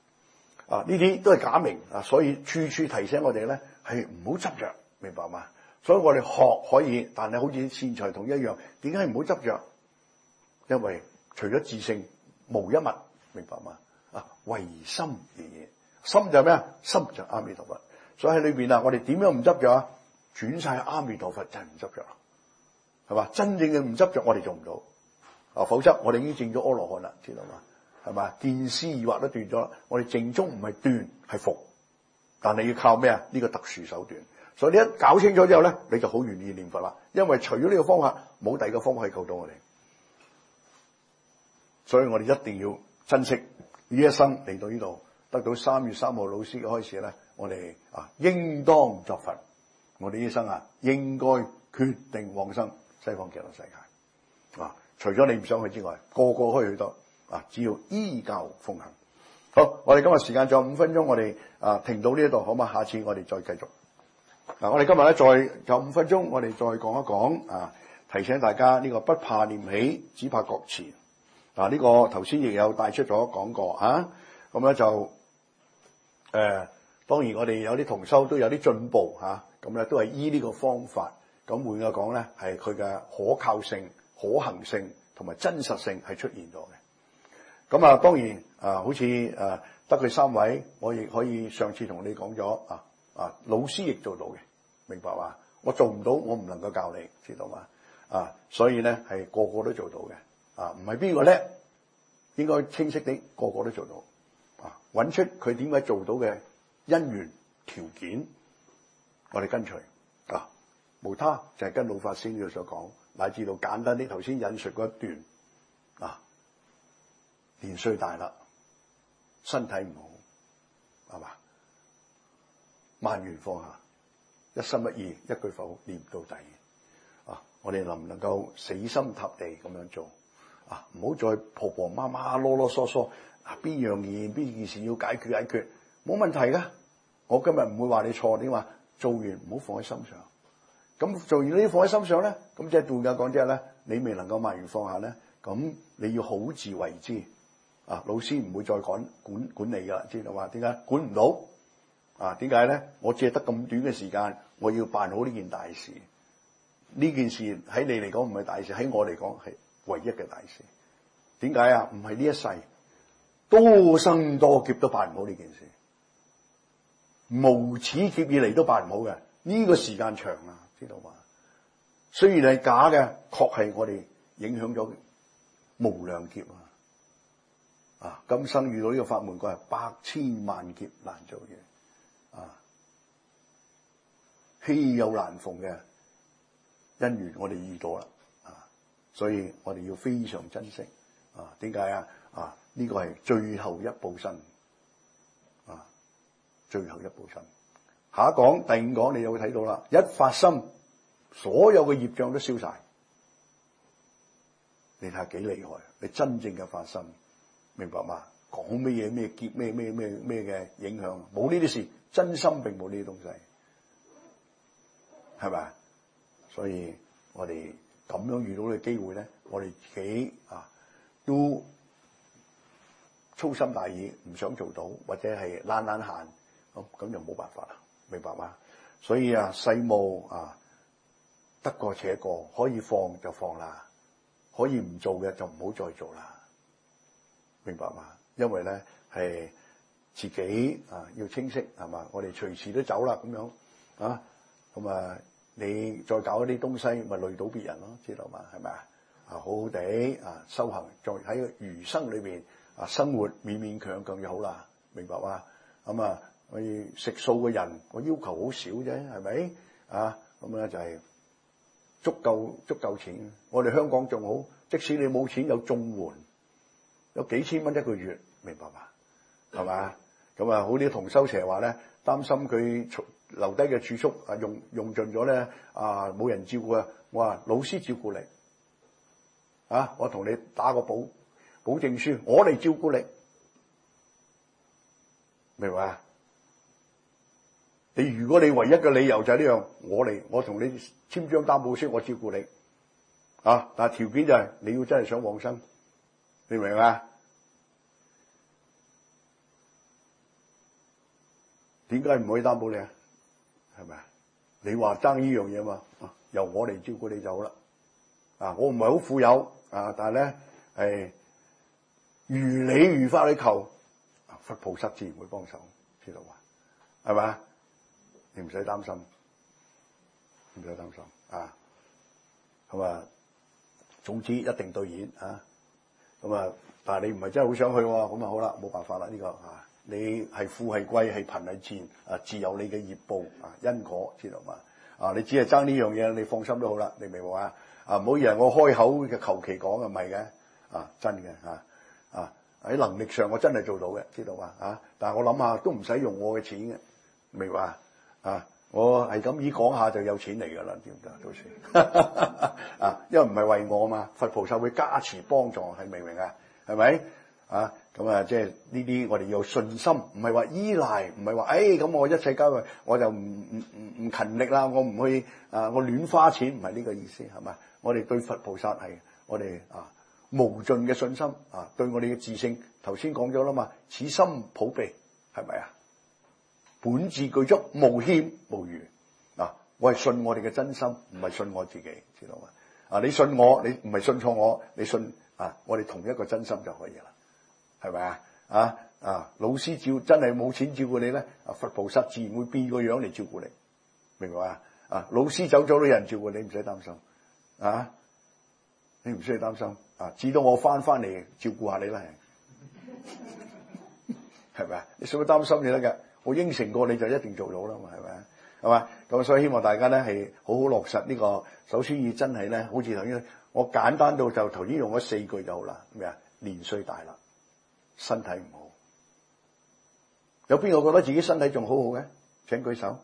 呢啲都係假名所以處處提醒我哋咧係唔好執着，明白嘛？ 所以我哋學可以，但係好似善財童一樣，點解唔好執着？因為除咗自性無一物，明白嗎？唯心而已，心就係咩啊？心就係阿彌陀佛。所以喺裏邊啊，我哋點樣唔執着啊？轉晒阿彌陀佛就係唔執着啦，係嘛？真正嘅唔執着，我哋做唔到否則我哋已經證咗阿羅漢啦，知道嘛？係嘛？見思疑惑都斷咗啦。我哋正宗唔係斷係伏，但係要靠咩啊？呢個特殊手段。所以你一搞清楚之後咧，你就好願意念佛啦。因為除咗呢個方法，冇第二個方法可以救到我哋。所以我哋一定要珍惜呢一生嚟到呢度，得到3月3號老師嘅開始咧，我哋應當作佛。我哋呢一生應該決定往生西方極樂世界。除咗你唔想去之外，個個可以去到。只要依教奉行。好，我哋今日時間仲有5分鐘，我哋停到呢一度好嘛？下次我哋再繼續。我哋今日咧再有5分鐘，我哋再講一講提醒大家呢個不怕念起，只怕覺遲。呢個頭先亦有帶出咗講過咁咧就當然我哋有啲同修都有啲進步咁咧都係依呢個方法。咁換句講咧，係佢嘅可靠性、可行性同埋真實性係出現咗嘅。咁當然好似得佢3位，我亦可以上次同你講咗老師亦做到嘅，明白嘛？我做唔到，我唔能夠教你，知道嘛？所以咧係個個都做到嘅，唔係邊個叻，應該清晰啲，個個都做到，揾出佢點解做到嘅因緣條件，我哋跟隨無他就係跟老法師呢度所講，乃至到簡單啲頭先引述嗰一段年歲大啦，身體唔好，係嘛？萬緣放下，一心一意，一句佛念到底。我哋能唔能夠死心塌地咁樣做？唔好再婆婆媽媽囉囉嗦嗦，邊件事要解決，冇問題噶。我今日唔會話你錯，點話？做完唔好放喺心上。咁做完呢啲放喺心上咧，咁即係換句講即係咧，你未能夠萬緣放下咧，咁你要好自為之。老師唔會再管你噶啦，知道嘛？點解管唔到？點解咧？我只係得咁短嘅時間，我要辦好呢件大事。呢件事喺你嚟講唔係大事，喺我嚟講係唯一嘅大事。點解啊？唔係呢一世，多生多劫都辦唔好呢件事，無始劫以嚟都辦唔好嘅。呢個時間長啊，知道嘛？雖然係假嘅，確係我哋影響咗無量劫今生遇到呢個法門，佢係百千萬劫難做嘢，稀有難逢嘅因緣，我哋遇到啦，所以我哋要非常珍惜。點解呢個係最後一報身，最後一報身。下一講第5講，你就會睇到啦。一發心，所有嘅業障都消晒。你睇下幾厲害！你真正嘅發心。明白嘛？講咩嘢咩結咩嘅影響？冇呢啲事，真心並冇呢啲東西，係咪？所以我哋咁樣遇到呢個機會咧，我哋自己都粗心大意，唔想做到，或者係懶閒，咁就冇辦法啦，明白嘛？所以世務得過且過，可以放就放啦，可以唔做嘅就唔好再做啦。明白嘛？因為咧係自己要清晰，係嘛？我哋隨時都走啦，咁樣咁你再搞一啲東西，咪累到別人咯，知道嘛？係咪好好地修行，再喺個餘生裏邊生活勉勉強強就好啦，明白嘛？咁我食素嘅人，我要求好少啫，係咪咁咧就係足夠錢。我哋香港仲好，即使你冇錢有綜援。有幾千蚊一個月，明白嘛？係嘛？咁好啲同修成日話咧，擔心佢留低嘅儲蓄用盡咗咧，冇人照顧啊！我話老師照顧你，我同你打個保證書，我嚟照顧你，明白嘛？如果你唯一嘅理由就係呢樣，我同你簽張擔保書，我照顧你，但係條件就係你要真係想往生。你明嘛？點解唔可以擔保你啊？係咪？ 你話爭呢樣嘢嘛，由我嚟照顧你就好啦。我唔係好富有但係咧係如理如法去求，佛菩薩自然會幫手，知道嘛？係咪？你唔使擔心，唔使擔心咁啊，總之一定兌現咁啊，但係你唔係真係好想去喎，咁啊好啦，冇辦法啦，呢個你係富係貴係貧係賤自有你嘅業報因果，知道嘛？你只係爭呢樣嘢，你放心都好啦，你明唔明啊？唔好以為我開口嘅求其講唔係嘅真嘅喺能力上我真係做到嘅，知道嘛？但係我諗下都唔使用我嘅錢嘅，明白我係咁意講下就有錢嚟㗎啦，知唔知到時因為唔係為我嘛，佛菩薩會加持幫助，係明唔明啊？係咪咁即係呢啲我哋要有信心，唔係話依賴，唔係話咁我一切交佢，我就唔勤力啦，我唔去我亂花錢，唔係呢個意思係嘛？我哋對佛菩薩係我哋無盡嘅信心對我哋嘅自性，頭先講咗啦嘛，此心普被，係咪本自具足，無欠無餘我係信我哋嘅真心，唔係信我自己，知道嘛？你信我，你唔係信錯我，你信我哋同一個真心就可以啦，係咪老師真係冇錢照顧你咧，佛菩薩自然會變個樣嚟照顧你，明白老師走咗都有人照顧你，唔使擔心你唔需要擔心至到我翻嚟照顧下你啦，係咪你使乜擔心你得㗎？我應承過你就一定做到啦嘛，係咪咁所以希望大家咧係好好落實呢個。首先要真係咧，好似頭先我簡單到就頭先用咗4句就好啦。咩年歲大啦，身體唔好，有邊個覺得自己身體仲好好嘅？請舉手。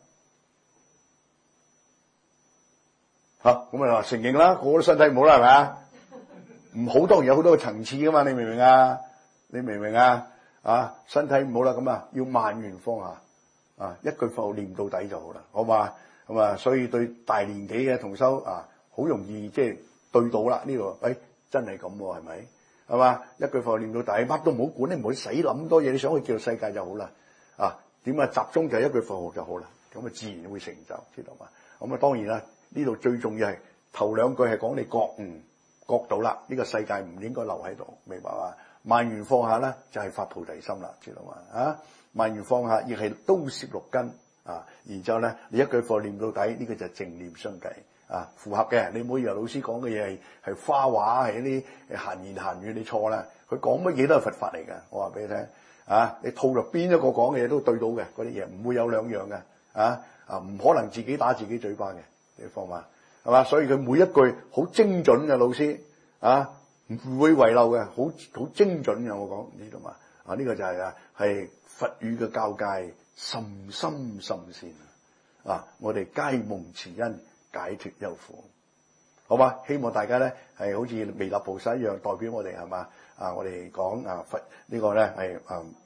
咁啊承認啦，個個都身體唔好啦，係咪唔好當然有好多個層次噶嘛，你明唔明啊？你明唔明身體唔好啦，咁要萬緣放下一句佛號念到底就好啦，好嘛？咁所以對大年紀嘅同修好容易即係對到啦呢個，真係咁喎，係咪？係嘛？一句佛號念到底，乜都唔好管，你唔好使諗咁多嘢，你想去叫世界就好啦。點集中就係一句佛號就好啦，咁自然會成就，知道嘛？咁當然啦，呢度最重要係頭2句係講你覺到啦，呢個世界唔應該留喺度，明白嘛？萬緣放下咧，就係發菩提心啦，知道嘛？萬緣放下亦係都攝6根然之後咧，你一句課念到底，呢個就係正念相繼符合嘅。你唔好以為老師講嘅嘢係花話，係一啲閒言閒語，你錯啦。佢講乜嘢都係佛法嚟㗎，我話俾你聽你套落邊一個講嘅嘢都對到嘅，嗰啲嘢唔會有兩樣嘅唔可能自己打自己嘴巴嘅，你放嘛係嘛？所以佢每一句好精準嘅，老師唔會遺漏嘅，好精準嘅。我講呢度嘛呢個就係佛語嘅教誡，甚深甚善我哋皆蒙慈恩，解脫憂苦，好嘛？希望大家咧係好似彌勒菩薩一樣代表我哋，係嘛我哋講佛呢個咧係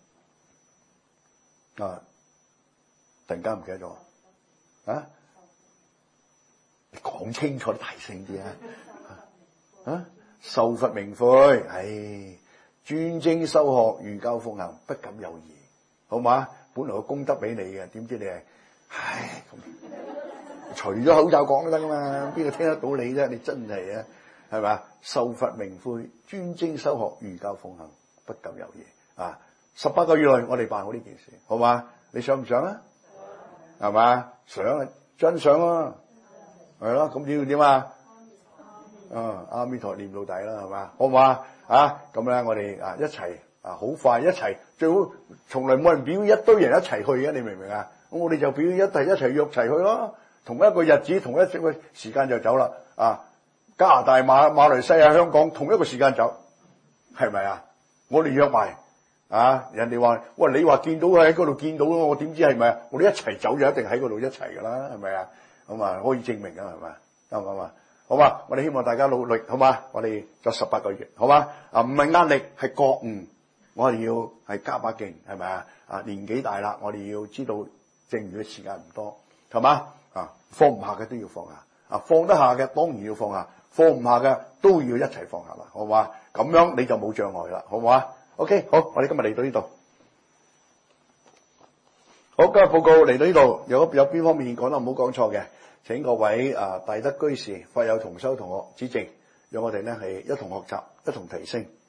突然間唔記得咗你講清楚，大聲啲受佛明悔，專精修學，如教奉行，不敢有疑，好嘛？本來個功德俾你嘅，點知你係咁除咗口罩講都得噶嘛？邊個聽得到你啫？你真係係咪？受佛明悔，專精修學，如教奉行，不敢有疑18個月內我哋辦好呢件事，好嘛？你想唔想啊？係嘛？想真想係咯，咁要點阿彌陀念到底啦，係嘛？好唔好咁咧我哋一齊好快一齊，最好從來冇人表一堆人一齊去嘅，你明唔明咁我哋就表一齊約齊去咯，同一個日子同一個時間就走啦加拿大、馬來西亞、香港同一個時間走，係咪我哋約埋人哋話喂，你話見到喺嗰度見到咯，我點知係咪我哋一齊走就一定喺嗰度一齊噶啦，係咪咁可以證明噶，係咪啱唔啱好嘛？我哋希望大家努力，好嘛？我哋做18個月，好嘛？唔係壓力，係覺悟。我哋要係加把勁，係咪年紀大啦，我哋要知道剩餘嘅時間唔多，係嘛？放唔下嘅都要放下，放得下嘅當然要放下，放唔下嘅都要一齊放下啦，好嘛？咁樣你就冇障礙啦，好嘛？OK， 好，我哋今日嚟到呢度。 好，今日報告嚟到呢度，有邊方面講得唔好講錯嘅，請各位大德居士、法友同修同學指正，讓我哋咧係一同學習，一同提升。